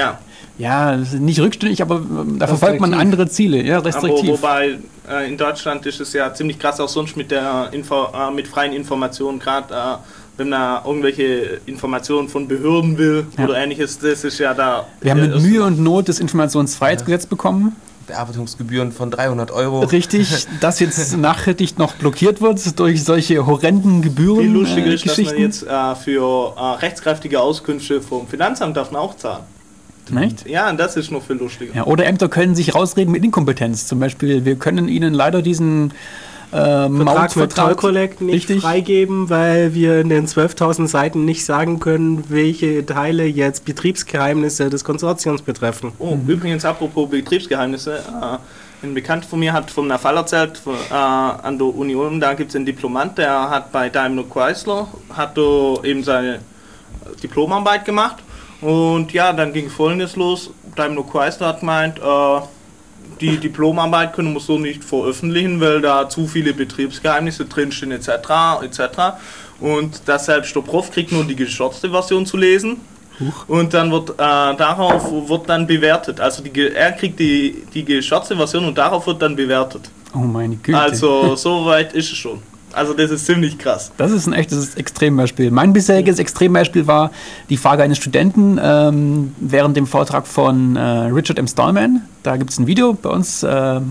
nicht rückständig, aber da verfolgt man andere Ziele, restriktiv. Aber wobei in Deutschland ist es ja ziemlich krass auch sonst mit der mit freien Informationen, gerade wenn man irgendwelche Informationen von Behörden will oder ähnliches, das ist ja da. Wir haben mit Mühe und Not das Informationsfreiheitsgesetz bekommen. Bearbeitungsgebühren von 300 €. Richtig, das jetzt nachhaltig noch blockiert wird durch solche horrenden Gebühren. Viel lustiger ist, dass man jetzt für rechtskräftige Auskünfte vom Finanzamt darf man auch zahlen. Echt? Ja, das ist noch viel lustiger. Ja, oder Ämter können sich rausreden mit Inkompetenz. Zum Beispiel, wir können ihnen leider diesen Vertrag mit Toll Collect nicht freigeben, weil wir in den 12.000 Seiten nicht sagen können, welche Teile jetzt Betriebsgeheimnisse des Konsortiums betreffen. Übrigens, apropos Betriebsgeheimnisse, ein Bekannter von mir hat von einem Fall erzählt, an der Uni Ulm, da gibt es einen Diplomant, der hat bei Daimler Chrysler, eben seine Diplomarbeit gemacht und ja, dann ging Folgendes los, Daimler Chrysler hat gemeint, die Diplomarbeit können wir so nicht veröffentlichen, weil da zu viele Betriebsgeheimnisse drinstehen etc. etc. Und dass selbst der Prof kriegt nur die geschürzte Version zu lesen. Und dann wird darauf wird dann bewertet. Also er kriegt die geschürzte Version und darauf wird dann bewertet. Oh meine Güte. Also so weit ist es schon. Also das ist ziemlich krass. Das ist ein echtes Extrembeispiel. Mein bisheriges Extrembeispiel war die Frage eines Studenten während dem Vortrag von Richard M. Stallman. Da gibt es ein Video bei uns,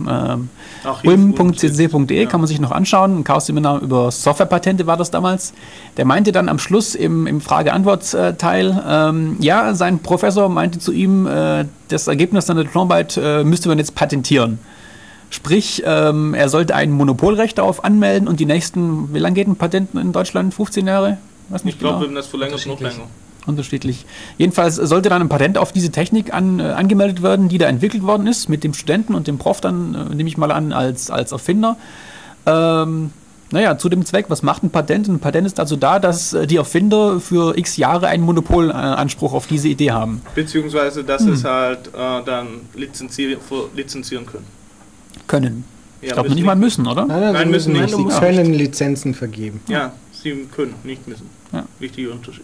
ulm.cc.de, kann man sich noch anschauen. Ein Chaos-Seminar über Softwarepatente war das damals. Der meinte dann am Schluss im Frage-Antwort-Teil, sein Professor meinte zu ihm, das Ergebnis seiner Diplomarbeit müsste man jetzt patentieren. Sprich, er sollte ein Monopolrecht darauf anmelden und die nächsten, wie lange geht ein Patent in Deutschland? 15 Jahre? Ich glaube, wenn das verlängert, noch länger. Unterschiedlich. Jedenfalls sollte dann ein Patent auf diese Technik angemeldet werden, die da entwickelt worden ist, mit dem Studenten und dem Prof dann, nehme ich mal an, als Erfinder. Zu dem Zweck, was macht ein Patent? Ein Patent ist dazu da, dass die Erfinder für x Jahre einen Monopolanspruch auf diese Idee haben. Beziehungsweise, dass es halt dann lizenzieren können. Ich glaube nicht mal müssen, oder? Nein, müssen nicht. Sie können Lizenzen vergeben. Ja, sie können, nicht müssen. Ja. Wichtiger Unterschied.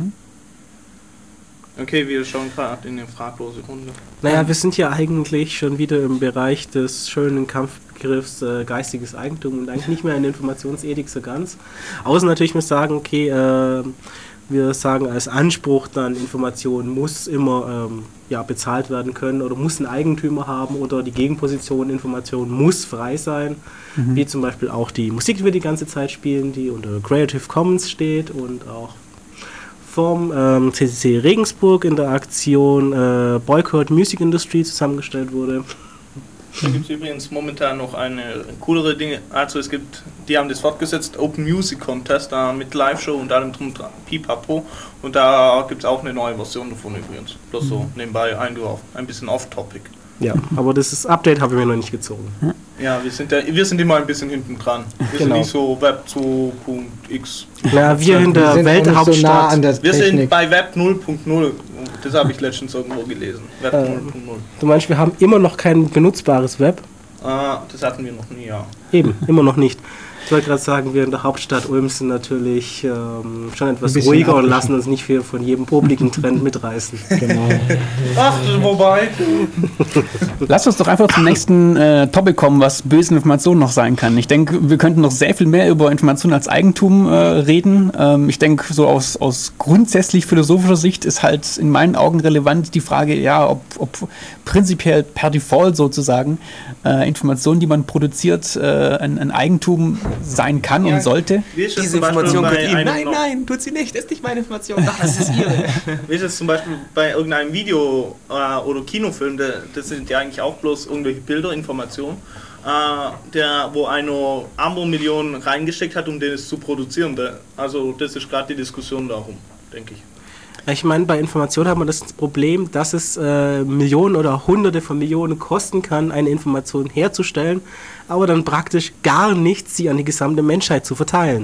Okay, wir schauen gerade in die fraglose Runde. Naja, wir sind ja eigentlich schon wieder im Bereich des schönen Kampfbegriffs geistiges Eigentum und eigentlich nicht mehr in der Informationsethik so ganz. Außer natürlich muss sagen, okay, wir sagen als Anspruch dann, Information muss immer bezahlt werden können oder muss einen Eigentümer haben oder die Gegenposition, Information muss frei sein, wie zum Beispiel auch die Musik, die wir die ganze Zeit spielen, die unter Creative Commons steht und auch vom CCC Regensburg in der Aktion Boycott Music Industry zusammengestellt wurde. Da gibt es übrigens momentan noch eine coolere Dinge. Also die haben das fortgesetzt, Open Music Contest, mit Live-Show und allem drum dran, pipapo. Und da gibt es auch eine neue Version davon übrigens. Bloß so nebenbei eingeworfen. Ein bisschen off-topic. Ja, aber das Update habe ich mir noch nicht gezogen. Ja, wir sind immer ein bisschen hinten dran. Wir sind nicht so Web 2.x. Na, wir in der Welthauptstadt. So nah an der wir sind bei Web 0.0. Das habe ich letztens irgendwo gelesen. Web 0.0. Du meinst, wir haben immer noch kein benutzbares Web? Das hatten wir noch nie, ja. Eben, immer noch nicht. Ich wollte gerade sagen, wir in der Hauptstadt Ulm sind natürlich schon etwas ruhiger und lassen uns nicht viel von jedem popligen Trend mitreißen. Genau. Ach, wobei. Lass uns doch einfach zum nächsten Topic kommen, was böse Informationen noch sein kann. Ich denke, wir könnten noch sehr viel mehr über Informationen als Eigentum reden. Ich denke, so aus grundsätzlich philosophischer Sicht ist halt in meinen Augen relevant die Frage, ja, ob prinzipiell per Default sozusagen Informationen, die man produziert, ein Eigentum sein kann und sollte. Diese Information gehört ihm. Nein, tut sie nicht. Ist nicht meine Information. Ach, das ist ihre. Wie ist es zum Beispiel bei irgendeinem Video oder Kinofilm, das sind ja eigentlich auch bloß irgendwelche Bilderinformationen, wo eine Ambo-Million reingesteckt hat, um das zu produzieren. Also das ist gerade die Diskussion darum, denke ich. Ich meine, bei Informationen haben wir das Problem, dass es Millionen oder Hunderte von Millionen kosten kann, eine Information herzustellen, aber dann praktisch gar nichts, sie an die gesamte Menschheit zu verteilen.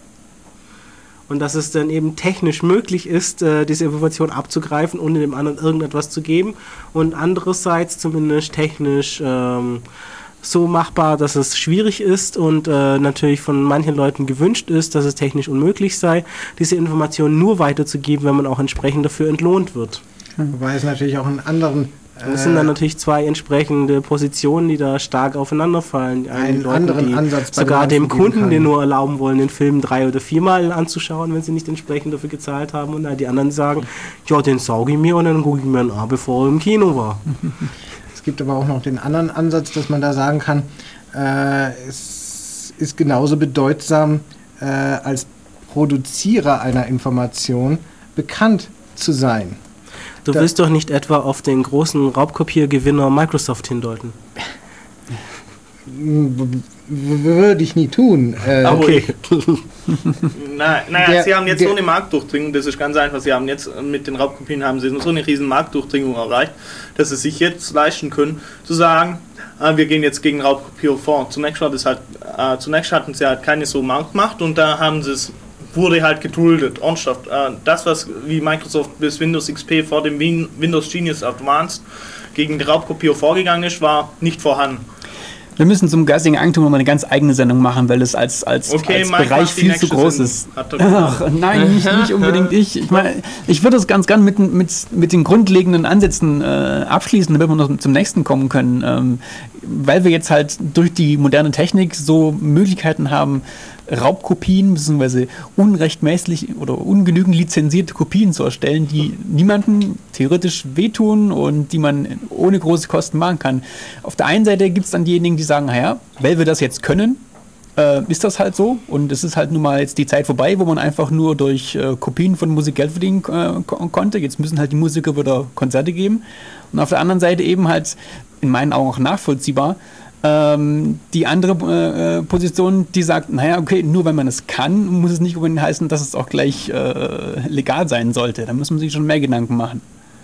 Und dass es dann eben technisch möglich ist, diese Information abzugreifen, ohne dem anderen irgendetwas zu geben. Und andererseits zumindest technisch so machbar, dass es schwierig ist und natürlich von manchen Leuten gewünscht ist, dass es technisch unmöglich sei, diese Information nur weiterzugeben, wenn man auch entsprechend dafür entlohnt wird. Wobei es natürlich auch einen anderen... Und das sind dann natürlich zwei entsprechende Positionen, die da stark aufeinanderfallen. Einen anderen Ansatz bei sogar dem Kunden, kann. den nur erlauben wollen, den Film 3 oder 4 Mal anzuschauen, wenn sie nicht entsprechend dafür gezahlt haben. Und die anderen sagen, ja, den sauge ich mir und dann gucke ich mir an, bevor er im Kino war. Es gibt aber auch noch den anderen Ansatz, dass man da sagen kann, es ist genauso bedeutsam, als Produzierer einer Information bekannt zu sein. Du willst doch nicht etwa auf den großen Raubkopiergewinner Microsoft hindeuten? Würde ich nie tun. Okay. Naja, sie haben jetzt so eine Marktdurchdringung, das ist ganz einfach. Sie haben jetzt mit den Raubkopien haben sie so eine riesen Marktdurchdringung erreicht, dass sie sich jetzt leisten können, zu sagen, wir gehen jetzt gegen Raubkopierer vor. Zunächst hatten sie halt keine so Marktmacht und da haben sie es wurde halt geduldet, ernsthaft. Das, was wie Microsoft bis Windows XP vor dem Windows Genius Advanced gegen die Raubkopierer vorgegangen ist, war nicht vorhanden. Wir müssen zum geistigen Eigentum nochmal eine ganz eigene Sendung machen, weil es als Bereich viel zu groß ist. Ach, nein, nicht unbedingt ich. Ich meine, ich würde es ganz gern mit den grundlegenden Ansätzen abschließen, damit wir noch zum nächsten kommen können. Weil wir jetzt halt durch die moderne Technik so Möglichkeiten haben, Raubkopien bzw. unrechtmäßig oder ungenügend lizenzierte Kopien zu erstellen, die niemandem theoretisch wehtun und die man ohne große Kosten machen kann. Auf der einen Seite gibt es dann diejenigen, die sagen, naja, weil wir das jetzt können, ist das halt so und es ist halt nun mal jetzt die Zeit vorbei, wo man einfach nur durch Kopien von Musik Geld verdienen konnte. Jetzt müssen halt die Musiker wieder Konzerte geben. Und auf der anderen Seite eben halt in meinen Augen auch nachvollziehbar die andere Position, die sagt, naja, okay, nur wenn man es kann, muss es nicht unbedingt heißen, dass es auch gleich legal sein sollte. Da muss man sich schon mehr Gedanken machen.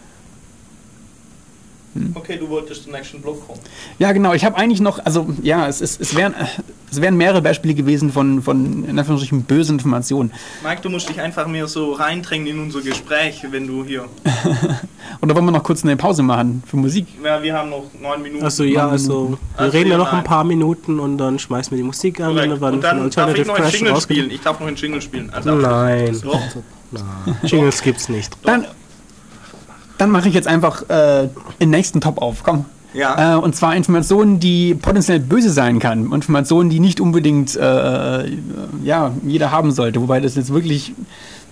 Okay, du wolltest zum nächsten Block kommen. Ja, genau. Ich habe eigentlich noch, also ja, es wären mehrere Beispiele gewesen von in Anführungsstrichen bösen Informationen. Mike, du musst dich einfach mehr so reindrängen in unser Gespräch, wenn du hier... Oder wollen wir noch kurz eine Pause machen für Musik? Ja, wir haben noch 9 Minuten. Achso, ja, wir reden ja noch ein paar Minuten und dann schmeißen wir die Musik an. Und dann darf ich noch einen Jingle spielen. Ich darf noch einen Jingle spielen. Also nein. Jingles gibt's nicht. Dann mache ich jetzt einfach den nächsten Top auf. Komm. Ja. Und zwar Informationen, die potenziell böse sein kann. Informationen, die nicht unbedingt jeder haben sollte. Wobei das jetzt wirklich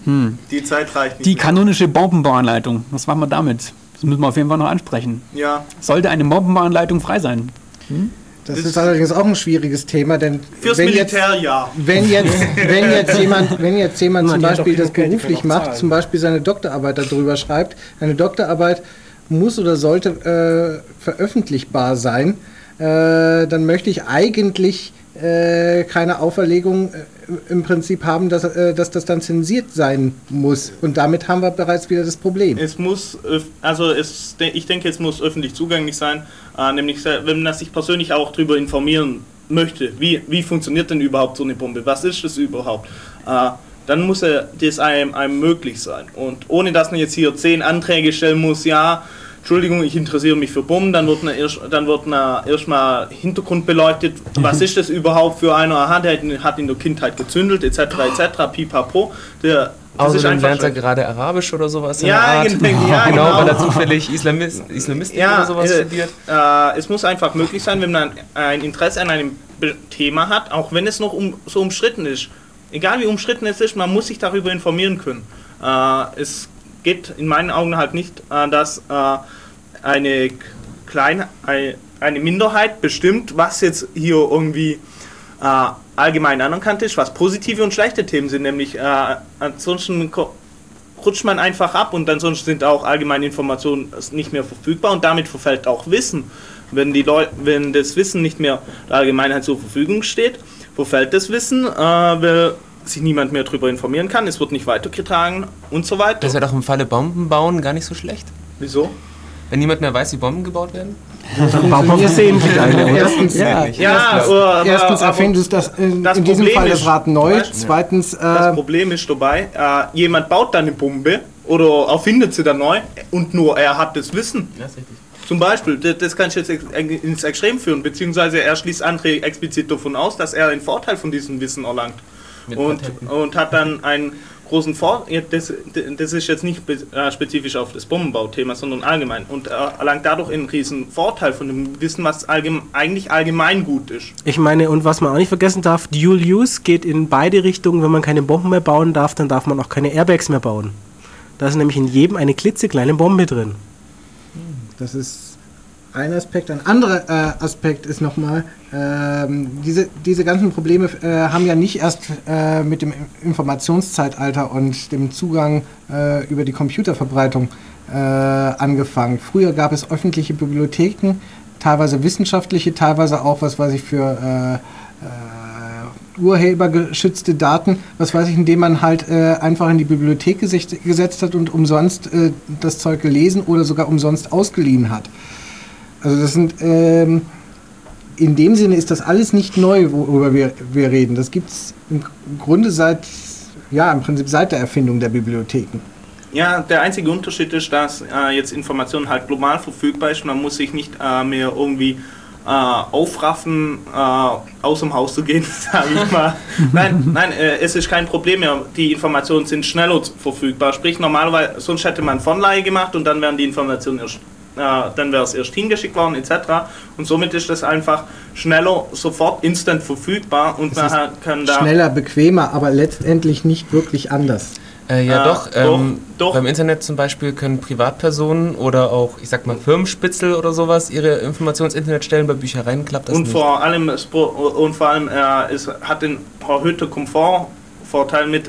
Die Zeit reicht nicht Die mehr. kanonische Bombenbauanleitung, was machen wir damit? Das müssen wir auf jeden Fall noch ansprechen. Ja, Sollte eine Bombenbauanleitung frei sein? Das ist allerdings auch ein schwieriges Thema, denn fürs wenn jetzt, Militär ja. wenn jetzt jemand Na, zum die hat doch Beispiel das genug Geld, die beruflich können auch macht, zahlen. zum Beispiel seine Doktorarbeit darüber schreibt, eine Doktorarbeit muss oder sollte veröffentlichbar sein, dann möchte ich eigentlich keine Auferlegung im Prinzip haben, dass das dann zensiert sein muss. Und damit haben wir bereits wieder das Problem. Es muss, ich denke, es muss öffentlich zugänglich sein, nämlich wenn man sich persönlich auch darüber informieren möchte, wie funktioniert denn überhaupt so eine Bombe, was ist das überhaupt, dann muss das einem möglich sein. Und ohne dass man jetzt hier 10 Anträge stellen muss, ja, Entschuldigung, ich interessiere mich für Bomben, dann wird erstmal Hintergrund beleuchtet, was ist das überhaupt für einer, aha, der hat in der Kindheit gezündelt, etc., pipapo. Also dann lernt er gerade Arabisch oder sowas in der Ja, Art. genau. Weil er zufällig Islamistik oder sowas studiert. Es muss einfach möglich sein, wenn man ein Interesse an einem Thema hat, auch wenn es noch so umstritten ist. Egal wie umstritten es ist, man muss sich darüber informieren können. Es geht in meinen Augen halt nicht, dass eine Minderheit bestimmt, was jetzt hier irgendwie allgemein anerkannt ist, was positive und schlechte Themen sind, nämlich ansonsten rutscht man einfach ab und ansonsten sind auch allgemeine Informationen nicht mehr verfügbar und damit verfällt auch Wissen. Wenn das Wissen nicht mehr der Allgemeinheit zur Verfügung steht, verfällt das Wissen, weil sich niemand mehr darüber informieren kann, es wird nicht weitergetragen und so weiter. Das wäre doch im Falle Bomben bauen gar nicht so schlecht. Wieso? Wenn niemand mehr weiß, wie Bomben gebaut werden? Dann bauen wir versehentlich eine, oder? Erstens erfindest du das in diesem Fall das Rad neu. Zweitens, das Problem ist dabei, jemand baut dann eine Bombe oder erfindet sie dann neu und nur er hat das Wissen. Ja, ist richtig. Zum Beispiel, das kann ich jetzt ins Extrem führen, beziehungsweise er schließt andere explizit davon aus, dass er einen Vorteil von diesem Wissen erlangt. Und hat dann einen großen Vorteil, das ist jetzt nicht spezifisch auf das Bombenbauthema, sondern allgemein, und erlangt dadurch einen riesen Vorteil von dem Wissen, was eigentlich allgemein gut ist. Ich meine, und was man auch nicht vergessen darf, Dual Use geht in beide Richtungen. Wenn man keine Bomben mehr bauen darf, dann darf man auch keine Airbags mehr bauen. Da ist nämlich in jedem eine klitzekleine Bombe drin. das ist ein Aspekt. Ein anderer Aspekt ist nochmal, diese ganzen Probleme haben ja nicht erst mit dem Informationszeitalter und dem Zugang über die Computerverbreitung angefangen. Früher gab es öffentliche Bibliotheken, teilweise wissenschaftliche, teilweise auch, was weiß ich, für urhebergeschützte Daten, was weiß ich, indem man halt einfach in die Bibliothek gesetzt hat und umsonst das Zeug gelesen oder sogar umsonst ausgeliehen hat. Also das sind, in dem Sinne ist das alles nicht neu, worüber wir reden. Das gibt es im Grunde im Prinzip seit der Erfindung der Bibliotheken. Ja, der einzige Unterschied ist, dass jetzt Information halt global verfügbar ist. Man muss sich nicht mehr irgendwie aufraffen, aus dem Haus zu gehen, sage ich mal. Nein, es ist kein Problem mehr. Die Informationen sind schneller verfügbar. Sprich, normalerweise, sonst hätte man Vonleihe gemacht und dann wären die Informationen dann wäre es erst hingeschickt worden, etc. Und somit ist das einfach schneller, sofort, instant verfügbar und man kann da... Schneller, bequemer, aber letztendlich nicht wirklich anders. Doch. Beim Internet zum Beispiel können Privatpersonen oder auch, ich sag mal, Firmenspitzel oder sowas ihre Informationen ins Internet stellen. Bei Büchereien klappt das nicht. Vor allem es hat den erhöhten Komfortvorteil mit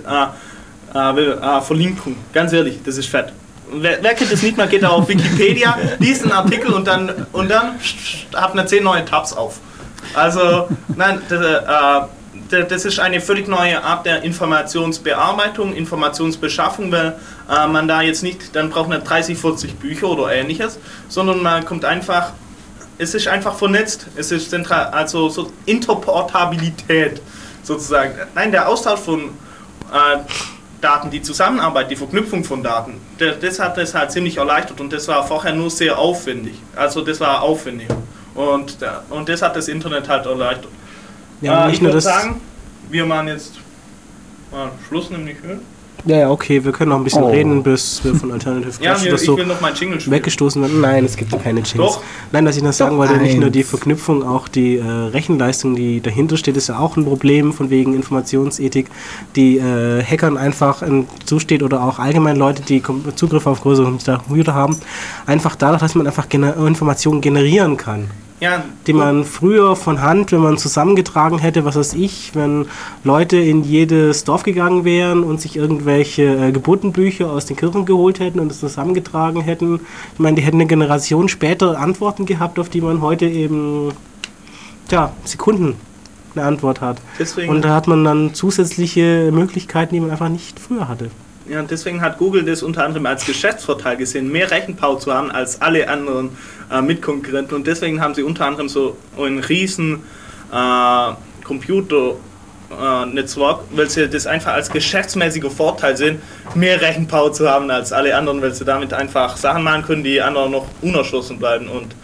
Verlinkung. Ganz ehrlich, das ist fett. Wer kennt das nicht, man geht da auf Wikipedia, liest einen Artikel und dann hat man 10 neue Tabs auf. Also, nein, das ist eine völlig neue Art der Informationsbearbeitung, Informationsbeschaffung, weil man da jetzt nicht, dann braucht man 30, 40 Bücher oder ähnliches, sondern man kommt einfach, es ist einfach vernetzt, es ist zentral, also so Interportabilität sozusagen. Nein, der Austausch von Daten, die Zusammenarbeit, die Verknüpfung von Daten, das hat das halt ziemlich erleichtert und das war vorher nur sehr aufwendig. Also das war aufwendig und das hat das Internet halt erleichtert. Ja, ich würde sagen, wir machen jetzt Schluss, nämlich. Ja, okay, wir können noch ein bisschen reden, bis wir von Alternative Ja, Crash ich will noch meinen Jingle spielen. weggestoßen werden. Nein, es gibt ja keine Jingles. Doch. Nein, was ich noch sagen wollte, nicht nur die eins. Verknüpfung, auch die Rechenleistung, die dahinter steht, ist ja auch ein Problem von wegen Informationsethik, die Hackern einfach zusteht oder auch allgemein Leute, die Zugriff auf größere Computer haben, einfach dadurch, dass man einfach Informationen generieren kann. Ja, Die man früher von Hand, wenn man zusammengetragen hätte, was weiß ich, wenn Leute in jedes Dorf gegangen wären und sich irgendwelche Geburtenbücher aus den Kirchen geholt hätten und es zusammengetragen hätten. Ich meine, die hätten eine Generation später Antworten gehabt, auf die man heute eben, Sekunden eine Antwort hat. Deswegen- Und da hat man dann zusätzliche Möglichkeiten, die man einfach nicht früher hatte. Ja, und deswegen hat Google das unter anderem als Geschäftsvorteil gesehen, mehr Rechenpower zu haben als alle anderen Mitkonkurrenten. Und deswegen haben sie unter anderem so ein riesen Computer-Netzwerk, weil sie das einfach als geschäftsmäßiger Vorteil sehen, mehr Rechenpower zu haben als alle anderen, weil sie damit einfach Sachen machen können, die anderen noch unerschlossen bleiben. Und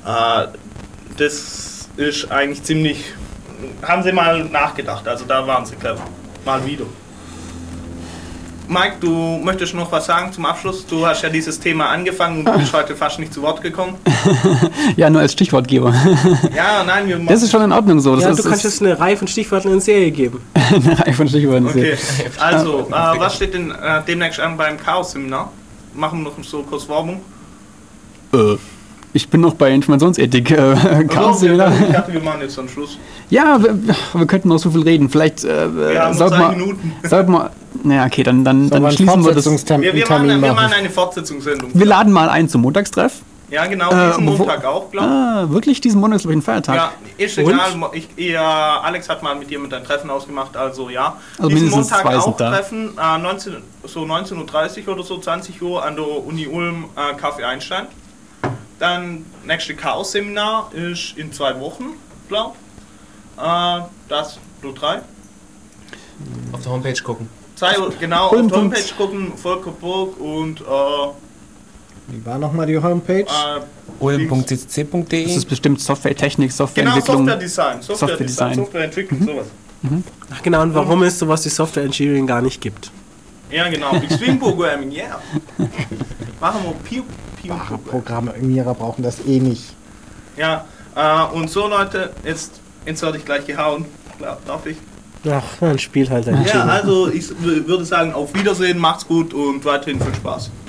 das ist eigentlich ziemlich... Haben sie mal nachgedacht, also da waren sie clever. Mal wieder. Mike, du möchtest noch was sagen zum Abschluss? Du hast ja dieses Thema angefangen und du bist heute fast nicht zu Wort gekommen. Ja, nur als Stichwortgeber. Ja, nein, wir Das ist schon in Ordnung so. Das Ja, ist, du kannst jetzt eine Reihe von Stichworten in eine Serie geben. eine Reihe von Stichworten. Okay, also, was steht denn demnächst an beim Chaos-Seminar? Machen wir noch so kurz Werbung. Ich bin noch bei Informationsethik. Chaos-Seminar. Ich dachte, wir machen jetzt einen Schluss. Ja, wir könnten noch so viel reden. Vielleicht Wir haben noch 2 Minuten. sollten wir. Naja, okay, dann Sollen wir einen schließen wir das. Wir Termin machen machen? eine Fortsetzungssendung. Wir laden mal ein zum Montagstreff. Ja, genau, diesen Montag auch, glaube Wirklich? Diesen Montag ist, glaube ich, ein ich. Feiertag. Ja, ist egal. Alex hat mal mit jemandem ein Treffen ausgemacht, also ja. Also diesen mindestens Montag zwei auch sind da. Treffen, 19:30 Uhr oder so, 20 Uhr an der Uni Ulm, Café Einstein. Dann nächste Chaos-Seminar ist in 2 Wochen, glaube ich. Das, du 3. Auf der Homepage gucken. Genau, auf der Homepage gucken, Volker Burg und Wie war nochmal die Homepage? ulm.ccc.de. Das ist bestimmt Softwaretechnik, genau, Softwareentwicklung. Softwaredesign, Softwareentwicklung, sowas. Ach genau, und warum ist sowas wie Software Engineering gar nicht gibt? Ja, genau, Extreme Programming, yeah. Machen wir Piu. Programmierer brauchen das eh nicht. Ja, und so Leute, jetzt werde ich gleich gehauen. Darf ich? Ach, man spielt halt ein Ja, also ich würde sagen, auf Wiedersehen, macht's gut und weiterhin viel Spaß.